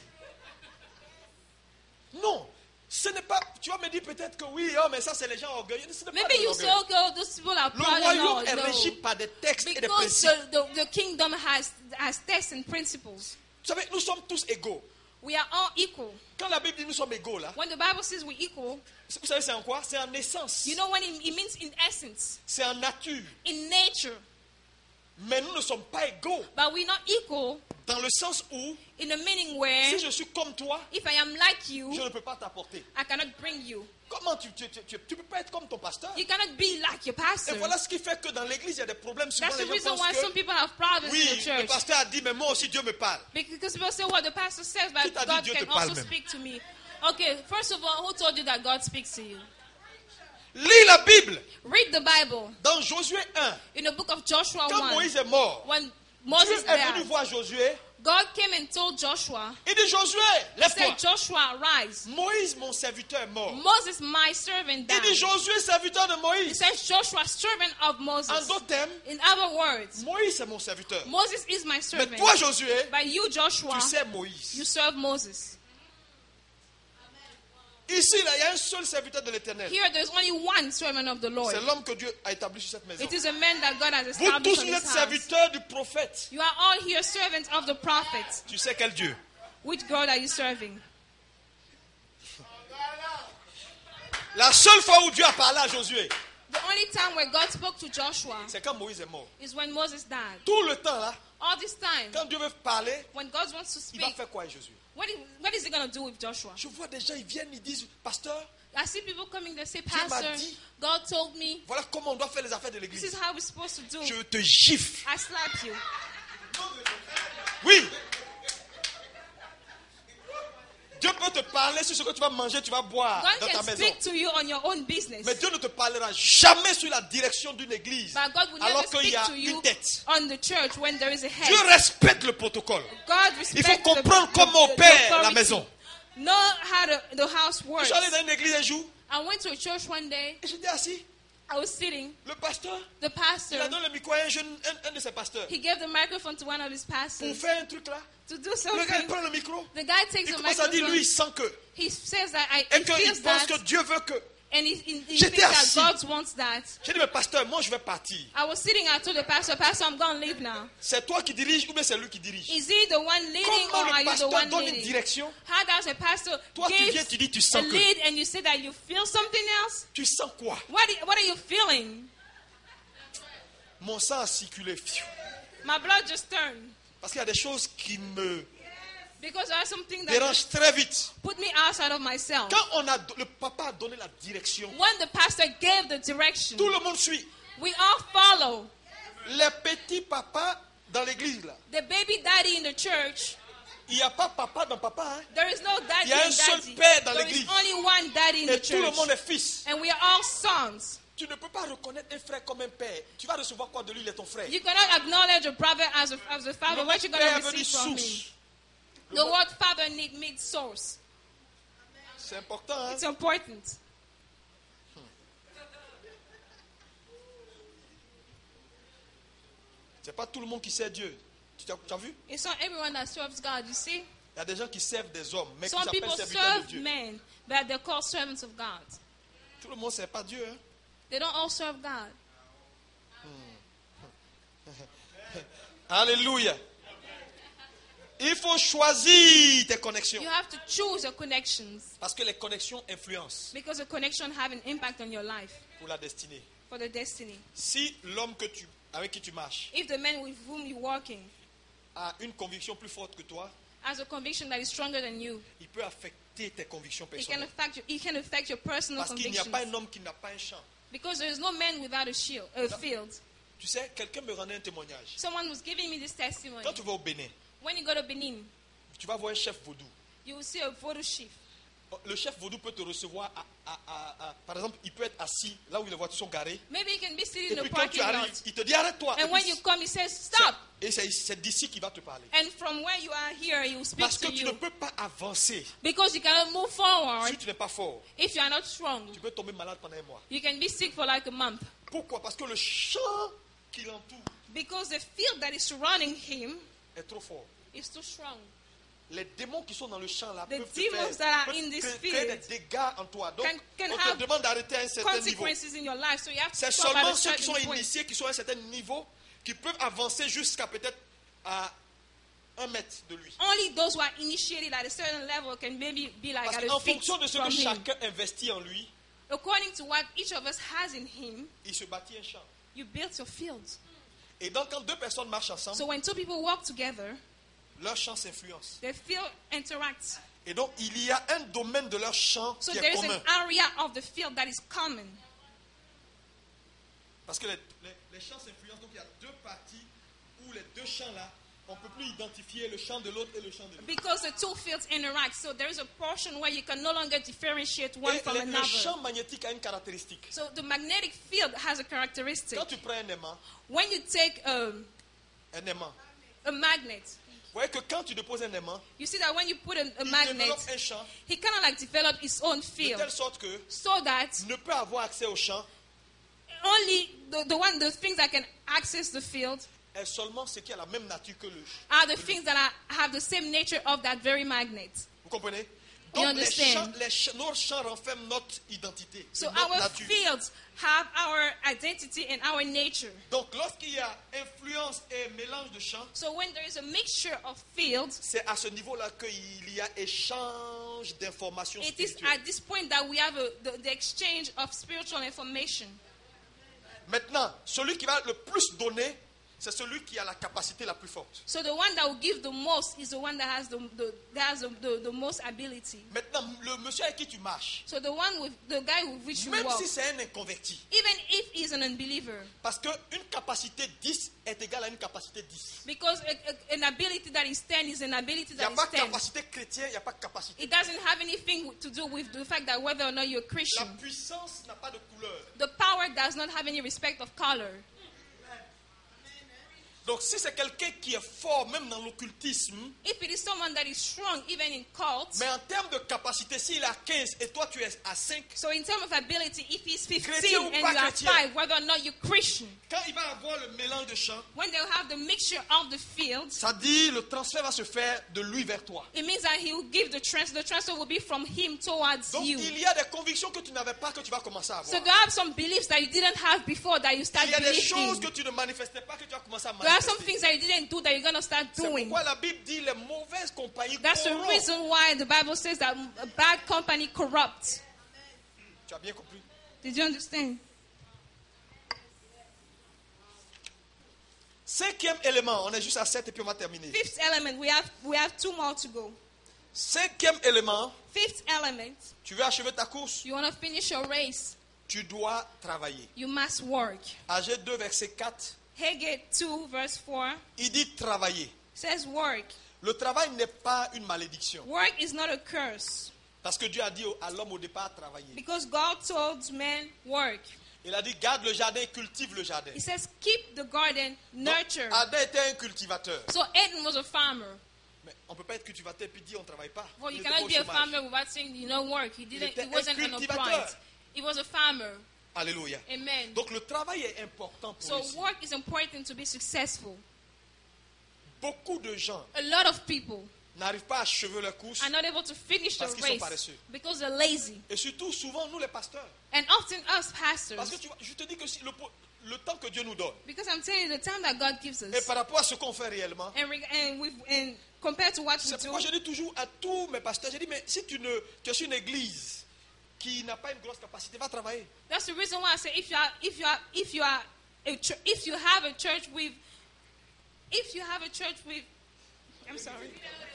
[SPEAKER 1] Non, ce n'est pas. Tu vas me dire peut-être que oui, oh, mais ça c'est les gens orgueilleux. Ce n'est pas
[SPEAKER 2] Maybe
[SPEAKER 1] de
[SPEAKER 2] you say,
[SPEAKER 1] l'orgueil.
[SPEAKER 2] okay, oh, those people are
[SPEAKER 1] Le
[SPEAKER 2] proud and
[SPEAKER 1] royaume
[SPEAKER 2] all.
[SPEAKER 1] est
[SPEAKER 2] No.
[SPEAKER 1] régi par des textes et des
[SPEAKER 2] Because
[SPEAKER 1] principes.
[SPEAKER 2] the, the, the kingdom has, has tests and principles.
[SPEAKER 1] Vous savez, nous sommes tous égaux.
[SPEAKER 2] We are all equal.
[SPEAKER 1] Quand la Bible dit nous sommes égaux là,
[SPEAKER 2] When the Bible says we're equal,
[SPEAKER 1] vous savez c'est en quoi? C'est en essence.
[SPEAKER 2] you know what it, it means in essence,
[SPEAKER 1] C'est en nature.
[SPEAKER 2] in nature.
[SPEAKER 1] Mais nous ne sommes pas égaux
[SPEAKER 2] But we're not equal
[SPEAKER 1] dans le sens où
[SPEAKER 2] in a meaning where
[SPEAKER 1] si je suis comme toi,
[SPEAKER 2] if I am like you,
[SPEAKER 1] je ne peux pas t'apporter.
[SPEAKER 2] I cannot bring you.
[SPEAKER 1] Comment tu tu, tu, tu, tu peux pas être comme ton pasteur?
[SPEAKER 2] You cannot be like your
[SPEAKER 1] Et
[SPEAKER 2] pastor.
[SPEAKER 1] voilà ce qui fait que dans l'église il y a des problèmes. Souvent
[SPEAKER 2] That's
[SPEAKER 1] les
[SPEAKER 2] the
[SPEAKER 1] gens
[SPEAKER 2] reason
[SPEAKER 1] pensent
[SPEAKER 2] why some
[SPEAKER 1] que
[SPEAKER 2] people have problems
[SPEAKER 1] oui,
[SPEAKER 2] in the
[SPEAKER 1] le
[SPEAKER 2] church.
[SPEAKER 1] pasteur a dit mais moi aussi Dieu me parle.
[SPEAKER 2] Because people say, well, the pastor says, but
[SPEAKER 1] Qui t'a dit
[SPEAKER 2] God
[SPEAKER 1] Dieu
[SPEAKER 2] can
[SPEAKER 1] te parle
[SPEAKER 2] also
[SPEAKER 1] même?
[SPEAKER 2] speak to me. Okay, first of all, who told you that God speaks to you?
[SPEAKER 1] Lis la Bible
[SPEAKER 2] Read the Bible.
[SPEAKER 1] dans Josué un.
[SPEAKER 2] In the book of Joshua
[SPEAKER 1] Quand
[SPEAKER 2] one,
[SPEAKER 1] Moïse est mort,
[SPEAKER 2] when
[SPEAKER 1] Dieu
[SPEAKER 2] Moses
[SPEAKER 1] est venu
[SPEAKER 2] died,
[SPEAKER 1] voir Josué.
[SPEAKER 2] God came and told Joshua,
[SPEAKER 1] Il dit Josué,
[SPEAKER 2] he
[SPEAKER 1] lève-toi.
[SPEAKER 2] said, Joshua, rise.
[SPEAKER 1] Moïse, mon serviteur, est mort.
[SPEAKER 2] Moses, my servant,
[SPEAKER 1] Il
[SPEAKER 2] died.
[SPEAKER 1] dit Josué, serviteur de
[SPEAKER 2] He
[SPEAKER 1] Moïse.
[SPEAKER 2] says, Joshua, servant of
[SPEAKER 1] En
[SPEAKER 2] Moses.
[SPEAKER 1] d'autres termes,
[SPEAKER 2] In other words,
[SPEAKER 1] Moïse est mon serviteur.
[SPEAKER 2] Moses is my
[SPEAKER 1] Mais
[SPEAKER 2] servant.
[SPEAKER 1] toi, Josué,
[SPEAKER 2] But you, Joshua,
[SPEAKER 1] tu sais Moïse.
[SPEAKER 2] you serve Moses.
[SPEAKER 1] Ici, là, il y a un seul serviteur de l'Éternel.
[SPEAKER 2] Here, there's only one servant of the Lord.
[SPEAKER 1] C'est l'homme que Dieu a établi sur cette maison.
[SPEAKER 2] It is a man that God has
[SPEAKER 1] Vous
[SPEAKER 2] established
[SPEAKER 1] tous,
[SPEAKER 2] on
[SPEAKER 1] vous
[SPEAKER 2] his
[SPEAKER 1] êtes
[SPEAKER 2] house.
[SPEAKER 1] serviteurs du prophète.
[SPEAKER 2] You are all here servants of the prophet.
[SPEAKER 1] Tu sais quel Dieu?
[SPEAKER 2] Which God are you serving?
[SPEAKER 1] La seule fois où Dieu a parlé à Josué,
[SPEAKER 2] The only time where God spoke to Joshua
[SPEAKER 1] c'est quand Moïse est mort.
[SPEAKER 2] is when Moses died.
[SPEAKER 1] Tout le temps là,
[SPEAKER 2] All this time,
[SPEAKER 1] quand Dieu veut parler,
[SPEAKER 2] when God wants to
[SPEAKER 1] il va
[SPEAKER 2] speak,
[SPEAKER 1] faire quoi avec Josué?
[SPEAKER 2] what is, what is he going to do with Joshua?
[SPEAKER 1] Je vois des gens, ils viennent, ils disent, pasteur,
[SPEAKER 2] I see people coming, they say,
[SPEAKER 1] Dieu m'a
[SPEAKER 2] Pastor,
[SPEAKER 1] dit.
[SPEAKER 2] God told me,
[SPEAKER 1] voilà comment on doit faire les affaires de
[SPEAKER 2] this
[SPEAKER 1] l'église.
[SPEAKER 2] is how we're supposed to do.
[SPEAKER 1] Je te gifle.
[SPEAKER 2] I slap you.
[SPEAKER 1] Oui. Dieu peut te parler sur ce que tu vas manger, tu vas boire
[SPEAKER 2] God
[SPEAKER 1] dans ta
[SPEAKER 2] can
[SPEAKER 1] maison.
[SPEAKER 2] speak to you on your own business.
[SPEAKER 1] Mais Dieu ne te parlera jamais sur la direction d'une église
[SPEAKER 2] But God will never
[SPEAKER 1] alors qu'il y
[SPEAKER 2] speak
[SPEAKER 1] a
[SPEAKER 2] to you
[SPEAKER 1] une tête.
[SPEAKER 2] on the church when there is a head.
[SPEAKER 1] Dieu respecte le protocole.
[SPEAKER 2] God
[SPEAKER 1] Il faut
[SPEAKER 2] respects
[SPEAKER 1] comprendre
[SPEAKER 2] the,
[SPEAKER 1] comment
[SPEAKER 2] the, the
[SPEAKER 1] opère la
[SPEAKER 2] authority.
[SPEAKER 1] maison.
[SPEAKER 2] Know how the, the house
[SPEAKER 1] Je
[SPEAKER 2] works.
[SPEAKER 1] suis allé dans une église un jour
[SPEAKER 2] I went to a church one day.
[SPEAKER 1] et j'étais assis.
[SPEAKER 2] I was sitting.
[SPEAKER 1] Le pasteur,
[SPEAKER 2] The
[SPEAKER 1] il a
[SPEAKER 2] pastor,
[SPEAKER 1] donné le micro à un jeune, un, un de ses pasteurs.
[SPEAKER 2] he gave the microphone to one of his
[SPEAKER 1] Pour
[SPEAKER 2] pastors
[SPEAKER 1] faire un truc là,
[SPEAKER 2] to do
[SPEAKER 1] le gars il
[SPEAKER 2] something.
[SPEAKER 1] prend le micro.
[SPEAKER 2] The guy takes
[SPEAKER 1] Il
[SPEAKER 2] the
[SPEAKER 1] commence à dire,
[SPEAKER 2] microphone.
[SPEAKER 1] lui il sent que.
[SPEAKER 2] He says that I,
[SPEAKER 1] Et
[SPEAKER 2] he
[SPEAKER 1] qu'il
[SPEAKER 2] feels
[SPEAKER 1] pense
[SPEAKER 2] that,
[SPEAKER 1] que Dieu veut que.
[SPEAKER 2] and he, he, he
[SPEAKER 1] J'étais
[SPEAKER 2] thinks
[SPEAKER 1] assis.
[SPEAKER 2] that God wants that.
[SPEAKER 1] J'ai dit, mais pasteur, moi je vais partir.
[SPEAKER 2] I was sitting. I told the pastor, Pastor, I'm going to leave now.
[SPEAKER 1] C'est toi qui dirige ou bien c'est lui qui dirige?
[SPEAKER 2] Is he the one leading or
[SPEAKER 1] Comment
[SPEAKER 2] are
[SPEAKER 1] le
[SPEAKER 2] you the
[SPEAKER 1] pasteur
[SPEAKER 2] one
[SPEAKER 1] donne une
[SPEAKER 2] leading?
[SPEAKER 1] direction?
[SPEAKER 2] How does a pastor
[SPEAKER 1] Toi tu
[SPEAKER 2] give
[SPEAKER 1] viens, tu dis, tu
[SPEAKER 2] a
[SPEAKER 1] sens que.
[SPEAKER 2] lead and you say that you feel something else?
[SPEAKER 1] Tu sens quoi?
[SPEAKER 2] What, do- what are you feeling?
[SPEAKER 1] Mon sang a circulé. Pfiou.
[SPEAKER 2] My blood just turned
[SPEAKER 1] Parce qu'il y a des choses qui me
[SPEAKER 2] because there are something that
[SPEAKER 1] dérangent très vite.
[SPEAKER 2] put me outside of myself.
[SPEAKER 1] Quand on a, le papa a donné la direction,
[SPEAKER 2] When the pastor gave the direction,
[SPEAKER 1] tout le monde suit.
[SPEAKER 2] we all follow.
[SPEAKER 1] Les petits papas dans l'église là,
[SPEAKER 2] The baby daddy in the church,
[SPEAKER 1] il n'y a pas papa dans papa. Hein?
[SPEAKER 2] there is no daddy
[SPEAKER 1] Il y a un
[SPEAKER 2] in
[SPEAKER 1] seul
[SPEAKER 2] daddy.
[SPEAKER 1] père dans
[SPEAKER 2] There is
[SPEAKER 1] l'église.
[SPEAKER 2] only one daddy in
[SPEAKER 1] Et
[SPEAKER 2] the
[SPEAKER 1] tout le
[SPEAKER 2] church.
[SPEAKER 1] monde est fils.
[SPEAKER 2] And we are all sons.
[SPEAKER 1] Tu ne peux pas reconnaître un frère comme un père. Tu vas recevoir quoi de lui? Il est ton frère.
[SPEAKER 2] You cannot acknowledge a brother as a, as a father.
[SPEAKER 1] Le
[SPEAKER 2] What you
[SPEAKER 1] mot
[SPEAKER 2] going
[SPEAKER 1] père
[SPEAKER 2] to
[SPEAKER 1] veut dire
[SPEAKER 2] receive from him?
[SPEAKER 1] source.
[SPEAKER 2] The word father need means source.
[SPEAKER 1] C'est important. Hein?
[SPEAKER 2] It's important.
[SPEAKER 1] C'est pas tout le monde qui sert Dieu. Tu as, tu as vu?
[SPEAKER 2] It's not everyone that serves God, you see.
[SPEAKER 1] Il y a des gens qui servent des hommes, mais qui
[SPEAKER 2] Some
[SPEAKER 1] s'appellent
[SPEAKER 2] people
[SPEAKER 1] serviteurs de
[SPEAKER 2] serve
[SPEAKER 1] Dieu.
[SPEAKER 2] men, but they're called servants of God.
[SPEAKER 1] Tout le monde ne sert pas Dieu. Hein?
[SPEAKER 2] They don't all serve God.
[SPEAKER 1] Alléluia. Il faut choisir tes connexions.
[SPEAKER 2] You have to choose your connections
[SPEAKER 1] Parce que les connexions influencent
[SPEAKER 2] because the connection have an impact on your life
[SPEAKER 1] pour la destinée.
[SPEAKER 2] for the destiny.
[SPEAKER 1] Si l'homme que tu, avec qui tu marches
[SPEAKER 2] If the man with whom you're walking
[SPEAKER 1] a une conviction plus forte que toi,
[SPEAKER 2] has a conviction that is stronger than you,
[SPEAKER 1] il peut affecter tes convictions
[SPEAKER 2] it can
[SPEAKER 1] personnelles.
[SPEAKER 2] affect your, it can affect your personal
[SPEAKER 1] Parce qu'il n'y a
[SPEAKER 2] convictions.
[SPEAKER 1] pas un homme qui n'a pas un champ.
[SPEAKER 2] Because there is no man without a shield, a field.
[SPEAKER 1] Tu sais, quelqu'un me rendait un témoignage.
[SPEAKER 2] Someone was giving me this testimony.
[SPEAKER 1] Quand tu vas au Bénin,
[SPEAKER 2] When you go to Benin,
[SPEAKER 1] tu vas voir un chef vaudou.
[SPEAKER 2] you will see a photo chief.
[SPEAKER 1] Le chef vaudou peut te recevoir, à, à- à- à- par exemple, il peut être assis là où les voitures sont garées.
[SPEAKER 2] Maybe you can be sitting
[SPEAKER 1] Et
[SPEAKER 2] in the
[SPEAKER 1] puis quand tu
[SPEAKER 2] parking
[SPEAKER 1] arrives,
[SPEAKER 2] lot.
[SPEAKER 1] il te dit arrête-toi. Et
[SPEAKER 2] And when
[SPEAKER 1] puis,
[SPEAKER 2] you come, he says,
[SPEAKER 1] c'est-
[SPEAKER 2] stop.
[SPEAKER 1] Et c'est c'est d'ici qu'il va te parler.
[SPEAKER 2] And from where you are here, he will speak
[SPEAKER 1] Parce que
[SPEAKER 2] to
[SPEAKER 1] tu ne
[SPEAKER 2] you.
[SPEAKER 1] peux pas avancer
[SPEAKER 2] Because you cannot move forward
[SPEAKER 1] si tu n'es pas fort.
[SPEAKER 2] if you are not strong.
[SPEAKER 1] Tu peux tomber malade pendant un mois.
[SPEAKER 2] You can be sick for like a month.
[SPEAKER 1] Pourquoi? Parce que le champ qui l'entoure
[SPEAKER 2] Because the field that is surrounding him
[SPEAKER 1] est trop fort.
[SPEAKER 2] is too strong.
[SPEAKER 1] Les démons qui sont dans le champ là
[SPEAKER 2] The
[SPEAKER 1] peuvent, te
[SPEAKER 2] demons
[SPEAKER 1] faire,
[SPEAKER 2] that are
[SPEAKER 1] peuvent
[SPEAKER 2] in this
[SPEAKER 1] créer- créer
[SPEAKER 2] field
[SPEAKER 1] des dégâts en toi. Donc,
[SPEAKER 2] can- can
[SPEAKER 1] on te
[SPEAKER 2] have
[SPEAKER 1] demande d'arrêter à un certain niveau.
[SPEAKER 2] Consequences in your life. So you have to
[SPEAKER 1] C'est
[SPEAKER 2] stop at
[SPEAKER 1] seulement
[SPEAKER 2] a
[SPEAKER 1] ceux qui sont
[SPEAKER 2] certain point.
[SPEAKER 1] initiés, qui sont à un certain niveau, qui peuvent avancer jusqu'à peut-être à un mètre de lui.
[SPEAKER 2] Only those who are initiated at a certain level can maybe be like
[SPEAKER 1] Parce
[SPEAKER 2] at
[SPEAKER 1] qu'en
[SPEAKER 2] a feet
[SPEAKER 1] fonction de ce
[SPEAKER 2] from
[SPEAKER 1] que
[SPEAKER 2] him.
[SPEAKER 1] chacun investit en lui,
[SPEAKER 2] According to what each of us has in him,
[SPEAKER 1] il se bâtit un champ.
[SPEAKER 2] you build your field.
[SPEAKER 1] Et donc, quand deux personnes marchent ensemble,
[SPEAKER 2] So when two people work together,
[SPEAKER 1] leur champ s'influence.
[SPEAKER 2] their field interacts.
[SPEAKER 1] Et donc, il y a un domaine de leur champ
[SPEAKER 2] So
[SPEAKER 1] qui est
[SPEAKER 2] there is
[SPEAKER 1] commun.
[SPEAKER 2] an area of the field that is common.
[SPEAKER 1] Parce que les, les- les champs s'influencent. Donc, il y a deux parties où les deux champs là, on ne peut plus identifier le champ de l'autre et le champ de l'autre.
[SPEAKER 2] Because the two fields interact. So there is a portion where you can no longer differentiate one
[SPEAKER 1] Et
[SPEAKER 2] from
[SPEAKER 1] le, le
[SPEAKER 2] another.
[SPEAKER 1] champ magnétique a une caractéristique.
[SPEAKER 2] So the magnetic field has a characteristic.
[SPEAKER 1] Quand tu prends un aimant,
[SPEAKER 2] When you take um,
[SPEAKER 1] un aimant,
[SPEAKER 2] a magnet,
[SPEAKER 1] vous voyez que quand tu déposes un aimant,
[SPEAKER 2] you see that when you put a, a
[SPEAKER 1] il
[SPEAKER 2] magnet,
[SPEAKER 1] développe un champ
[SPEAKER 2] he kind of like develop his own
[SPEAKER 1] de
[SPEAKER 2] field.
[SPEAKER 1] telle sorte que
[SPEAKER 2] So that
[SPEAKER 1] ne peut avoir accès au champ
[SPEAKER 2] only the, the one the things that can access the field
[SPEAKER 1] est seulement ce qui a la même nature que le
[SPEAKER 2] are the things that are, have the same nature of that very magnet.
[SPEAKER 1] Vous comprenez?
[SPEAKER 2] You
[SPEAKER 1] Donc les
[SPEAKER 2] understand?
[SPEAKER 1] champs, les champs, nos champs renferment notre identité,
[SPEAKER 2] So
[SPEAKER 1] notre
[SPEAKER 2] our
[SPEAKER 1] nature.
[SPEAKER 2] fields have our identity and our nature.
[SPEAKER 1] Donc lorsqu'il y a influence et mélange de champs,
[SPEAKER 2] So when there is a mixture of fields,
[SPEAKER 1] c'est à ce niveau-là qu'il y a échange d'informations
[SPEAKER 2] it is
[SPEAKER 1] spirituelles.
[SPEAKER 2] at this point that we have a, the, the exchange of spiritual information.
[SPEAKER 1] Maintenant, celui qui va le plus donner, c'est celui qui a la capacité la plus forte.
[SPEAKER 2] So the one that will give the most is the one that has the, the that has the, the, the most ability.
[SPEAKER 1] Maintenant, le monsieur avec qui tu marches,
[SPEAKER 2] So the one with the guy with which you
[SPEAKER 1] même
[SPEAKER 2] walk,
[SPEAKER 1] si c'est un inconverti,
[SPEAKER 2] even if he's an unbeliever,
[SPEAKER 1] parce qu'une capacité dix est égale à une capacité dix.
[SPEAKER 2] because a, a, an ability that is ten is an ability
[SPEAKER 1] Il n'y a
[SPEAKER 2] that
[SPEAKER 1] pas
[SPEAKER 2] is
[SPEAKER 1] de
[SPEAKER 2] ten.
[SPEAKER 1] capacité chrétienne, il n'y a pas de capacité.
[SPEAKER 2] It doesn't have anything to do with the fact that whether or not you're
[SPEAKER 1] La
[SPEAKER 2] Christian.
[SPEAKER 1] puissance n'a pas de couleur.
[SPEAKER 2] The power does not have any respect of color.
[SPEAKER 1] Donc si c'est quelqu'un qui est fort, même dans l'occultisme,
[SPEAKER 2] If it is someone that is strong, even in cults,
[SPEAKER 1] mais en termes de capacité, s'il a quinze et toi tu es à cinq,
[SPEAKER 2] so in terms of ability, if he's
[SPEAKER 1] Chrétien
[SPEAKER 2] fifteen
[SPEAKER 1] ou
[SPEAKER 2] and you
[SPEAKER 1] pas
[SPEAKER 2] are
[SPEAKER 1] chrétien.
[SPEAKER 2] five, whether or not you're Christian,
[SPEAKER 1] quand il va avoir le mélange de chants,
[SPEAKER 2] when they'll have the mixture of the fields,
[SPEAKER 1] ça dit le transfert va se faire de lui vers toi.
[SPEAKER 2] it means that he will give the transfer. The transfer will be from him towards
[SPEAKER 1] Donc
[SPEAKER 2] you.
[SPEAKER 1] il y a des convictions que tu n'avais pas que tu vas commencer à avoir.
[SPEAKER 2] So there are some beliefs that you didn't have before that you start
[SPEAKER 1] Il y a des choses
[SPEAKER 2] believing.
[SPEAKER 1] que tu ne manifestais pas que tu vas commencer à
[SPEAKER 2] There are some
[SPEAKER 1] manifester.
[SPEAKER 2] things that you didn't do that you're going to start
[SPEAKER 1] C'est
[SPEAKER 2] doing.
[SPEAKER 1] pourquoi la Bible dit les mauvaises compagnies
[SPEAKER 2] That's the
[SPEAKER 1] corrompent.
[SPEAKER 2] reason why the Bible says that a bad company corrupts.
[SPEAKER 1] Tu as bien compris?
[SPEAKER 2] Did you understand?
[SPEAKER 1] Cinquième élément, on est juste à sept et puis on va terminer.
[SPEAKER 2] Fifth element, we have we have two more to go.
[SPEAKER 1] Cinquième élément,
[SPEAKER 2] Fifth element,
[SPEAKER 1] tu veux achever ta course,
[SPEAKER 2] you want to finish your race,
[SPEAKER 1] tu dois travailler.
[SPEAKER 2] you must work.
[SPEAKER 1] Agé deux, verset quatre,
[SPEAKER 2] Haggai two, verse four
[SPEAKER 1] il dit travailler.
[SPEAKER 2] says work.
[SPEAKER 1] Le travail n'est pas une malédiction.
[SPEAKER 2] Work is not a curse.
[SPEAKER 1] Parce que Dieu a dit à l'homme au départ travailler.
[SPEAKER 2] Because God told men work.
[SPEAKER 1] Il a dit garde le jardin et cultive le jardin.
[SPEAKER 2] He says keep the garden,
[SPEAKER 1] Donc,
[SPEAKER 2] nurture.
[SPEAKER 1] Adam était un cultivateur.
[SPEAKER 2] So Eden was a farmer.
[SPEAKER 1] Mais on ne peut pas être cultivateur et puis dire on ne travaille pas.
[SPEAKER 2] Well,
[SPEAKER 1] Il
[SPEAKER 2] you
[SPEAKER 1] était
[SPEAKER 2] cannot
[SPEAKER 1] pas
[SPEAKER 2] be
[SPEAKER 1] au
[SPEAKER 2] a
[SPEAKER 1] chômage.
[SPEAKER 2] farmer without saying you know work. He didn't.
[SPEAKER 1] était
[SPEAKER 2] He wasn't
[SPEAKER 1] un
[SPEAKER 2] unemployed.
[SPEAKER 1] cultivateur.
[SPEAKER 2] He was a farmer.
[SPEAKER 1] Alléluia.
[SPEAKER 2] Amen.
[SPEAKER 1] Donc le travail est important pour
[SPEAKER 2] So
[SPEAKER 1] lui.
[SPEAKER 2] work is important to be successful.
[SPEAKER 1] Beaucoup de gens
[SPEAKER 2] A lot of people
[SPEAKER 1] n'arrivent pas à achever leur course.
[SPEAKER 2] are not able to finish the
[SPEAKER 1] Parce qu'ils sont
[SPEAKER 2] race
[SPEAKER 1] paresseux.
[SPEAKER 2] because they're lazy.
[SPEAKER 1] Et surtout, souvent, nous les pasteurs.
[SPEAKER 2] And often us
[SPEAKER 1] Parce que
[SPEAKER 2] pastors,
[SPEAKER 1] tu vois, je te dis que si le, le temps que Dieu nous donne,
[SPEAKER 2] because I'm telling you the time that God gives
[SPEAKER 1] et
[SPEAKER 2] us,
[SPEAKER 1] par rapport à ce qu'on fait réellement,
[SPEAKER 2] and, re- and, with, and compared to what we
[SPEAKER 1] c'est
[SPEAKER 2] do,
[SPEAKER 1] pourquoi je dis toujours à tous mes pasteurs, je dis, mais si tu, ne, tu es une église qui n'a pas une grosse capacité, va travailler.
[SPEAKER 2] that's the reason why I say if you are, if you are, if you are, a ch- if you have a church with, if you have a church with, I'm sorry,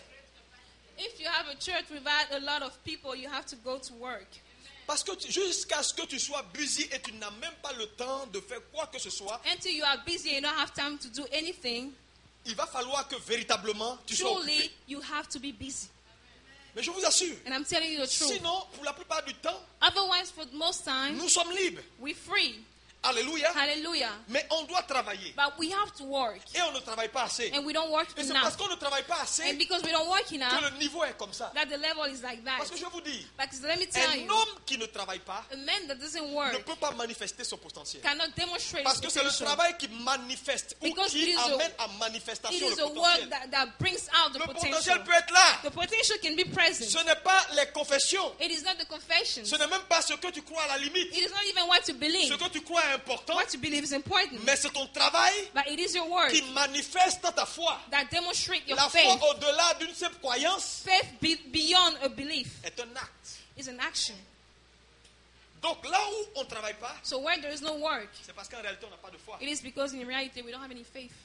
[SPEAKER 2] if you have a church without a lot of people, you have to go to work.
[SPEAKER 1] Parce que tu- jusqu'à ce que tu sois busy et tu n'as même pas le temps de faire quoi que ce soit,
[SPEAKER 2] Until you are busy and you don't have time to do anything,
[SPEAKER 1] il va falloir que véritablement tu sois
[SPEAKER 2] truly
[SPEAKER 1] occupé.
[SPEAKER 2] you have to be busy.
[SPEAKER 1] Mais je vous assure,
[SPEAKER 2] And I'm telling you the truth.
[SPEAKER 1] sinon, pour la plupart du temps,
[SPEAKER 2] Otherwise, for most time,
[SPEAKER 1] nous sommes libres.
[SPEAKER 2] we're free.
[SPEAKER 1] Alléluia.
[SPEAKER 2] Hallelujah.
[SPEAKER 1] Mais on doit travailler.
[SPEAKER 2] But we have to work.
[SPEAKER 1] Et on ne travaille pas assez.
[SPEAKER 2] And we don't work
[SPEAKER 1] Et c'est parce
[SPEAKER 2] enough.
[SPEAKER 1] qu'on ne travaille pas assez
[SPEAKER 2] And because we don't work
[SPEAKER 1] que
[SPEAKER 2] enough,
[SPEAKER 1] le niveau est comme ça.
[SPEAKER 2] that the level is like that.
[SPEAKER 1] Parce que je vous dis,
[SPEAKER 2] Because let me tell
[SPEAKER 1] un
[SPEAKER 2] you,
[SPEAKER 1] homme qui ne travaille pas
[SPEAKER 2] a man that doesn't
[SPEAKER 1] ne
[SPEAKER 2] work
[SPEAKER 1] peut pas manifester son potentiel.
[SPEAKER 2] cannot demonstrate
[SPEAKER 1] Parce
[SPEAKER 2] his
[SPEAKER 1] que c'est le
[SPEAKER 2] potential.
[SPEAKER 1] travail qui manifeste ou
[SPEAKER 2] Because it
[SPEAKER 1] qui
[SPEAKER 2] is a-
[SPEAKER 1] amène à
[SPEAKER 2] It
[SPEAKER 1] manifestation
[SPEAKER 2] is
[SPEAKER 1] le
[SPEAKER 2] a work
[SPEAKER 1] potentiel.
[SPEAKER 2] that, that brings out the
[SPEAKER 1] Le
[SPEAKER 2] potential.
[SPEAKER 1] potentiel peut être là.
[SPEAKER 2] The potential can be present.
[SPEAKER 1] Ce n'est pas les confessions.
[SPEAKER 2] It is not the confession.
[SPEAKER 1] Ce n'est même pas ce que tu crois à la limite.
[SPEAKER 2] It is not even what you believe.
[SPEAKER 1] Ce que tu crois est important,
[SPEAKER 2] What you believe is important.
[SPEAKER 1] mais c'est ton travail
[SPEAKER 2] But it is your word
[SPEAKER 1] qui manifeste ta foi.
[SPEAKER 2] that demonstrate your
[SPEAKER 1] La foi
[SPEAKER 2] faith.
[SPEAKER 1] au-delà d'une simple croyance
[SPEAKER 2] Faith be beyond a belief
[SPEAKER 1] est un acte.
[SPEAKER 2] is an action.
[SPEAKER 1] Donc là où on ne travaille pas,
[SPEAKER 2] So where there is no work,
[SPEAKER 1] c'est parce qu'en réalité on n'a pas de foi.
[SPEAKER 2] it is because in reality we don't have any faith.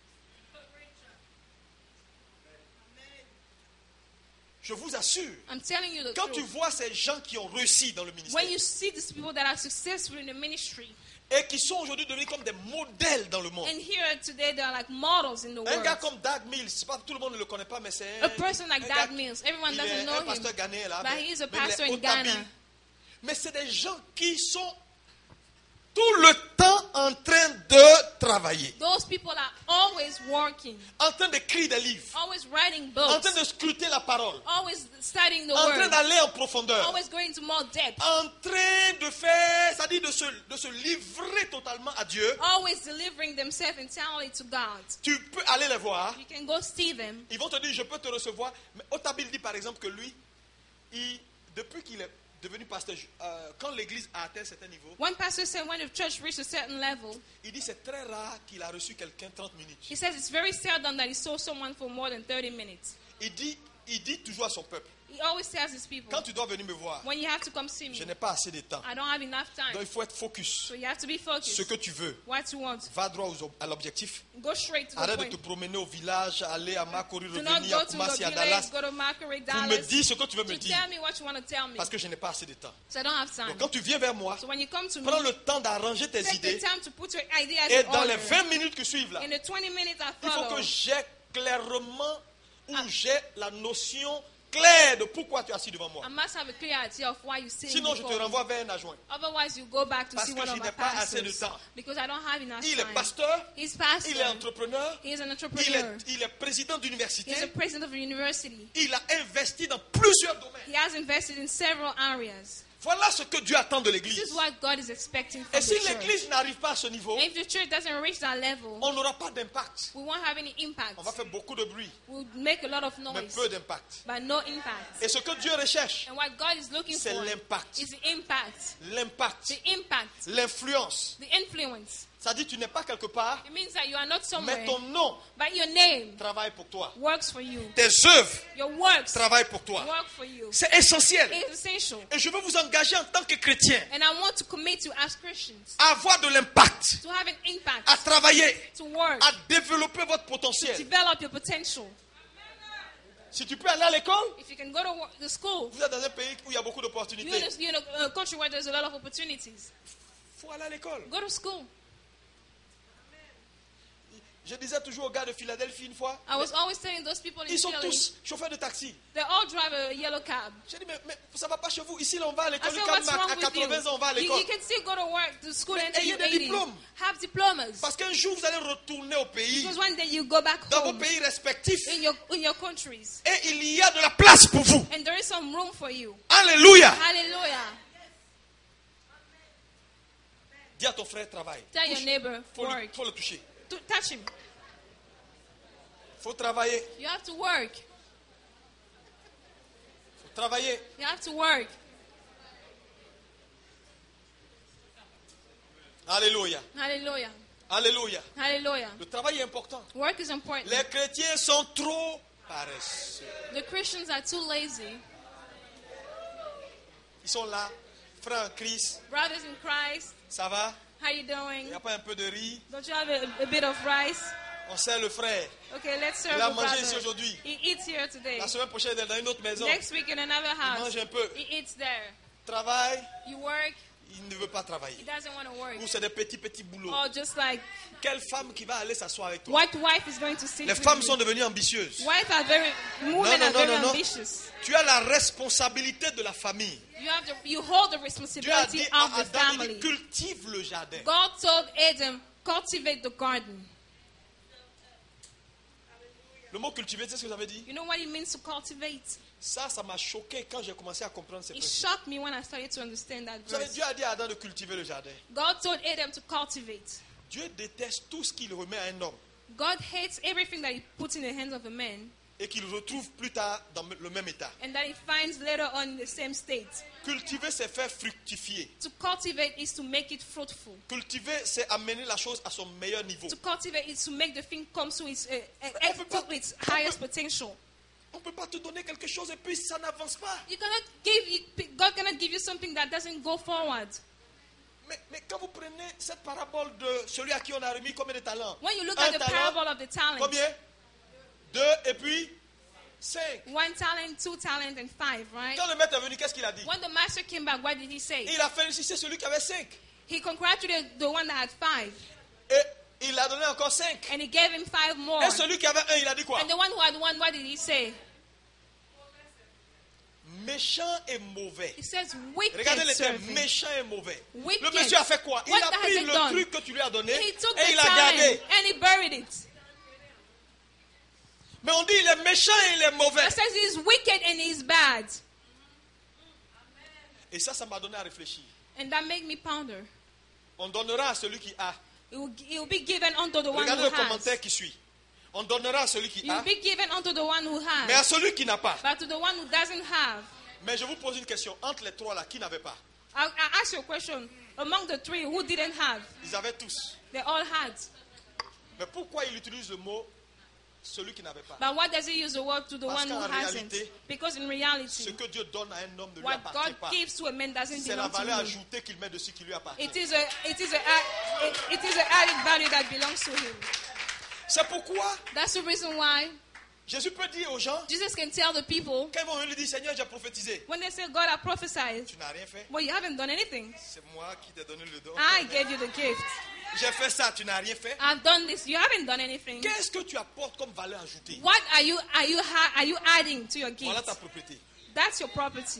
[SPEAKER 1] Je vous assure,
[SPEAKER 2] I'm telling you the
[SPEAKER 1] quand tu
[SPEAKER 2] truth.
[SPEAKER 1] vois ces gens qui ont réussi dans le ministère
[SPEAKER 2] When you see these people that are successful in the ministry,
[SPEAKER 1] et qui sont aujourd'hui devenus comme des modèles dans le monde.
[SPEAKER 2] and here today they are like models in the
[SPEAKER 1] Un gars
[SPEAKER 2] world.
[SPEAKER 1] comme Doug Mills, c'est pas tout le monde ne le connaît pas, mais c'est un,
[SPEAKER 2] A person like
[SPEAKER 1] un gars
[SPEAKER 2] Doug Mills, everyone
[SPEAKER 1] il
[SPEAKER 2] doesn't
[SPEAKER 1] est
[SPEAKER 2] know
[SPEAKER 1] un
[SPEAKER 2] him,
[SPEAKER 1] pasteur ghanéen là,
[SPEAKER 2] but
[SPEAKER 1] mais-
[SPEAKER 2] he is a
[SPEAKER 1] mais il est
[SPEAKER 2] pastor in
[SPEAKER 1] haut habile.
[SPEAKER 2] Ghana.
[SPEAKER 1] Mais c'est des gens qui sont tout le temps en train de travailler,
[SPEAKER 2] Those people are always working,
[SPEAKER 1] en train d'écrire des livres,
[SPEAKER 2] always writing
[SPEAKER 1] en train
[SPEAKER 2] books,
[SPEAKER 1] de scruter la parole,
[SPEAKER 2] always studying the
[SPEAKER 1] en train
[SPEAKER 2] word,
[SPEAKER 1] d'aller en profondeur,
[SPEAKER 2] always going to more depth,
[SPEAKER 1] en train de faire, c'est-à-dire de se, de se livrer totalement à Dieu.
[SPEAKER 2] always delivering themselves entirely to God.
[SPEAKER 1] Tu peux aller les voir.
[SPEAKER 2] You can go see them.
[SPEAKER 1] Ils vont te dire, je peux te recevoir. Mais Otabil dit par exemple que lui, il, depuis qu'il est devenu pasteur, euh, quand l'église a atteint un certain niveau,
[SPEAKER 2] One pastor said when the church reached a certain level,
[SPEAKER 1] il dit c'est très rare qu'il a reçu quelqu'un trente minutes.
[SPEAKER 2] he says it's very seldom that he saw someone for more than thirty minutes.
[SPEAKER 1] Il dit, il dit toujours à son peuple,
[SPEAKER 2] He always tells his people,
[SPEAKER 1] quand tu dois venir me voir,
[SPEAKER 2] when you have to come see me,
[SPEAKER 1] je n'ai pas assez de temps.
[SPEAKER 2] I don't have enough time.
[SPEAKER 1] Donc il faut être focus.
[SPEAKER 2] So you have to be focused.
[SPEAKER 1] Ce que tu veux,
[SPEAKER 2] What you want.
[SPEAKER 1] va droit aux- à l'objectif.
[SPEAKER 2] Go straight to the
[SPEAKER 1] Arrête de
[SPEAKER 2] point.
[SPEAKER 1] te promener au village, aller à Makori,
[SPEAKER 2] Do not
[SPEAKER 1] revenir
[SPEAKER 2] go
[SPEAKER 1] à
[SPEAKER 2] to the
[SPEAKER 1] Kumasi, à
[SPEAKER 2] village,
[SPEAKER 1] Dallas,
[SPEAKER 2] go to Makere,
[SPEAKER 1] pour me
[SPEAKER 2] Dallas,
[SPEAKER 1] dire ce que tu veux me
[SPEAKER 2] to
[SPEAKER 1] dire.
[SPEAKER 2] tell me what you want to tell me.
[SPEAKER 1] Parce que je n'ai pas assez de temps.
[SPEAKER 2] So I don't have time.
[SPEAKER 1] Donc quand tu viens vers moi,
[SPEAKER 2] So when you come to
[SPEAKER 1] prends
[SPEAKER 2] me,
[SPEAKER 1] le temps d'arranger tes
[SPEAKER 2] take the
[SPEAKER 1] idées.
[SPEAKER 2] time to put your ideas
[SPEAKER 1] Et
[SPEAKER 2] in
[SPEAKER 1] dans les
[SPEAKER 2] order.
[SPEAKER 1] vingt minutes qui suivent là,
[SPEAKER 2] In the twenty minutes I
[SPEAKER 1] il faut
[SPEAKER 2] follow,
[SPEAKER 1] que j'ai clairement ou j'ai la notion claire de pourquoi tu es assis devant moi.
[SPEAKER 2] I must have a clear idea of why you're sitting
[SPEAKER 1] Sinon, je te
[SPEAKER 2] before me.
[SPEAKER 1] renvoie vers un adjoint.
[SPEAKER 2] Otherwise, you go back to
[SPEAKER 1] Parce
[SPEAKER 2] see
[SPEAKER 1] que
[SPEAKER 2] one
[SPEAKER 1] je
[SPEAKER 2] of my
[SPEAKER 1] n'ai pas assez de
[SPEAKER 2] pastors.
[SPEAKER 1] temps.
[SPEAKER 2] Because I don't have enough
[SPEAKER 1] Il est
[SPEAKER 2] time.
[SPEAKER 1] pasteur,
[SPEAKER 2] He's pastor.
[SPEAKER 1] il est entrepreneur,
[SPEAKER 2] He is an
[SPEAKER 1] il
[SPEAKER 2] entrepreneur.
[SPEAKER 1] est, il est président d'université,
[SPEAKER 2] He's a president of a university.
[SPEAKER 1] il a investi dans plusieurs domaines.
[SPEAKER 2] He has invested in several areas.
[SPEAKER 1] Voilà ce que Dieu attend de
[SPEAKER 2] This
[SPEAKER 1] l'Église.
[SPEAKER 2] is what God is expecting
[SPEAKER 1] Et
[SPEAKER 2] from
[SPEAKER 1] si
[SPEAKER 2] the church.
[SPEAKER 1] l'Église n'arrive pas à ce niveau,
[SPEAKER 2] And if the church doesn't reach that level,
[SPEAKER 1] on n'aura pas d'impact.
[SPEAKER 2] we won't have any impact.
[SPEAKER 1] On va faire beaucoup de bruit,
[SPEAKER 2] We'll make a lot of
[SPEAKER 1] mais
[SPEAKER 2] noise,
[SPEAKER 1] peu d'impact.
[SPEAKER 2] but no impact.
[SPEAKER 1] Et ce que Dieu recherche,
[SPEAKER 2] And what God is looking
[SPEAKER 1] c'est
[SPEAKER 2] for
[SPEAKER 1] l'impact.
[SPEAKER 2] is the impact,
[SPEAKER 1] L'impact,
[SPEAKER 2] the impact,
[SPEAKER 1] l'influence.
[SPEAKER 2] the influence.
[SPEAKER 1] Ça dit tu n'es pas quelque part,
[SPEAKER 2] It means that you are not somewhere,
[SPEAKER 1] mais ton nom
[SPEAKER 2] but your name
[SPEAKER 1] travaille pour toi.
[SPEAKER 2] works for you.
[SPEAKER 1] Tes œuvres
[SPEAKER 2] Your works
[SPEAKER 1] travaillent pour toi.
[SPEAKER 2] work for you.
[SPEAKER 1] C'est essentiel.
[SPEAKER 2] It's essential.
[SPEAKER 1] Et je veux vous engager en tant que chrétien
[SPEAKER 2] And I want to commit you as Christians
[SPEAKER 1] à avoir de l'impact,
[SPEAKER 2] to have an impact,
[SPEAKER 1] à travailler,
[SPEAKER 2] to work,
[SPEAKER 1] à développer votre potentiel.
[SPEAKER 2] develop your potential.
[SPEAKER 1] Si tu peux aller à l'école,
[SPEAKER 2] If you can go to wo- the school,
[SPEAKER 1] vous êtes dans un pays où il y a beaucoup
[SPEAKER 2] you're
[SPEAKER 1] d'opportunités.
[SPEAKER 2] in a, you're in a, a country where there's a lot of opportunities.
[SPEAKER 1] Il faut aller à l'école.
[SPEAKER 2] Go to school.
[SPEAKER 1] Je disais toujours aux gars de Philadelphie une fois,
[SPEAKER 2] I was always telling those people in
[SPEAKER 1] ils sont
[SPEAKER 2] Philly,
[SPEAKER 1] tous chauffeurs de taxi.
[SPEAKER 2] they all drive a yellow cab.
[SPEAKER 1] J'ai dit, mais, mais ça ne va pas chez vous. Ici, là, on va à
[SPEAKER 2] I
[SPEAKER 1] l'école
[SPEAKER 2] said,
[SPEAKER 1] du
[SPEAKER 2] what's
[SPEAKER 1] Cap-Mac.
[SPEAKER 2] wrong
[SPEAKER 1] À
[SPEAKER 2] with you?
[SPEAKER 1] quatre-vingts ans, on va à
[SPEAKER 2] You,
[SPEAKER 1] l'école.
[SPEAKER 2] you can still go to work, to school
[SPEAKER 1] Mais
[SPEAKER 2] until
[SPEAKER 1] ayez
[SPEAKER 2] you're
[SPEAKER 1] des
[SPEAKER 2] eighty.
[SPEAKER 1] diplômes.
[SPEAKER 2] Have diplomas.
[SPEAKER 1] Parce qu'un jour, vous allez retourner au pays,
[SPEAKER 2] Because one day you go back
[SPEAKER 1] dans vos
[SPEAKER 2] home
[SPEAKER 1] pays respectifs,
[SPEAKER 2] in your, in your countries.
[SPEAKER 1] et il y a de la place pour vous.
[SPEAKER 2] And there is some room for you.
[SPEAKER 1] Alléluia.
[SPEAKER 2] Hallelujah.
[SPEAKER 1] Dis à ton frère, travaille.
[SPEAKER 2] Tell your
[SPEAKER 1] Touche.
[SPEAKER 2] neighbor,
[SPEAKER 1] Faut, le,
[SPEAKER 2] work.
[SPEAKER 1] faut le toucher.
[SPEAKER 2] To touch him.
[SPEAKER 1] Faut travailler.
[SPEAKER 2] You have to work.
[SPEAKER 1] Faut travailler.
[SPEAKER 2] You have to work.
[SPEAKER 1] Alléluia.
[SPEAKER 2] Hallelujah.
[SPEAKER 1] Alléluia.
[SPEAKER 2] Hallelujah.
[SPEAKER 1] Le travail est important.
[SPEAKER 2] Work is important.
[SPEAKER 1] Les chrétiens sont trop paresseux.
[SPEAKER 2] The Christians are too lazy.
[SPEAKER 1] Ils sont là. Frère en Christ,
[SPEAKER 2] Brothers in Christ,
[SPEAKER 1] ça va?
[SPEAKER 2] how you
[SPEAKER 1] Il
[SPEAKER 2] doing?
[SPEAKER 1] n'y a pas un peu de riz?
[SPEAKER 2] Don't you have a, a bit of rice?
[SPEAKER 1] On sert le frère.
[SPEAKER 2] Okay, let's serve
[SPEAKER 1] Il a
[SPEAKER 2] the
[SPEAKER 1] mangé
[SPEAKER 2] brother.
[SPEAKER 1] ici aujourd'hui.
[SPEAKER 2] He eats here today.
[SPEAKER 1] La semaine prochaine, il est dans une autre maison.
[SPEAKER 2] Next week in another house.
[SPEAKER 1] mange un peu.
[SPEAKER 2] He eats there.
[SPEAKER 1] Travaille,
[SPEAKER 2] You work.
[SPEAKER 1] il ne veut pas
[SPEAKER 2] He
[SPEAKER 1] travailler.
[SPEAKER 2] doesn't want to work.
[SPEAKER 1] Ou c'est des petits, petits boulots.
[SPEAKER 2] Or just like,
[SPEAKER 1] Quelle femme qui va aller s'asseoir avec toi?
[SPEAKER 2] what wife is going to sit
[SPEAKER 1] Les
[SPEAKER 2] with
[SPEAKER 1] femmes
[SPEAKER 2] you?
[SPEAKER 1] sont devenues ambitieuses.
[SPEAKER 2] Wives are very, women
[SPEAKER 1] non,
[SPEAKER 2] are
[SPEAKER 1] non,
[SPEAKER 2] very
[SPEAKER 1] non, non.
[SPEAKER 2] ambitious.
[SPEAKER 1] Tu as la responsabilité de la famille.
[SPEAKER 2] You have to, you hold the
[SPEAKER 1] Dieu a
[SPEAKER 2] responsibility
[SPEAKER 1] dit à
[SPEAKER 2] of the
[SPEAKER 1] Adam, il
[SPEAKER 2] family.
[SPEAKER 1] dit, cultive le jardin.
[SPEAKER 2] God told Adam, cultivate the garden.
[SPEAKER 1] Le mot cultiver, tu sais ce que ça veut dire?
[SPEAKER 2] You know what it means to cultivate?
[SPEAKER 1] Ça, ça m'a choqué quand j'ai commencé à comprendre ces
[SPEAKER 2] It
[SPEAKER 1] principes.
[SPEAKER 2] shocked me when I started to understand that
[SPEAKER 1] Vous savez,
[SPEAKER 2] verse.
[SPEAKER 1] Dieu a dit à Adam de cultiver le jardin.
[SPEAKER 2] God told Adam to cultivate.
[SPEAKER 1] Dieu déteste tout ce qu'il remet à un homme
[SPEAKER 2] God hates everything that he puts in the hands of a man
[SPEAKER 1] et qu'il retrouve plus tard dans le même état.
[SPEAKER 2] and that he finds later on in the same state.
[SPEAKER 1] Cultiver, c'est faire fructifier.
[SPEAKER 2] To cultivate is to make it fruitful.
[SPEAKER 1] Cultiver, c'est amener la chose à son meilleur niveau.
[SPEAKER 2] To cultivate is to make the thing come to its, uh, uh,
[SPEAKER 1] on peut pas-
[SPEAKER 2] to its
[SPEAKER 1] on peut-
[SPEAKER 2] highest potential.
[SPEAKER 1] On ne peut pas te donner quelque chose et puis ça n'avance pas.
[SPEAKER 2] You cannot give you, God cannot give you something that doesn't go forward.
[SPEAKER 1] Mais, mais quand vous prenez cette parabole de celui à qui on a remis combien de talents?
[SPEAKER 2] When you look
[SPEAKER 1] Un
[SPEAKER 2] at the
[SPEAKER 1] talent,
[SPEAKER 2] parable of the talents,
[SPEAKER 1] combien? Deux et puis cinq.
[SPEAKER 2] one talent, two talent, and five, right?
[SPEAKER 1] Quand le maître est venu, qu'est-ce qu'il a dit?
[SPEAKER 2] When the master came back, what did he say?
[SPEAKER 1] Il a félicité celui qui avait cinq.
[SPEAKER 2] He congratulated the one that had five,
[SPEAKER 1] Et il a donné encore cinq.
[SPEAKER 2] and he gave him five more.
[SPEAKER 1] Et celui qui avait un, il a dit quoi?
[SPEAKER 2] And the one who had one, what did he say?
[SPEAKER 1] Méchant et mauvais.
[SPEAKER 2] He says, wicked
[SPEAKER 1] Regardez les termes,
[SPEAKER 2] servant.
[SPEAKER 1] méchant et mauvais.
[SPEAKER 2] Wicked.
[SPEAKER 1] Le monsieur a fait quoi? Il
[SPEAKER 2] What
[SPEAKER 1] a
[SPEAKER 2] has
[SPEAKER 1] pris
[SPEAKER 2] he
[SPEAKER 1] le
[SPEAKER 2] done?
[SPEAKER 1] truc que tu lui as donné
[SPEAKER 2] He took
[SPEAKER 1] et
[SPEAKER 2] the
[SPEAKER 1] il a
[SPEAKER 2] talent
[SPEAKER 1] gardé.
[SPEAKER 2] and he buried it.
[SPEAKER 1] Mais on dit il est méchant et il est mauvais.
[SPEAKER 2] It says he's wicked and he's bad.
[SPEAKER 1] Et ça, ça m'a donné à réfléchir.
[SPEAKER 2] And that made me ponder.
[SPEAKER 1] On donnera à celui qui a.
[SPEAKER 2] It will, it will be given unto the one
[SPEAKER 1] Regardez
[SPEAKER 2] who
[SPEAKER 1] le
[SPEAKER 2] has.
[SPEAKER 1] commentaire qui suit. On donnera à celui qui
[SPEAKER 2] It
[SPEAKER 1] a,
[SPEAKER 2] will be given unto the one who
[SPEAKER 1] mais à
[SPEAKER 2] has.
[SPEAKER 1] celui qui n'a pas.
[SPEAKER 2] But to the one who doesn't have.
[SPEAKER 1] Mais je vous pose une question. Entre les trois là, qui n'avait pas?
[SPEAKER 2] I, I ask you a question. Among the three, who didn't have?
[SPEAKER 1] Ils avaient tous.
[SPEAKER 2] They all had.
[SPEAKER 1] Mais pourquoi il utilise le mot celui qui n'avait pas.
[SPEAKER 2] But why does he use the word to the
[SPEAKER 1] Parce
[SPEAKER 2] one who
[SPEAKER 1] qu'en
[SPEAKER 2] hasn't?
[SPEAKER 1] réalité,
[SPEAKER 2] Because in
[SPEAKER 1] Ce
[SPEAKER 2] reality,
[SPEAKER 1] que Dieu donne à un homme ne lui
[SPEAKER 2] what
[SPEAKER 1] appartient
[SPEAKER 2] God
[SPEAKER 1] pas.
[SPEAKER 2] gives to a man doesn't
[SPEAKER 1] C'est la
[SPEAKER 2] belong to
[SPEAKER 1] valeur
[SPEAKER 2] him.
[SPEAKER 1] ajoutée qu'il met dessus qui lui appartient.
[SPEAKER 2] It is a it is a it, it is an added value that belongs to him.
[SPEAKER 1] C'est pourquoi
[SPEAKER 2] That's the reason why
[SPEAKER 1] Jésus peut dire aux gens,
[SPEAKER 2] Jesus can tell the people
[SPEAKER 1] quand ils vont lui dire, Seigneur, j'ai prophétisé.
[SPEAKER 2] when they say, God, I prophesied,
[SPEAKER 1] Tu n'as rien fait.
[SPEAKER 2] well, you haven't done anything.
[SPEAKER 1] C'est moi qui t'ai donné le don.
[SPEAKER 2] I gave you the gift.
[SPEAKER 1] J'ai fait ça, tu n'as rien fait.
[SPEAKER 2] I've done this. You haven't done anything.
[SPEAKER 1] Qu'est-ce que tu apportes comme valeur ajoutée?
[SPEAKER 2] What are you are you ha- are you adding to your
[SPEAKER 1] Voilà
[SPEAKER 2] gift?
[SPEAKER 1] ta propriété.
[SPEAKER 2] That's your property.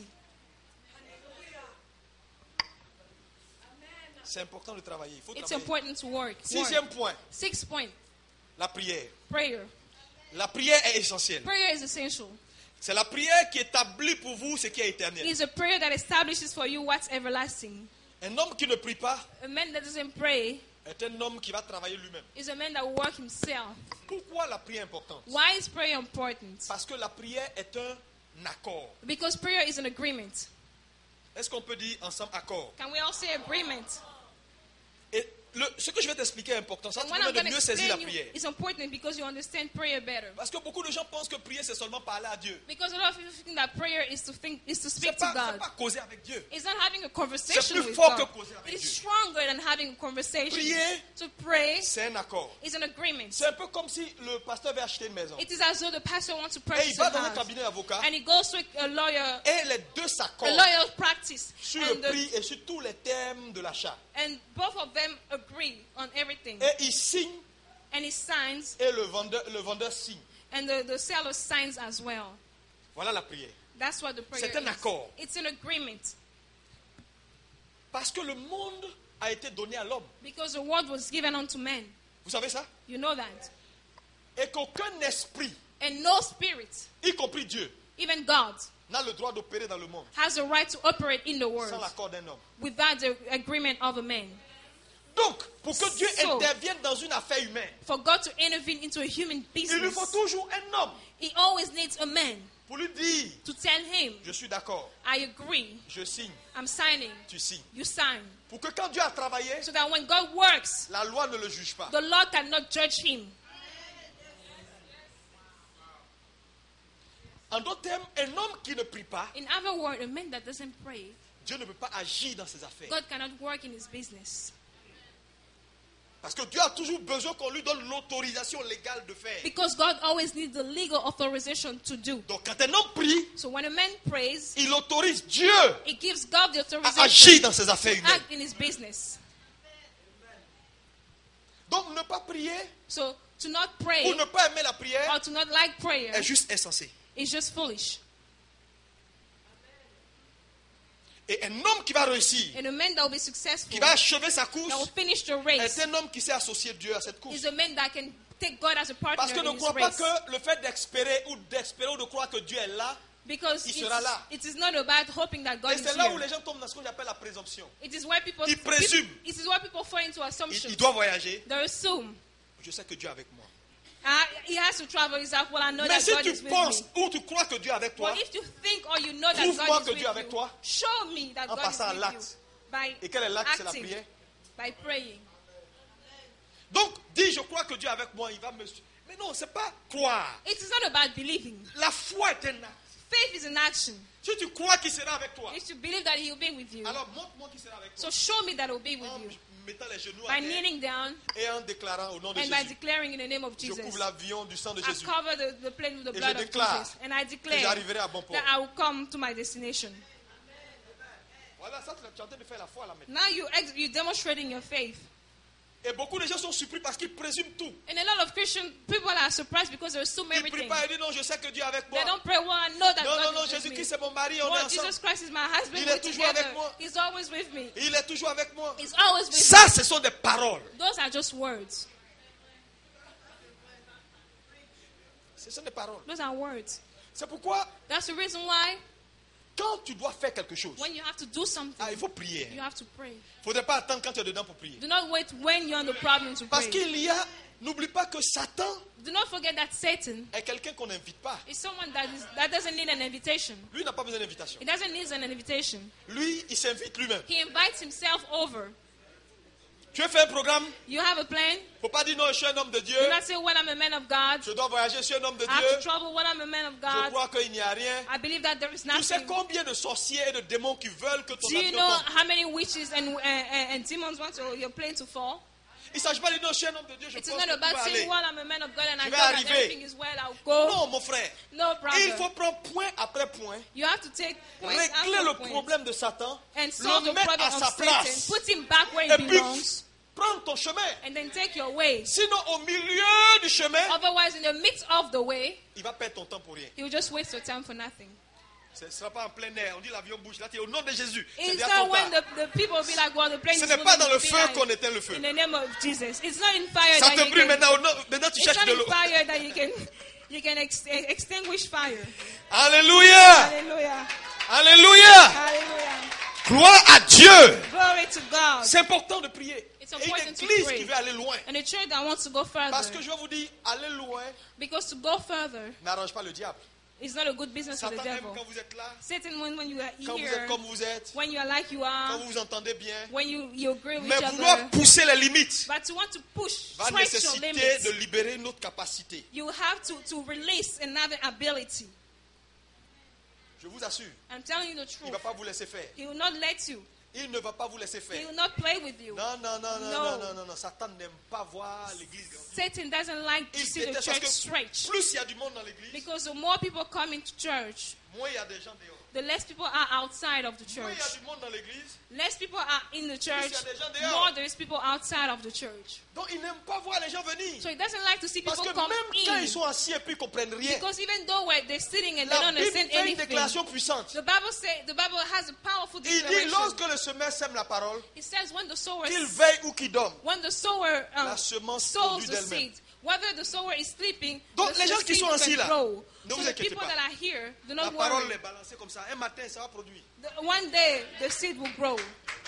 [SPEAKER 1] C'est important de travailler. Il faut
[SPEAKER 2] It's
[SPEAKER 1] travailler.
[SPEAKER 2] important to work. work.
[SPEAKER 1] Sixième point,
[SPEAKER 2] Sixth point,
[SPEAKER 1] la prière.
[SPEAKER 2] prayer.
[SPEAKER 1] La prière est essentielle.
[SPEAKER 2] Prayer is essential.
[SPEAKER 1] C'est la prière qui établit pour vous ce qui est éternel.
[SPEAKER 2] It's a prayer that establishes for you what's everlasting.
[SPEAKER 1] Un homme qui ne prie pas
[SPEAKER 2] A man that doesn't pray
[SPEAKER 1] est un homme qui va travailler lui-même.
[SPEAKER 2] is a man that will work himself.
[SPEAKER 1] Pourquoi la prière est importante?
[SPEAKER 2] Why is prayer important?
[SPEAKER 1] Parce que la prière est un accord.
[SPEAKER 2] Because prayer is an agreement.
[SPEAKER 1] Est-ce qu'on peut dire ensemble accord?
[SPEAKER 2] Can we all say agreement?
[SPEAKER 1] Et le- ce que je vais t'expliquer est important. Ça te
[SPEAKER 2] And what
[SPEAKER 1] permet
[SPEAKER 2] I'm
[SPEAKER 1] de
[SPEAKER 2] going to
[SPEAKER 1] mieux saisir la
[SPEAKER 2] explain you
[SPEAKER 1] prière.
[SPEAKER 2] is important because you understand prayer better.
[SPEAKER 1] Parce que beaucoup de gens pensent que prier, c'est seulement parler à Dieu.
[SPEAKER 2] Because a lot of people think that prayer is to think is to
[SPEAKER 1] C'est
[SPEAKER 2] speak to
[SPEAKER 1] pas, c'est
[SPEAKER 2] God.
[SPEAKER 1] pas causer avec Dieu.
[SPEAKER 2] It's not having a conversation
[SPEAKER 1] C'est plus
[SPEAKER 2] with
[SPEAKER 1] fort
[SPEAKER 2] God.
[SPEAKER 1] que causer avec
[SPEAKER 2] It is
[SPEAKER 1] Dieu.
[SPEAKER 2] stronger than having a conversation.
[SPEAKER 1] Prier,
[SPEAKER 2] To pray
[SPEAKER 1] c'est un accord.
[SPEAKER 2] is an agreement.
[SPEAKER 1] C'est un peu comme si le pasteur veut acheter une maison.
[SPEAKER 2] It is as though the pastor wants to
[SPEAKER 1] Et
[SPEAKER 2] purchase
[SPEAKER 1] il va
[SPEAKER 2] a
[SPEAKER 1] dans un
[SPEAKER 2] house,
[SPEAKER 1] cabinet d'avocat.
[SPEAKER 2] and he goes to a lawyer,
[SPEAKER 1] Et les deux
[SPEAKER 2] a
[SPEAKER 1] s'accordent
[SPEAKER 2] lawyer practice,
[SPEAKER 1] sur le
[SPEAKER 2] and, the-
[SPEAKER 1] prix et sur tous les thèmes de l'achat.
[SPEAKER 2] and both of them agree on everything.
[SPEAKER 1] Et il signe
[SPEAKER 2] And he signs,
[SPEAKER 1] et le vendeur, le vendeur signe.
[SPEAKER 2] and the, the seller signs as well.
[SPEAKER 1] Voilà la prière.
[SPEAKER 2] That's what the prayer
[SPEAKER 1] C'est un
[SPEAKER 2] is.
[SPEAKER 1] accord.
[SPEAKER 2] It's an agreement.
[SPEAKER 1] Parce que le monde a été donné à l'homme.
[SPEAKER 2] Because the word was given unto men.
[SPEAKER 1] Vous savez ça?
[SPEAKER 2] You know that.
[SPEAKER 1] Et qu'aucun esprit,
[SPEAKER 2] And no spirit,
[SPEAKER 1] y compris Dieu,
[SPEAKER 2] even God,
[SPEAKER 1] n'a le droit d'opérer dans le monde
[SPEAKER 2] has a right to operate in the world
[SPEAKER 1] sans l'accord d'un homme.
[SPEAKER 2] without the agreement of a man.
[SPEAKER 1] Donc, pour que Dieu
[SPEAKER 2] So-
[SPEAKER 1] intervienne dans une affaire humaine,
[SPEAKER 2] For God to intervene into a human
[SPEAKER 1] il lui faut
[SPEAKER 2] business,
[SPEAKER 1] toujours un homme
[SPEAKER 2] he always needs a man
[SPEAKER 1] pour lui dire,
[SPEAKER 2] to tell him,
[SPEAKER 1] je suis d'accord,
[SPEAKER 2] I agree,
[SPEAKER 1] je signe,
[SPEAKER 2] I'm signing,
[SPEAKER 1] tu signes.
[SPEAKER 2] you sign.
[SPEAKER 1] Pour que quand Dieu a travaillé,
[SPEAKER 2] So that when God works,
[SPEAKER 1] la loi ne le juge pas.
[SPEAKER 2] the Lord cannot judge him.
[SPEAKER 1] En d'autres termes, un homme qui ne prie pas,
[SPEAKER 2] In other words, a man that doesn't pray,
[SPEAKER 1] Dieu ne peut pas agir dans ses affaires.
[SPEAKER 2] God cannot work in his business.
[SPEAKER 1] Parce que Dieu a toujours besoin qu'on lui donne l'autorisation légale de faire.
[SPEAKER 2] Because God always needs the legal authorization to do.
[SPEAKER 1] Donc quand un homme prie,
[SPEAKER 2] So when a man prays,
[SPEAKER 1] il autorise Dieu
[SPEAKER 2] it gives God the
[SPEAKER 1] à agir
[SPEAKER 2] authorization
[SPEAKER 1] dans ses affaires
[SPEAKER 2] to
[SPEAKER 1] humaines.
[SPEAKER 2] act in his business.
[SPEAKER 1] Donc ne pas prier
[SPEAKER 2] So to not pray
[SPEAKER 1] ou ne pas aimer la prière
[SPEAKER 2] or to not like prayer
[SPEAKER 1] est juste insensé.
[SPEAKER 2] is just foolish.
[SPEAKER 1] Et un homme qui va réussir,
[SPEAKER 2] And a man that will be successful,
[SPEAKER 1] qui va achever sa
[SPEAKER 2] that will
[SPEAKER 1] course,
[SPEAKER 2] finish the
[SPEAKER 1] est
[SPEAKER 2] race,
[SPEAKER 1] un homme qui s'est associé Dieu à cette course.
[SPEAKER 2] is a man that can take God as a partner
[SPEAKER 1] Parce que ne
[SPEAKER 2] in his
[SPEAKER 1] crois pas
[SPEAKER 2] race.
[SPEAKER 1] que le fait d'espérer ou d'espérer ou de croire que Dieu est là,
[SPEAKER 2] Because
[SPEAKER 1] il
[SPEAKER 2] it's,
[SPEAKER 1] sera là.
[SPEAKER 2] it is not about hoping that God
[SPEAKER 1] et
[SPEAKER 2] is
[SPEAKER 1] c'est là où
[SPEAKER 2] here.
[SPEAKER 1] les gens tombent dans ce que j'appelle la présomption.
[SPEAKER 2] It is where people,
[SPEAKER 1] Ils présument.
[SPEAKER 2] people- it is where people fall into
[SPEAKER 1] Il,
[SPEAKER 2] assumptions.
[SPEAKER 1] il doit voyager.
[SPEAKER 2] They assume.
[SPEAKER 1] Je sais que Dieu est avec moi.
[SPEAKER 2] Uh, he has to travel. He's like, well, I know
[SPEAKER 1] Mais
[SPEAKER 2] that
[SPEAKER 1] si
[SPEAKER 2] God
[SPEAKER 1] tu
[SPEAKER 2] is with
[SPEAKER 1] penses
[SPEAKER 2] me.
[SPEAKER 1] ou tu crois que Dieu est avec toi,
[SPEAKER 2] Well, if you think or you know that
[SPEAKER 1] Prouve-moi
[SPEAKER 2] God is
[SPEAKER 1] que
[SPEAKER 2] with
[SPEAKER 1] Dieu est avec
[SPEAKER 2] you,
[SPEAKER 1] toi.
[SPEAKER 2] show me that
[SPEAKER 1] En
[SPEAKER 2] God is
[SPEAKER 1] passant à
[SPEAKER 2] with
[SPEAKER 1] l'acte.
[SPEAKER 2] you by
[SPEAKER 1] et quel est l'acte? C'est la
[SPEAKER 2] acting,
[SPEAKER 1] prière.
[SPEAKER 2] by praying.
[SPEAKER 1] Donc, dis je crois que Dieu est avec moi, il va me suivre. Mais non, c'est pas croire.
[SPEAKER 2] It is not about believing.
[SPEAKER 1] La foi est un acte.
[SPEAKER 2] Faith is an action.
[SPEAKER 1] Si tu crois qu'il sera avec toi,
[SPEAKER 2] If you believe that He will be with you,
[SPEAKER 1] alors montre-moi qu'il sera avec toi.
[SPEAKER 2] so show me that He will be with
[SPEAKER 1] En
[SPEAKER 2] you
[SPEAKER 1] mettant les genoux à
[SPEAKER 2] by
[SPEAKER 1] terre
[SPEAKER 2] kneeling down
[SPEAKER 1] et en déclarant au nom de
[SPEAKER 2] and by
[SPEAKER 1] Jésus.
[SPEAKER 2] declaring in the name of
[SPEAKER 1] Je
[SPEAKER 2] Jesus.
[SPEAKER 1] couvre l'avion du sang de
[SPEAKER 2] I
[SPEAKER 1] Jésus.
[SPEAKER 2] cover the, the plane with the
[SPEAKER 1] Et
[SPEAKER 2] blood
[SPEAKER 1] je
[SPEAKER 2] of
[SPEAKER 1] déclare
[SPEAKER 2] Jesus, and I
[SPEAKER 1] que
[SPEAKER 2] declare
[SPEAKER 1] j'arriverai à bon port.
[SPEAKER 2] that I will come to my destination.
[SPEAKER 1] Voilà, ça tu es en train de faire la foi là maintenant.
[SPEAKER 2] Now you ex- you're demonstrating your faith.
[SPEAKER 1] Et beaucoup de gens sont surpris parce qu'ils présument tout.
[SPEAKER 2] And a lot of Christian people are surprised because they assume
[SPEAKER 1] Ils ne prient
[SPEAKER 2] everything.
[SPEAKER 1] pas et disent non, je sais que Dieu est avec moi.
[SPEAKER 2] They don't pray, well, I know that
[SPEAKER 1] Non, non,
[SPEAKER 2] God
[SPEAKER 1] non,
[SPEAKER 2] is with
[SPEAKER 1] Jésus-Christ
[SPEAKER 2] me.
[SPEAKER 1] c'est mon mari, on est
[SPEAKER 2] Well,
[SPEAKER 1] ensemble.
[SPEAKER 2] Jesus Christ is my husband.
[SPEAKER 1] Il
[SPEAKER 2] We're
[SPEAKER 1] est toujours
[SPEAKER 2] together.
[SPEAKER 1] avec moi.
[SPEAKER 2] He's always with me.
[SPEAKER 1] Il est toujours avec moi.
[SPEAKER 2] He's always with
[SPEAKER 1] Ça,
[SPEAKER 2] me.
[SPEAKER 1] ce sont des paroles.
[SPEAKER 2] Those are just words.
[SPEAKER 1] Ce sont des paroles.
[SPEAKER 2] Those are words.
[SPEAKER 1] C'est pourquoi,
[SPEAKER 2] That's the reason why
[SPEAKER 1] quand tu dois faire quelque chose,
[SPEAKER 2] when you have to do something,
[SPEAKER 1] ah, il faut prier.
[SPEAKER 2] you have to pray.
[SPEAKER 1] Il ne faudrait pas attendre quand tu es dedans pour prier.
[SPEAKER 2] Do not wait when you're in the problem to
[SPEAKER 1] Parce
[SPEAKER 2] pray.
[SPEAKER 1] qu'il y a, n'oublie pas que Satan
[SPEAKER 2] Do not forget that Satan
[SPEAKER 1] est quelqu'un qu'on n'invite pas.
[SPEAKER 2] is someone that is that doesn't need an invitation.
[SPEAKER 1] Lui n'a pas besoin d'invitation.
[SPEAKER 2] He doesn't need an invitation.
[SPEAKER 1] Lui, il s'invite lui-même.
[SPEAKER 2] He invites himself over.
[SPEAKER 1] Tu veux faire un programme?
[SPEAKER 2] You have a plan.
[SPEAKER 1] Faut pas dire non, je suis un homme de Dieu.
[SPEAKER 2] Do not say, when I'm a man of God,
[SPEAKER 1] Je dois voyager, je suis un homme de
[SPEAKER 2] I have to
[SPEAKER 1] Dieu.
[SPEAKER 2] travel when I'm a man of
[SPEAKER 1] Je
[SPEAKER 2] God.
[SPEAKER 1] crois qu'il n'y a rien.
[SPEAKER 2] I believe that there is
[SPEAKER 1] Tu sais
[SPEAKER 2] nothing.
[SPEAKER 1] combien de sorciers et de démons qui veulent que ton
[SPEAKER 2] Do you
[SPEAKER 1] avion
[SPEAKER 2] know
[SPEAKER 1] tombe?
[SPEAKER 2] how many witches and, and, and demons want to, your plane to fall?
[SPEAKER 1] Il ne s'agit pas de dire non, je suis un homme de Dieu, je
[SPEAKER 2] It is
[SPEAKER 1] pense
[SPEAKER 2] not
[SPEAKER 1] que tout
[SPEAKER 2] about
[SPEAKER 1] va
[SPEAKER 2] saying,
[SPEAKER 1] aller.
[SPEAKER 2] well, I'm a man of God and I
[SPEAKER 1] Je
[SPEAKER 2] know
[SPEAKER 1] vais
[SPEAKER 2] that
[SPEAKER 1] arriver.
[SPEAKER 2] everything is well, I'll go.
[SPEAKER 1] Non, mon frère.
[SPEAKER 2] No,
[SPEAKER 1] Il
[SPEAKER 2] brother.
[SPEAKER 1] faut prendre point après point,
[SPEAKER 2] You have to take points
[SPEAKER 1] régler
[SPEAKER 2] after
[SPEAKER 1] le
[SPEAKER 2] points
[SPEAKER 1] problème de Satan,
[SPEAKER 2] and solve
[SPEAKER 1] le
[SPEAKER 2] the
[SPEAKER 1] mettre
[SPEAKER 2] problem
[SPEAKER 1] à
[SPEAKER 2] of
[SPEAKER 1] sa
[SPEAKER 2] Satan.
[SPEAKER 1] place,
[SPEAKER 2] Put him back where
[SPEAKER 1] et
[SPEAKER 2] he
[SPEAKER 1] puis
[SPEAKER 2] belongs
[SPEAKER 1] prendre ton chemin.
[SPEAKER 2] and then take your way.
[SPEAKER 1] Sinon, au milieu du chemin,
[SPEAKER 2] Otherwise, in the midst of the way,
[SPEAKER 1] il va perdre ton temps pour rien.
[SPEAKER 2] you just waste your time for nothing.
[SPEAKER 1] Ce ne sera pas en plein air. On dit l'avion bouge. Là, tu es au nom de Jésus. C'est
[SPEAKER 2] It's
[SPEAKER 1] déjà
[SPEAKER 2] not
[SPEAKER 1] trop
[SPEAKER 2] when
[SPEAKER 1] tard.
[SPEAKER 2] the, the people be like, well, the plane
[SPEAKER 1] Ce
[SPEAKER 2] is
[SPEAKER 1] n'est pas dans
[SPEAKER 2] moving,
[SPEAKER 1] le
[SPEAKER 2] you be
[SPEAKER 1] feu
[SPEAKER 2] like,
[SPEAKER 1] qu'on éteint le feu.
[SPEAKER 2] in the name of Jesus. It's not in fire
[SPEAKER 1] Ça
[SPEAKER 2] that
[SPEAKER 1] te
[SPEAKER 2] you
[SPEAKER 1] brûle
[SPEAKER 2] can,
[SPEAKER 1] maintenant. au nom- Maintenant, tu
[SPEAKER 2] it's
[SPEAKER 1] cherches
[SPEAKER 2] not
[SPEAKER 1] de
[SPEAKER 2] in
[SPEAKER 1] l'eau.
[SPEAKER 2] fire that you can, you can ex- extinguish fire.
[SPEAKER 1] Alléluia.
[SPEAKER 2] Hallelujah.
[SPEAKER 1] Alléluia.
[SPEAKER 2] Hallelujah.
[SPEAKER 1] Gloire à Dieu.
[SPEAKER 2] Glory to God.
[SPEAKER 1] C'est important de prier.
[SPEAKER 2] It's
[SPEAKER 1] Et une
[SPEAKER 2] important to
[SPEAKER 1] église
[SPEAKER 2] pray.
[SPEAKER 1] qui veut aller loin.
[SPEAKER 2] And a church that wants to go
[SPEAKER 1] Parce que
[SPEAKER 2] further.
[SPEAKER 1] je vais vous dire, aller loin
[SPEAKER 2] Because to go further
[SPEAKER 1] n'arrange pas le diable.
[SPEAKER 2] is not a good business for the
[SPEAKER 1] Satan aime
[SPEAKER 2] devil.
[SPEAKER 1] quand vous êtes là,
[SPEAKER 2] Satan, when, when you are
[SPEAKER 1] quand vous êtes
[SPEAKER 2] here,
[SPEAKER 1] comme vous êtes,
[SPEAKER 2] when you are like you
[SPEAKER 1] quand
[SPEAKER 2] are,
[SPEAKER 1] vous vous entendez bien.
[SPEAKER 2] when you, you agree with
[SPEAKER 1] Mais
[SPEAKER 2] each
[SPEAKER 1] vouloir
[SPEAKER 2] other,
[SPEAKER 1] pousser les limites
[SPEAKER 2] but to want to push,
[SPEAKER 1] va
[SPEAKER 2] stretch your
[SPEAKER 1] nécessiter
[SPEAKER 2] limits,
[SPEAKER 1] de libérer notre capacité.
[SPEAKER 2] you have to, to release another ability.
[SPEAKER 1] Je vous assure,
[SPEAKER 2] I'm telling you the
[SPEAKER 1] il ne
[SPEAKER 2] truth.
[SPEAKER 1] va pas vous laisser faire.
[SPEAKER 2] He will not let you.
[SPEAKER 1] Il ne va pas vous laisser
[SPEAKER 2] He
[SPEAKER 1] faire.
[SPEAKER 2] will not play with you.
[SPEAKER 1] Non, non, non, non,
[SPEAKER 2] No.
[SPEAKER 1] non, non, non, non. Satan n'aime pas voir l'église grandir.
[SPEAKER 2] Satan doesn't like to
[SPEAKER 1] Il
[SPEAKER 2] see the
[SPEAKER 1] déteste
[SPEAKER 2] church
[SPEAKER 1] parce que
[SPEAKER 2] stretch.
[SPEAKER 1] plus il y a du monde dans l'église,
[SPEAKER 2] Because the more people come into church,
[SPEAKER 1] moins il y a des gens dehors.
[SPEAKER 2] the less people are outside of the
[SPEAKER 1] Moins il y a
[SPEAKER 2] church.
[SPEAKER 1] du monde dans l'église,
[SPEAKER 2] Less people are in the church,
[SPEAKER 1] il y a des gens dehors.
[SPEAKER 2] more there is people outside of the church.
[SPEAKER 1] donc il n'aime pas voir les gens venir.
[SPEAKER 2] So he doesn't like to see
[SPEAKER 1] Parce
[SPEAKER 2] people
[SPEAKER 1] que
[SPEAKER 2] come
[SPEAKER 1] même quand
[SPEAKER 2] in.
[SPEAKER 1] ils sont assis et puis ils ne comprennent rien,
[SPEAKER 2] Because even though we're, they're sitting and they
[SPEAKER 1] la
[SPEAKER 2] don't
[SPEAKER 1] Bible
[SPEAKER 2] understand
[SPEAKER 1] fait une
[SPEAKER 2] anything,
[SPEAKER 1] déclaration puissante.
[SPEAKER 2] the Bible say the Bible has a powerful
[SPEAKER 1] Il dit,
[SPEAKER 2] declaration.
[SPEAKER 1] lorsque le semeur sème la parole,
[SPEAKER 2] It says when the sower
[SPEAKER 1] qu'il veille ou qu'il dorme,
[SPEAKER 2] when the sower um,
[SPEAKER 1] la semence
[SPEAKER 2] sows
[SPEAKER 1] produit
[SPEAKER 2] the
[SPEAKER 1] d'elle-même.
[SPEAKER 2] seed, whether the sower is sleeping,
[SPEAKER 1] Donc,
[SPEAKER 2] the,
[SPEAKER 1] les gens
[SPEAKER 2] the
[SPEAKER 1] qui
[SPEAKER 2] seed
[SPEAKER 1] sont
[SPEAKER 2] can
[SPEAKER 1] assis là,
[SPEAKER 2] grow.
[SPEAKER 1] ne
[SPEAKER 2] So
[SPEAKER 1] vous
[SPEAKER 2] the
[SPEAKER 1] inquiétez
[SPEAKER 2] people
[SPEAKER 1] pas.
[SPEAKER 2] that are here, do
[SPEAKER 1] La
[SPEAKER 2] not
[SPEAKER 1] parole
[SPEAKER 2] worry.
[SPEAKER 1] est balancée comme ça. Un matin, ça va produire.
[SPEAKER 2] The- one day the seed will grow.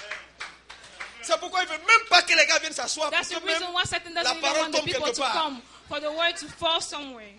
[SPEAKER 1] C'est pourquoi il ne veut même pas que les gars viennent s'asseoir pour
[SPEAKER 2] That's the
[SPEAKER 1] que même
[SPEAKER 2] reason why Satan doesn't
[SPEAKER 1] la
[SPEAKER 2] even
[SPEAKER 1] parole
[SPEAKER 2] want the
[SPEAKER 1] tombe
[SPEAKER 2] people
[SPEAKER 1] quelque
[SPEAKER 2] to
[SPEAKER 1] part.
[SPEAKER 2] come, for the word to fall somewhere.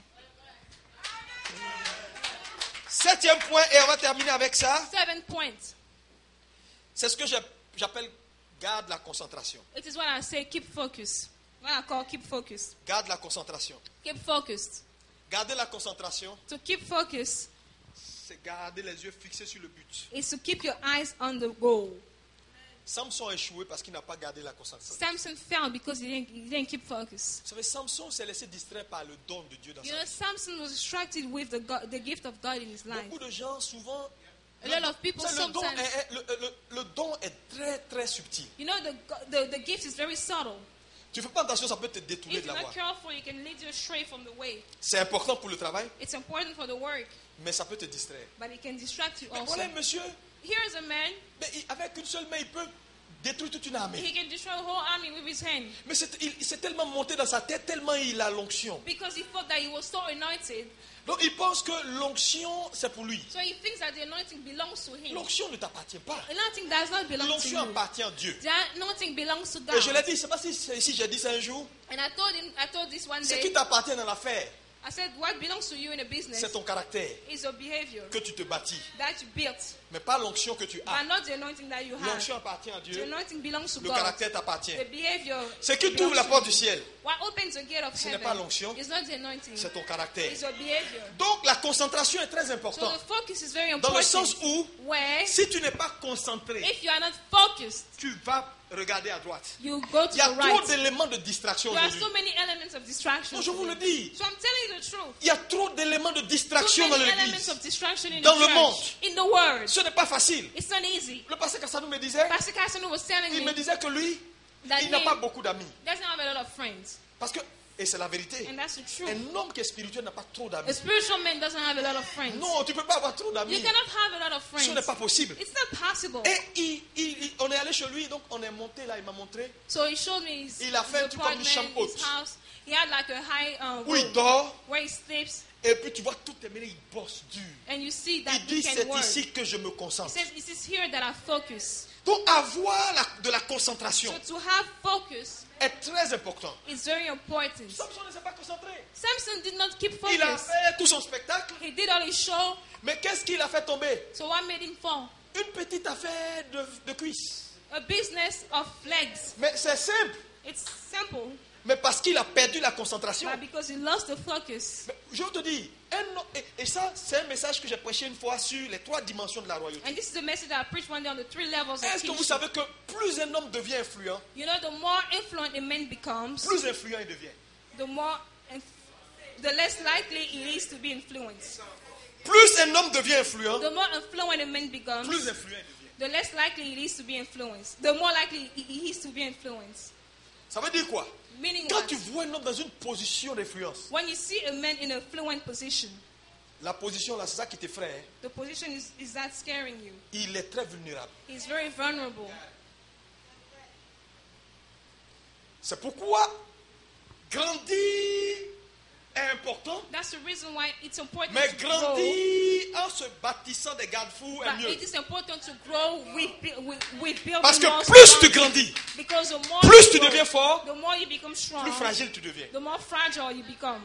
[SPEAKER 1] Septième point, et on va terminer avec ça.
[SPEAKER 2] Seven points.
[SPEAKER 1] C'est ce que j'ai- j'appelle garde la concentration.
[SPEAKER 2] It is what I say, keep focus. What I call keep focus.
[SPEAKER 1] Garde la concentration.
[SPEAKER 2] Keep focused.
[SPEAKER 1] Garder la concentration,
[SPEAKER 2] To keep focus
[SPEAKER 1] c'est garder les yeux fixés sur le but.
[SPEAKER 2] is to keep your eyes on the goal.
[SPEAKER 1] Samson a échoué parce qu'il n'a pas gardé la concentration.
[SPEAKER 2] Samson fell because he didn't, he didn't keep focus.
[SPEAKER 1] Vous savez, Samson s'est laissé distraire par le don de Dieu dans
[SPEAKER 2] You
[SPEAKER 1] sa
[SPEAKER 2] know,
[SPEAKER 1] vie.
[SPEAKER 2] Samson was distracted with the, God, the gift of God in his life.
[SPEAKER 1] Beaucoup de gens, souvent,
[SPEAKER 2] A lot of people
[SPEAKER 1] vous savez, le, don
[SPEAKER 2] sometimes,
[SPEAKER 1] est, est- le, le- le don est très, très subtil.
[SPEAKER 2] you know, the, go- the, the gift is very subtle.
[SPEAKER 1] Tu ne fais pas attention, ça peut te détourner
[SPEAKER 2] If
[SPEAKER 1] de
[SPEAKER 2] you're
[SPEAKER 1] la
[SPEAKER 2] not
[SPEAKER 1] voie.
[SPEAKER 2] careful, it can lead you astray from the way.
[SPEAKER 1] C'est important pour le travail,
[SPEAKER 2] It's important for the work,
[SPEAKER 1] mais ça peut te distraire.
[SPEAKER 2] but it can distract you
[SPEAKER 1] Mais
[SPEAKER 2] also.
[SPEAKER 1] voilà un monsieur,
[SPEAKER 2] Here's a man,
[SPEAKER 1] mais il- avec une seule main, il peut détruire toute une armée.
[SPEAKER 2] he can destroy the whole army with his hand.
[SPEAKER 1] Mais c'est- il, il s'est tellement monté dans sa tête, tellement il a l'onction.
[SPEAKER 2] Because he thought that he was so anointed,
[SPEAKER 1] Donc il pense que l'onction, c'est pour lui.
[SPEAKER 2] so he thinks that the anointing belongs to him.
[SPEAKER 1] L'onction ne t'appartient pas.
[SPEAKER 2] Anointing does not belong to
[SPEAKER 1] L'onction
[SPEAKER 2] you.
[SPEAKER 1] appartient à Dieu.
[SPEAKER 2] The anointing belongs to
[SPEAKER 1] Et je l'ai
[SPEAKER 2] God.
[SPEAKER 1] dit, c'est pas si, si j'ai dit ça un jour.
[SPEAKER 2] And I told him, I told this one
[SPEAKER 1] Ce qui
[SPEAKER 2] day,
[SPEAKER 1] t'appartient dans l'affaire,
[SPEAKER 2] I said, what belongs to you in a business
[SPEAKER 1] c'est ton caractère
[SPEAKER 2] is your behavior
[SPEAKER 1] que tu te bâtis.
[SPEAKER 2] that you built,
[SPEAKER 1] Mais pas l'onction que tu as.
[SPEAKER 2] but not the anointing that you have.
[SPEAKER 1] L'onction appartient à
[SPEAKER 2] The
[SPEAKER 1] Dieu.
[SPEAKER 2] anointing belongs to
[SPEAKER 1] Le
[SPEAKER 2] God.
[SPEAKER 1] caractère t'appartient.
[SPEAKER 2] The behavior.
[SPEAKER 1] Ce qui
[SPEAKER 2] belongs
[SPEAKER 1] t'ouvre la
[SPEAKER 2] to
[SPEAKER 1] porte
[SPEAKER 2] you.
[SPEAKER 1] du ciel,
[SPEAKER 2] What opens the gate of
[SPEAKER 1] ce n'est
[SPEAKER 2] heaven
[SPEAKER 1] pas l'onction,
[SPEAKER 2] is not the anointing,
[SPEAKER 1] c'est ton caractère.
[SPEAKER 2] it's your behavior.
[SPEAKER 1] Donc la concentration est très
[SPEAKER 2] So
[SPEAKER 1] importante.
[SPEAKER 2] the focus is very
[SPEAKER 1] Dans
[SPEAKER 2] important.
[SPEAKER 1] le sens où,
[SPEAKER 2] Where
[SPEAKER 1] si tu n'es pas concentré,
[SPEAKER 2] if you are not focused,
[SPEAKER 1] tu vas regarder à droite.
[SPEAKER 2] you go to
[SPEAKER 1] Il y a
[SPEAKER 2] the
[SPEAKER 1] trop
[SPEAKER 2] right.
[SPEAKER 1] d'éléments de distraction
[SPEAKER 2] There are
[SPEAKER 1] aujourd'hui.
[SPEAKER 2] so many elements of distraction.
[SPEAKER 1] Non, je vous le
[SPEAKER 2] today.
[SPEAKER 1] dis.
[SPEAKER 2] So I'm telling you the truth.
[SPEAKER 1] Il y a trop d'éléments de
[SPEAKER 2] So
[SPEAKER 1] distraction dans
[SPEAKER 2] many elements
[SPEAKER 1] l'église.
[SPEAKER 2] of distraction in
[SPEAKER 1] Dans
[SPEAKER 2] the
[SPEAKER 1] le
[SPEAKER 2] church,
[SPEAKER 1] monde.
[SPEAKER 2] in the world.
[SPEAKER 1] Ce n'est pas facile.
[SPEAKER 2] It's not easy.
[SPEAKER 1] Le pasteur Kassanou me disait,
[SPEAKER 2] Pastor Cassano was telling
[SPEAKER 1] il me
[SPEAKER 2] me
[SPEAKER 1] disait que lui,
[SPEAKER 2] that
[SPEAKER 1] il n'a
[SPEAKER 2] he
[SPEAKER 1] pas beaucoup d'amis.
[SPEAKER 2] doesn't have a lot of friends,
[SPEAKER 1] Parce que, et c'est la vérité,
[SPEAKER 2] and that's the truth.
[SPEAKER 1] un homme qui est spirituel n'a pas trop
[SPEAKER 2] A
[SPEAKER 1] d'amis.
[SPEAKER 2] spiritual man doesn't have a lot of friends.
[SPEAKER 1] Non, tu ne peux pas avoir trop
[SPEAKER 2] You
[SPEAKER 1] d'amis.
[SPEAKER 2] cannot have a lot of
[SPEAKER 1] Ce n'est
[SPEAKER 2] friends.
[SPEAKER 1] pas possible.
[SPEAKER 2] It's not possible.
[SPEAKER 1] Et il- il- il- on est allé chez lui, donc on est monté là, il m'a montré,
[SPEAKER 2] So he showed me his,
[SPEAKER 1] Il a fait
[SPEAKER 2] his
[SPEAKER 1] un truc comme une
[SPEAKER 2] apartment,
[SPEAKER 1] chambre
[SPEAKER 2] his
[SPEAKER 1] haute.
[SPEAKER 2] house. He had like a high uh,
[SPEAKER 1] où il
[SPEAKER 2] room
[SPEAKER 1] dort,
[SPEAKER 2] where he sleeps,
[SPEAKER 1] et puis tu vois toutes les mêlées, il bosse dur.
[SPEAKER 2] and you see that
[SPEAKER 1] Il dit,
[SPEAKER 2] he can
[SPEAKER 1] c'est
[SPEAKER 2] work.
[SPEAKER 1] ici que je me
[SPEAKER 2] He
[SPEAKER 1] concentre.
[SPEAKER 2] says, "It is here that I focus."
[SPEAKER 1] Donc avoir la- de la concentration
[SPEAKER 2] So to have focus
[SPEAKER 1] est très important.
[SPEAKER 2] is very important.
[SPEAKER 1] Samson ne s'est pas concentré.
[SPEAKER 2] Samson did not keep
[SPEAKER 1] Il a
[SPEAKER 2] focus.
[SPEAKER 1] fait tout son spectacle,
[SPEAKER 2] He did all his show.
[SPEAKER 1] mais qu'est-ce qu'il a fait tomber?
[SPEAKER 2] So what made him fall?
[SPEAKER 1] Une petite affaire de, de cuisse.
[SPEAKER 2] A business of legs.
[SPEAKER 1] Mais c'est simple.
[SPEAKER 2] It's simple.
[SPEAKER 1] Mais parce qu'il a perdu la concentration.
[SPEAKER 2] But because he lost the focus.
[SPEAKER 1] Mais je te dis, un, et, et ça, c'est un message que j'ai prêché une fois sur les trois dimensions de la royauté.
[SPEAKER 2] And this is a message that I preached one day on the three levels of
[SPEAKER 1] Est-ce que vous
[SPEAKER 2] kingship.
[SPEAKER 1] savez que plus un homme devient influent,
[SPEAKER 2] You know, the more influent a man becomes,
[SPEAKER 1] plus influent il devient.
[SPEAKER 2] the more, inf- the less likely he is to be influenced.
[SPEAKER 1] Plus un homme devient influent,
[SPEAKER 2] The more influent a man becomes,
[SPEAKER 1] plus influent il devient.
[SPEAKER 2] the less likely he is to be influenced. The more likely he he is to be influenced.
[SPEAKER 1] Ça veut dire quoi?
[SPEAKER 2] Meaning
[SPEAKER 1] Quand
[SPEAKER 2] what?
[SPEAKER 1] tu vois un homme dans une position d'influence,
[SPEAKER 2] When you see a man in a fluent position,
[SPEAKER 1] la position là, c'est ça qui t'effraie. Hein?
[SPEAKER 2] the position is, is that scaring you.
[SPEAKER 1] Il est très vulnérable.
[SPEAKER 2] He's very vulnerable.
[SPEAKER 1] C'est pourquoi grandir est important,
[SPEAKER 2] That's the reason why it's important
[SPEAKER 1] mais
[SPEAKER 2] to grow.
[SPEAKER 1] grandir en se bâtissant des garde-fous est
[SPEAKER 2] But
[SPEAKER 1] mieux.
[SPEAKER 2] it is important to grow with, bu- with, with building
[SPEAKER 1] Parce que
[SPEAKER 2] walls
[SPEAKER 1] plus
[SPEAKER 2] around
[SPEAKER 1] tu
[SPEAKER 2] you.
[SPEAKER 1] grandis,
[SPEAKER 2] Because the more
[SPEAKER 1] plus
[SPEAKER 2] you
[SPEAKER 1] tu
[SPEAKER 2] grow,
[SPEAKER 1] deviens fort,
[SPEAKER 2] the more you become strong,
[SPEAKER 1] plus fragile tu deviens.
[SPEAKER 2] the more fragile you become.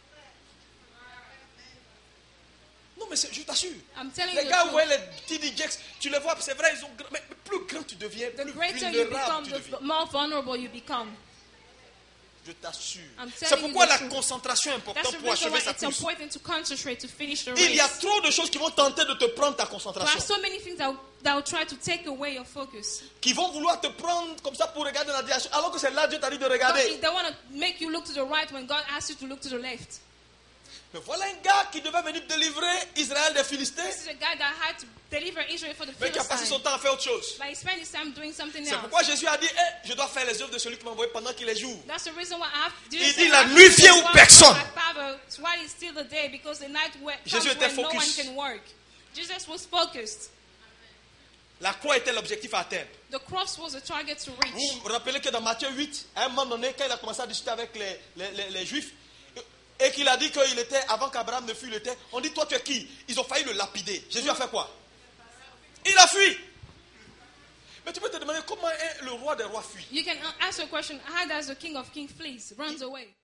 [SPEAKER 1] Non, mais c'est- je t'assure.
[SPEAKER 2] I'm telling
[SPEAKER 1] Les
[SPEAKER 2] you
[SPEAKER 1] gars,
[SPEAKER 2] the
[SPEAKER 1] ouais,
[SPEAKER 2] truth.
[SPEAKER 1] les T D Jakes, tu les vois, c'est vrai, ils ont grand- mais plus grand tu deviens,
[SPEAKER 2] The
[SPEAKER 1] plus
[SPEAKER 2] greater you
[SPEAKER 1] vulnérable
[SPEAKER 2] become,
[SPEAKER 1] tu
[SPEAKER 2] the
[SPEAKER 1] deviens.
[SPEAKER 2] more vulnerable you become.
[SPEAKER 1] Je t'assure.
[SPEAKER 2] I'm telling
[SPEAKER 1] C'est pourquoi
[SPEAKER 2] you the
[SPEAKER 1] la
[SPEAKER 2] truth.
[SPEAKER 1] concentration est
[SPEAKER 2] That's
[SPEAKER 1] importante
[SPEAKER 2] the
[SPEAKER 1] pour
[SPEAKER 2] reason
[SPEAKER 1] achever
[SPEAKER 2] why
[SPEAKER 1] sa
[SPEAKER 2] it's
[SPEAKER 1] course.
[SPEAKER 2] important to concentrate to finish the
[SPEAKER 1] Il y a
[SPEAKER 2] race.
[SPEAKER 1] trop de choses qui vont tenter de te prendre ta
[SPEAKER 2] There are
[SPEAKER 1] concentration.
[SPEAKER 2] so many things that, that will try to take away your focus.
[SPEAKER 1] Qui vont vouloir te prendre comme ça pour regarder la direction, alors que c'est là Dieu t'a dit de
[SPEAKER 2] But
[SPEAKER 1] regarder.
[SPEAKER 2] they want to make you look to the right when God asks you to look to the left.
[SPEAKER 1] Mais voilà un gars qui devait venir délivrer Israël des Philistins,
[SPEAKER 2] This is a guy that had to deliver Israel for the
[SPEAKER 1] mais qui a passé son
[SPEAKER 2] Philistines.
[SPEAKER 1] temps à faire autre chose.
[SPEAKER 2] But he spent his time doing something
[SPEAKER 1] C'est
[SPEAKER 2] else.
[SPEAKER 1] pourquoi Jésus a dit, Eh, je dois faire les œuvres de celui qui m'a envoyé pendant qu'il est jour.
[SPEAKER 2] That's the reason why I have
[SPEAKER 1] Il
[SPEAKER 2] Jesus
[SPEAKER 1] dit,
[SPEAKER 2] said,
[SPEAKER 1] la
[SPEAKER 2] I have
[SPEAKER 1] nuit
[SPEAKER 2] to
[SPEAKER 1] vient
[SPEAKER 2] say
[SPEAKER 1] où
[SPEAKER 2] one
[SPEAKER 1] personne.
[SPEAKER 2] my Father, it's why it's still the day, because the night where
[SPEAKER 1] Jésus
[SPEAKER 2] comes
[SPEAKER 1] était
[SPEAKER 2] when no one
[SPEAKER 1] focus.
[SPEAKER 2] can work. Jesus was focused.
[SPEAKER 1] La croix était l'objectif à atteindre.
[SPEAKER 2] The cross was a target to reach.
[SPEAKER 1] Vous vous rappelez que dans Matthieu huit, à un moment donné, quand il a commencé à discuter avec les, les, les, les Juifs, et qu'il a dit qu'il était, avant qu'Abraham ne fût, il était, on dit, toi tu es qui? Ils ont failli le lapider. Jésus a fait quoi? Il a fui. Mais tu peux te demander comment est le roi des rois fuit.
[SPEAKER 2] You can ask a question, how does the King of Kings flees, runs away?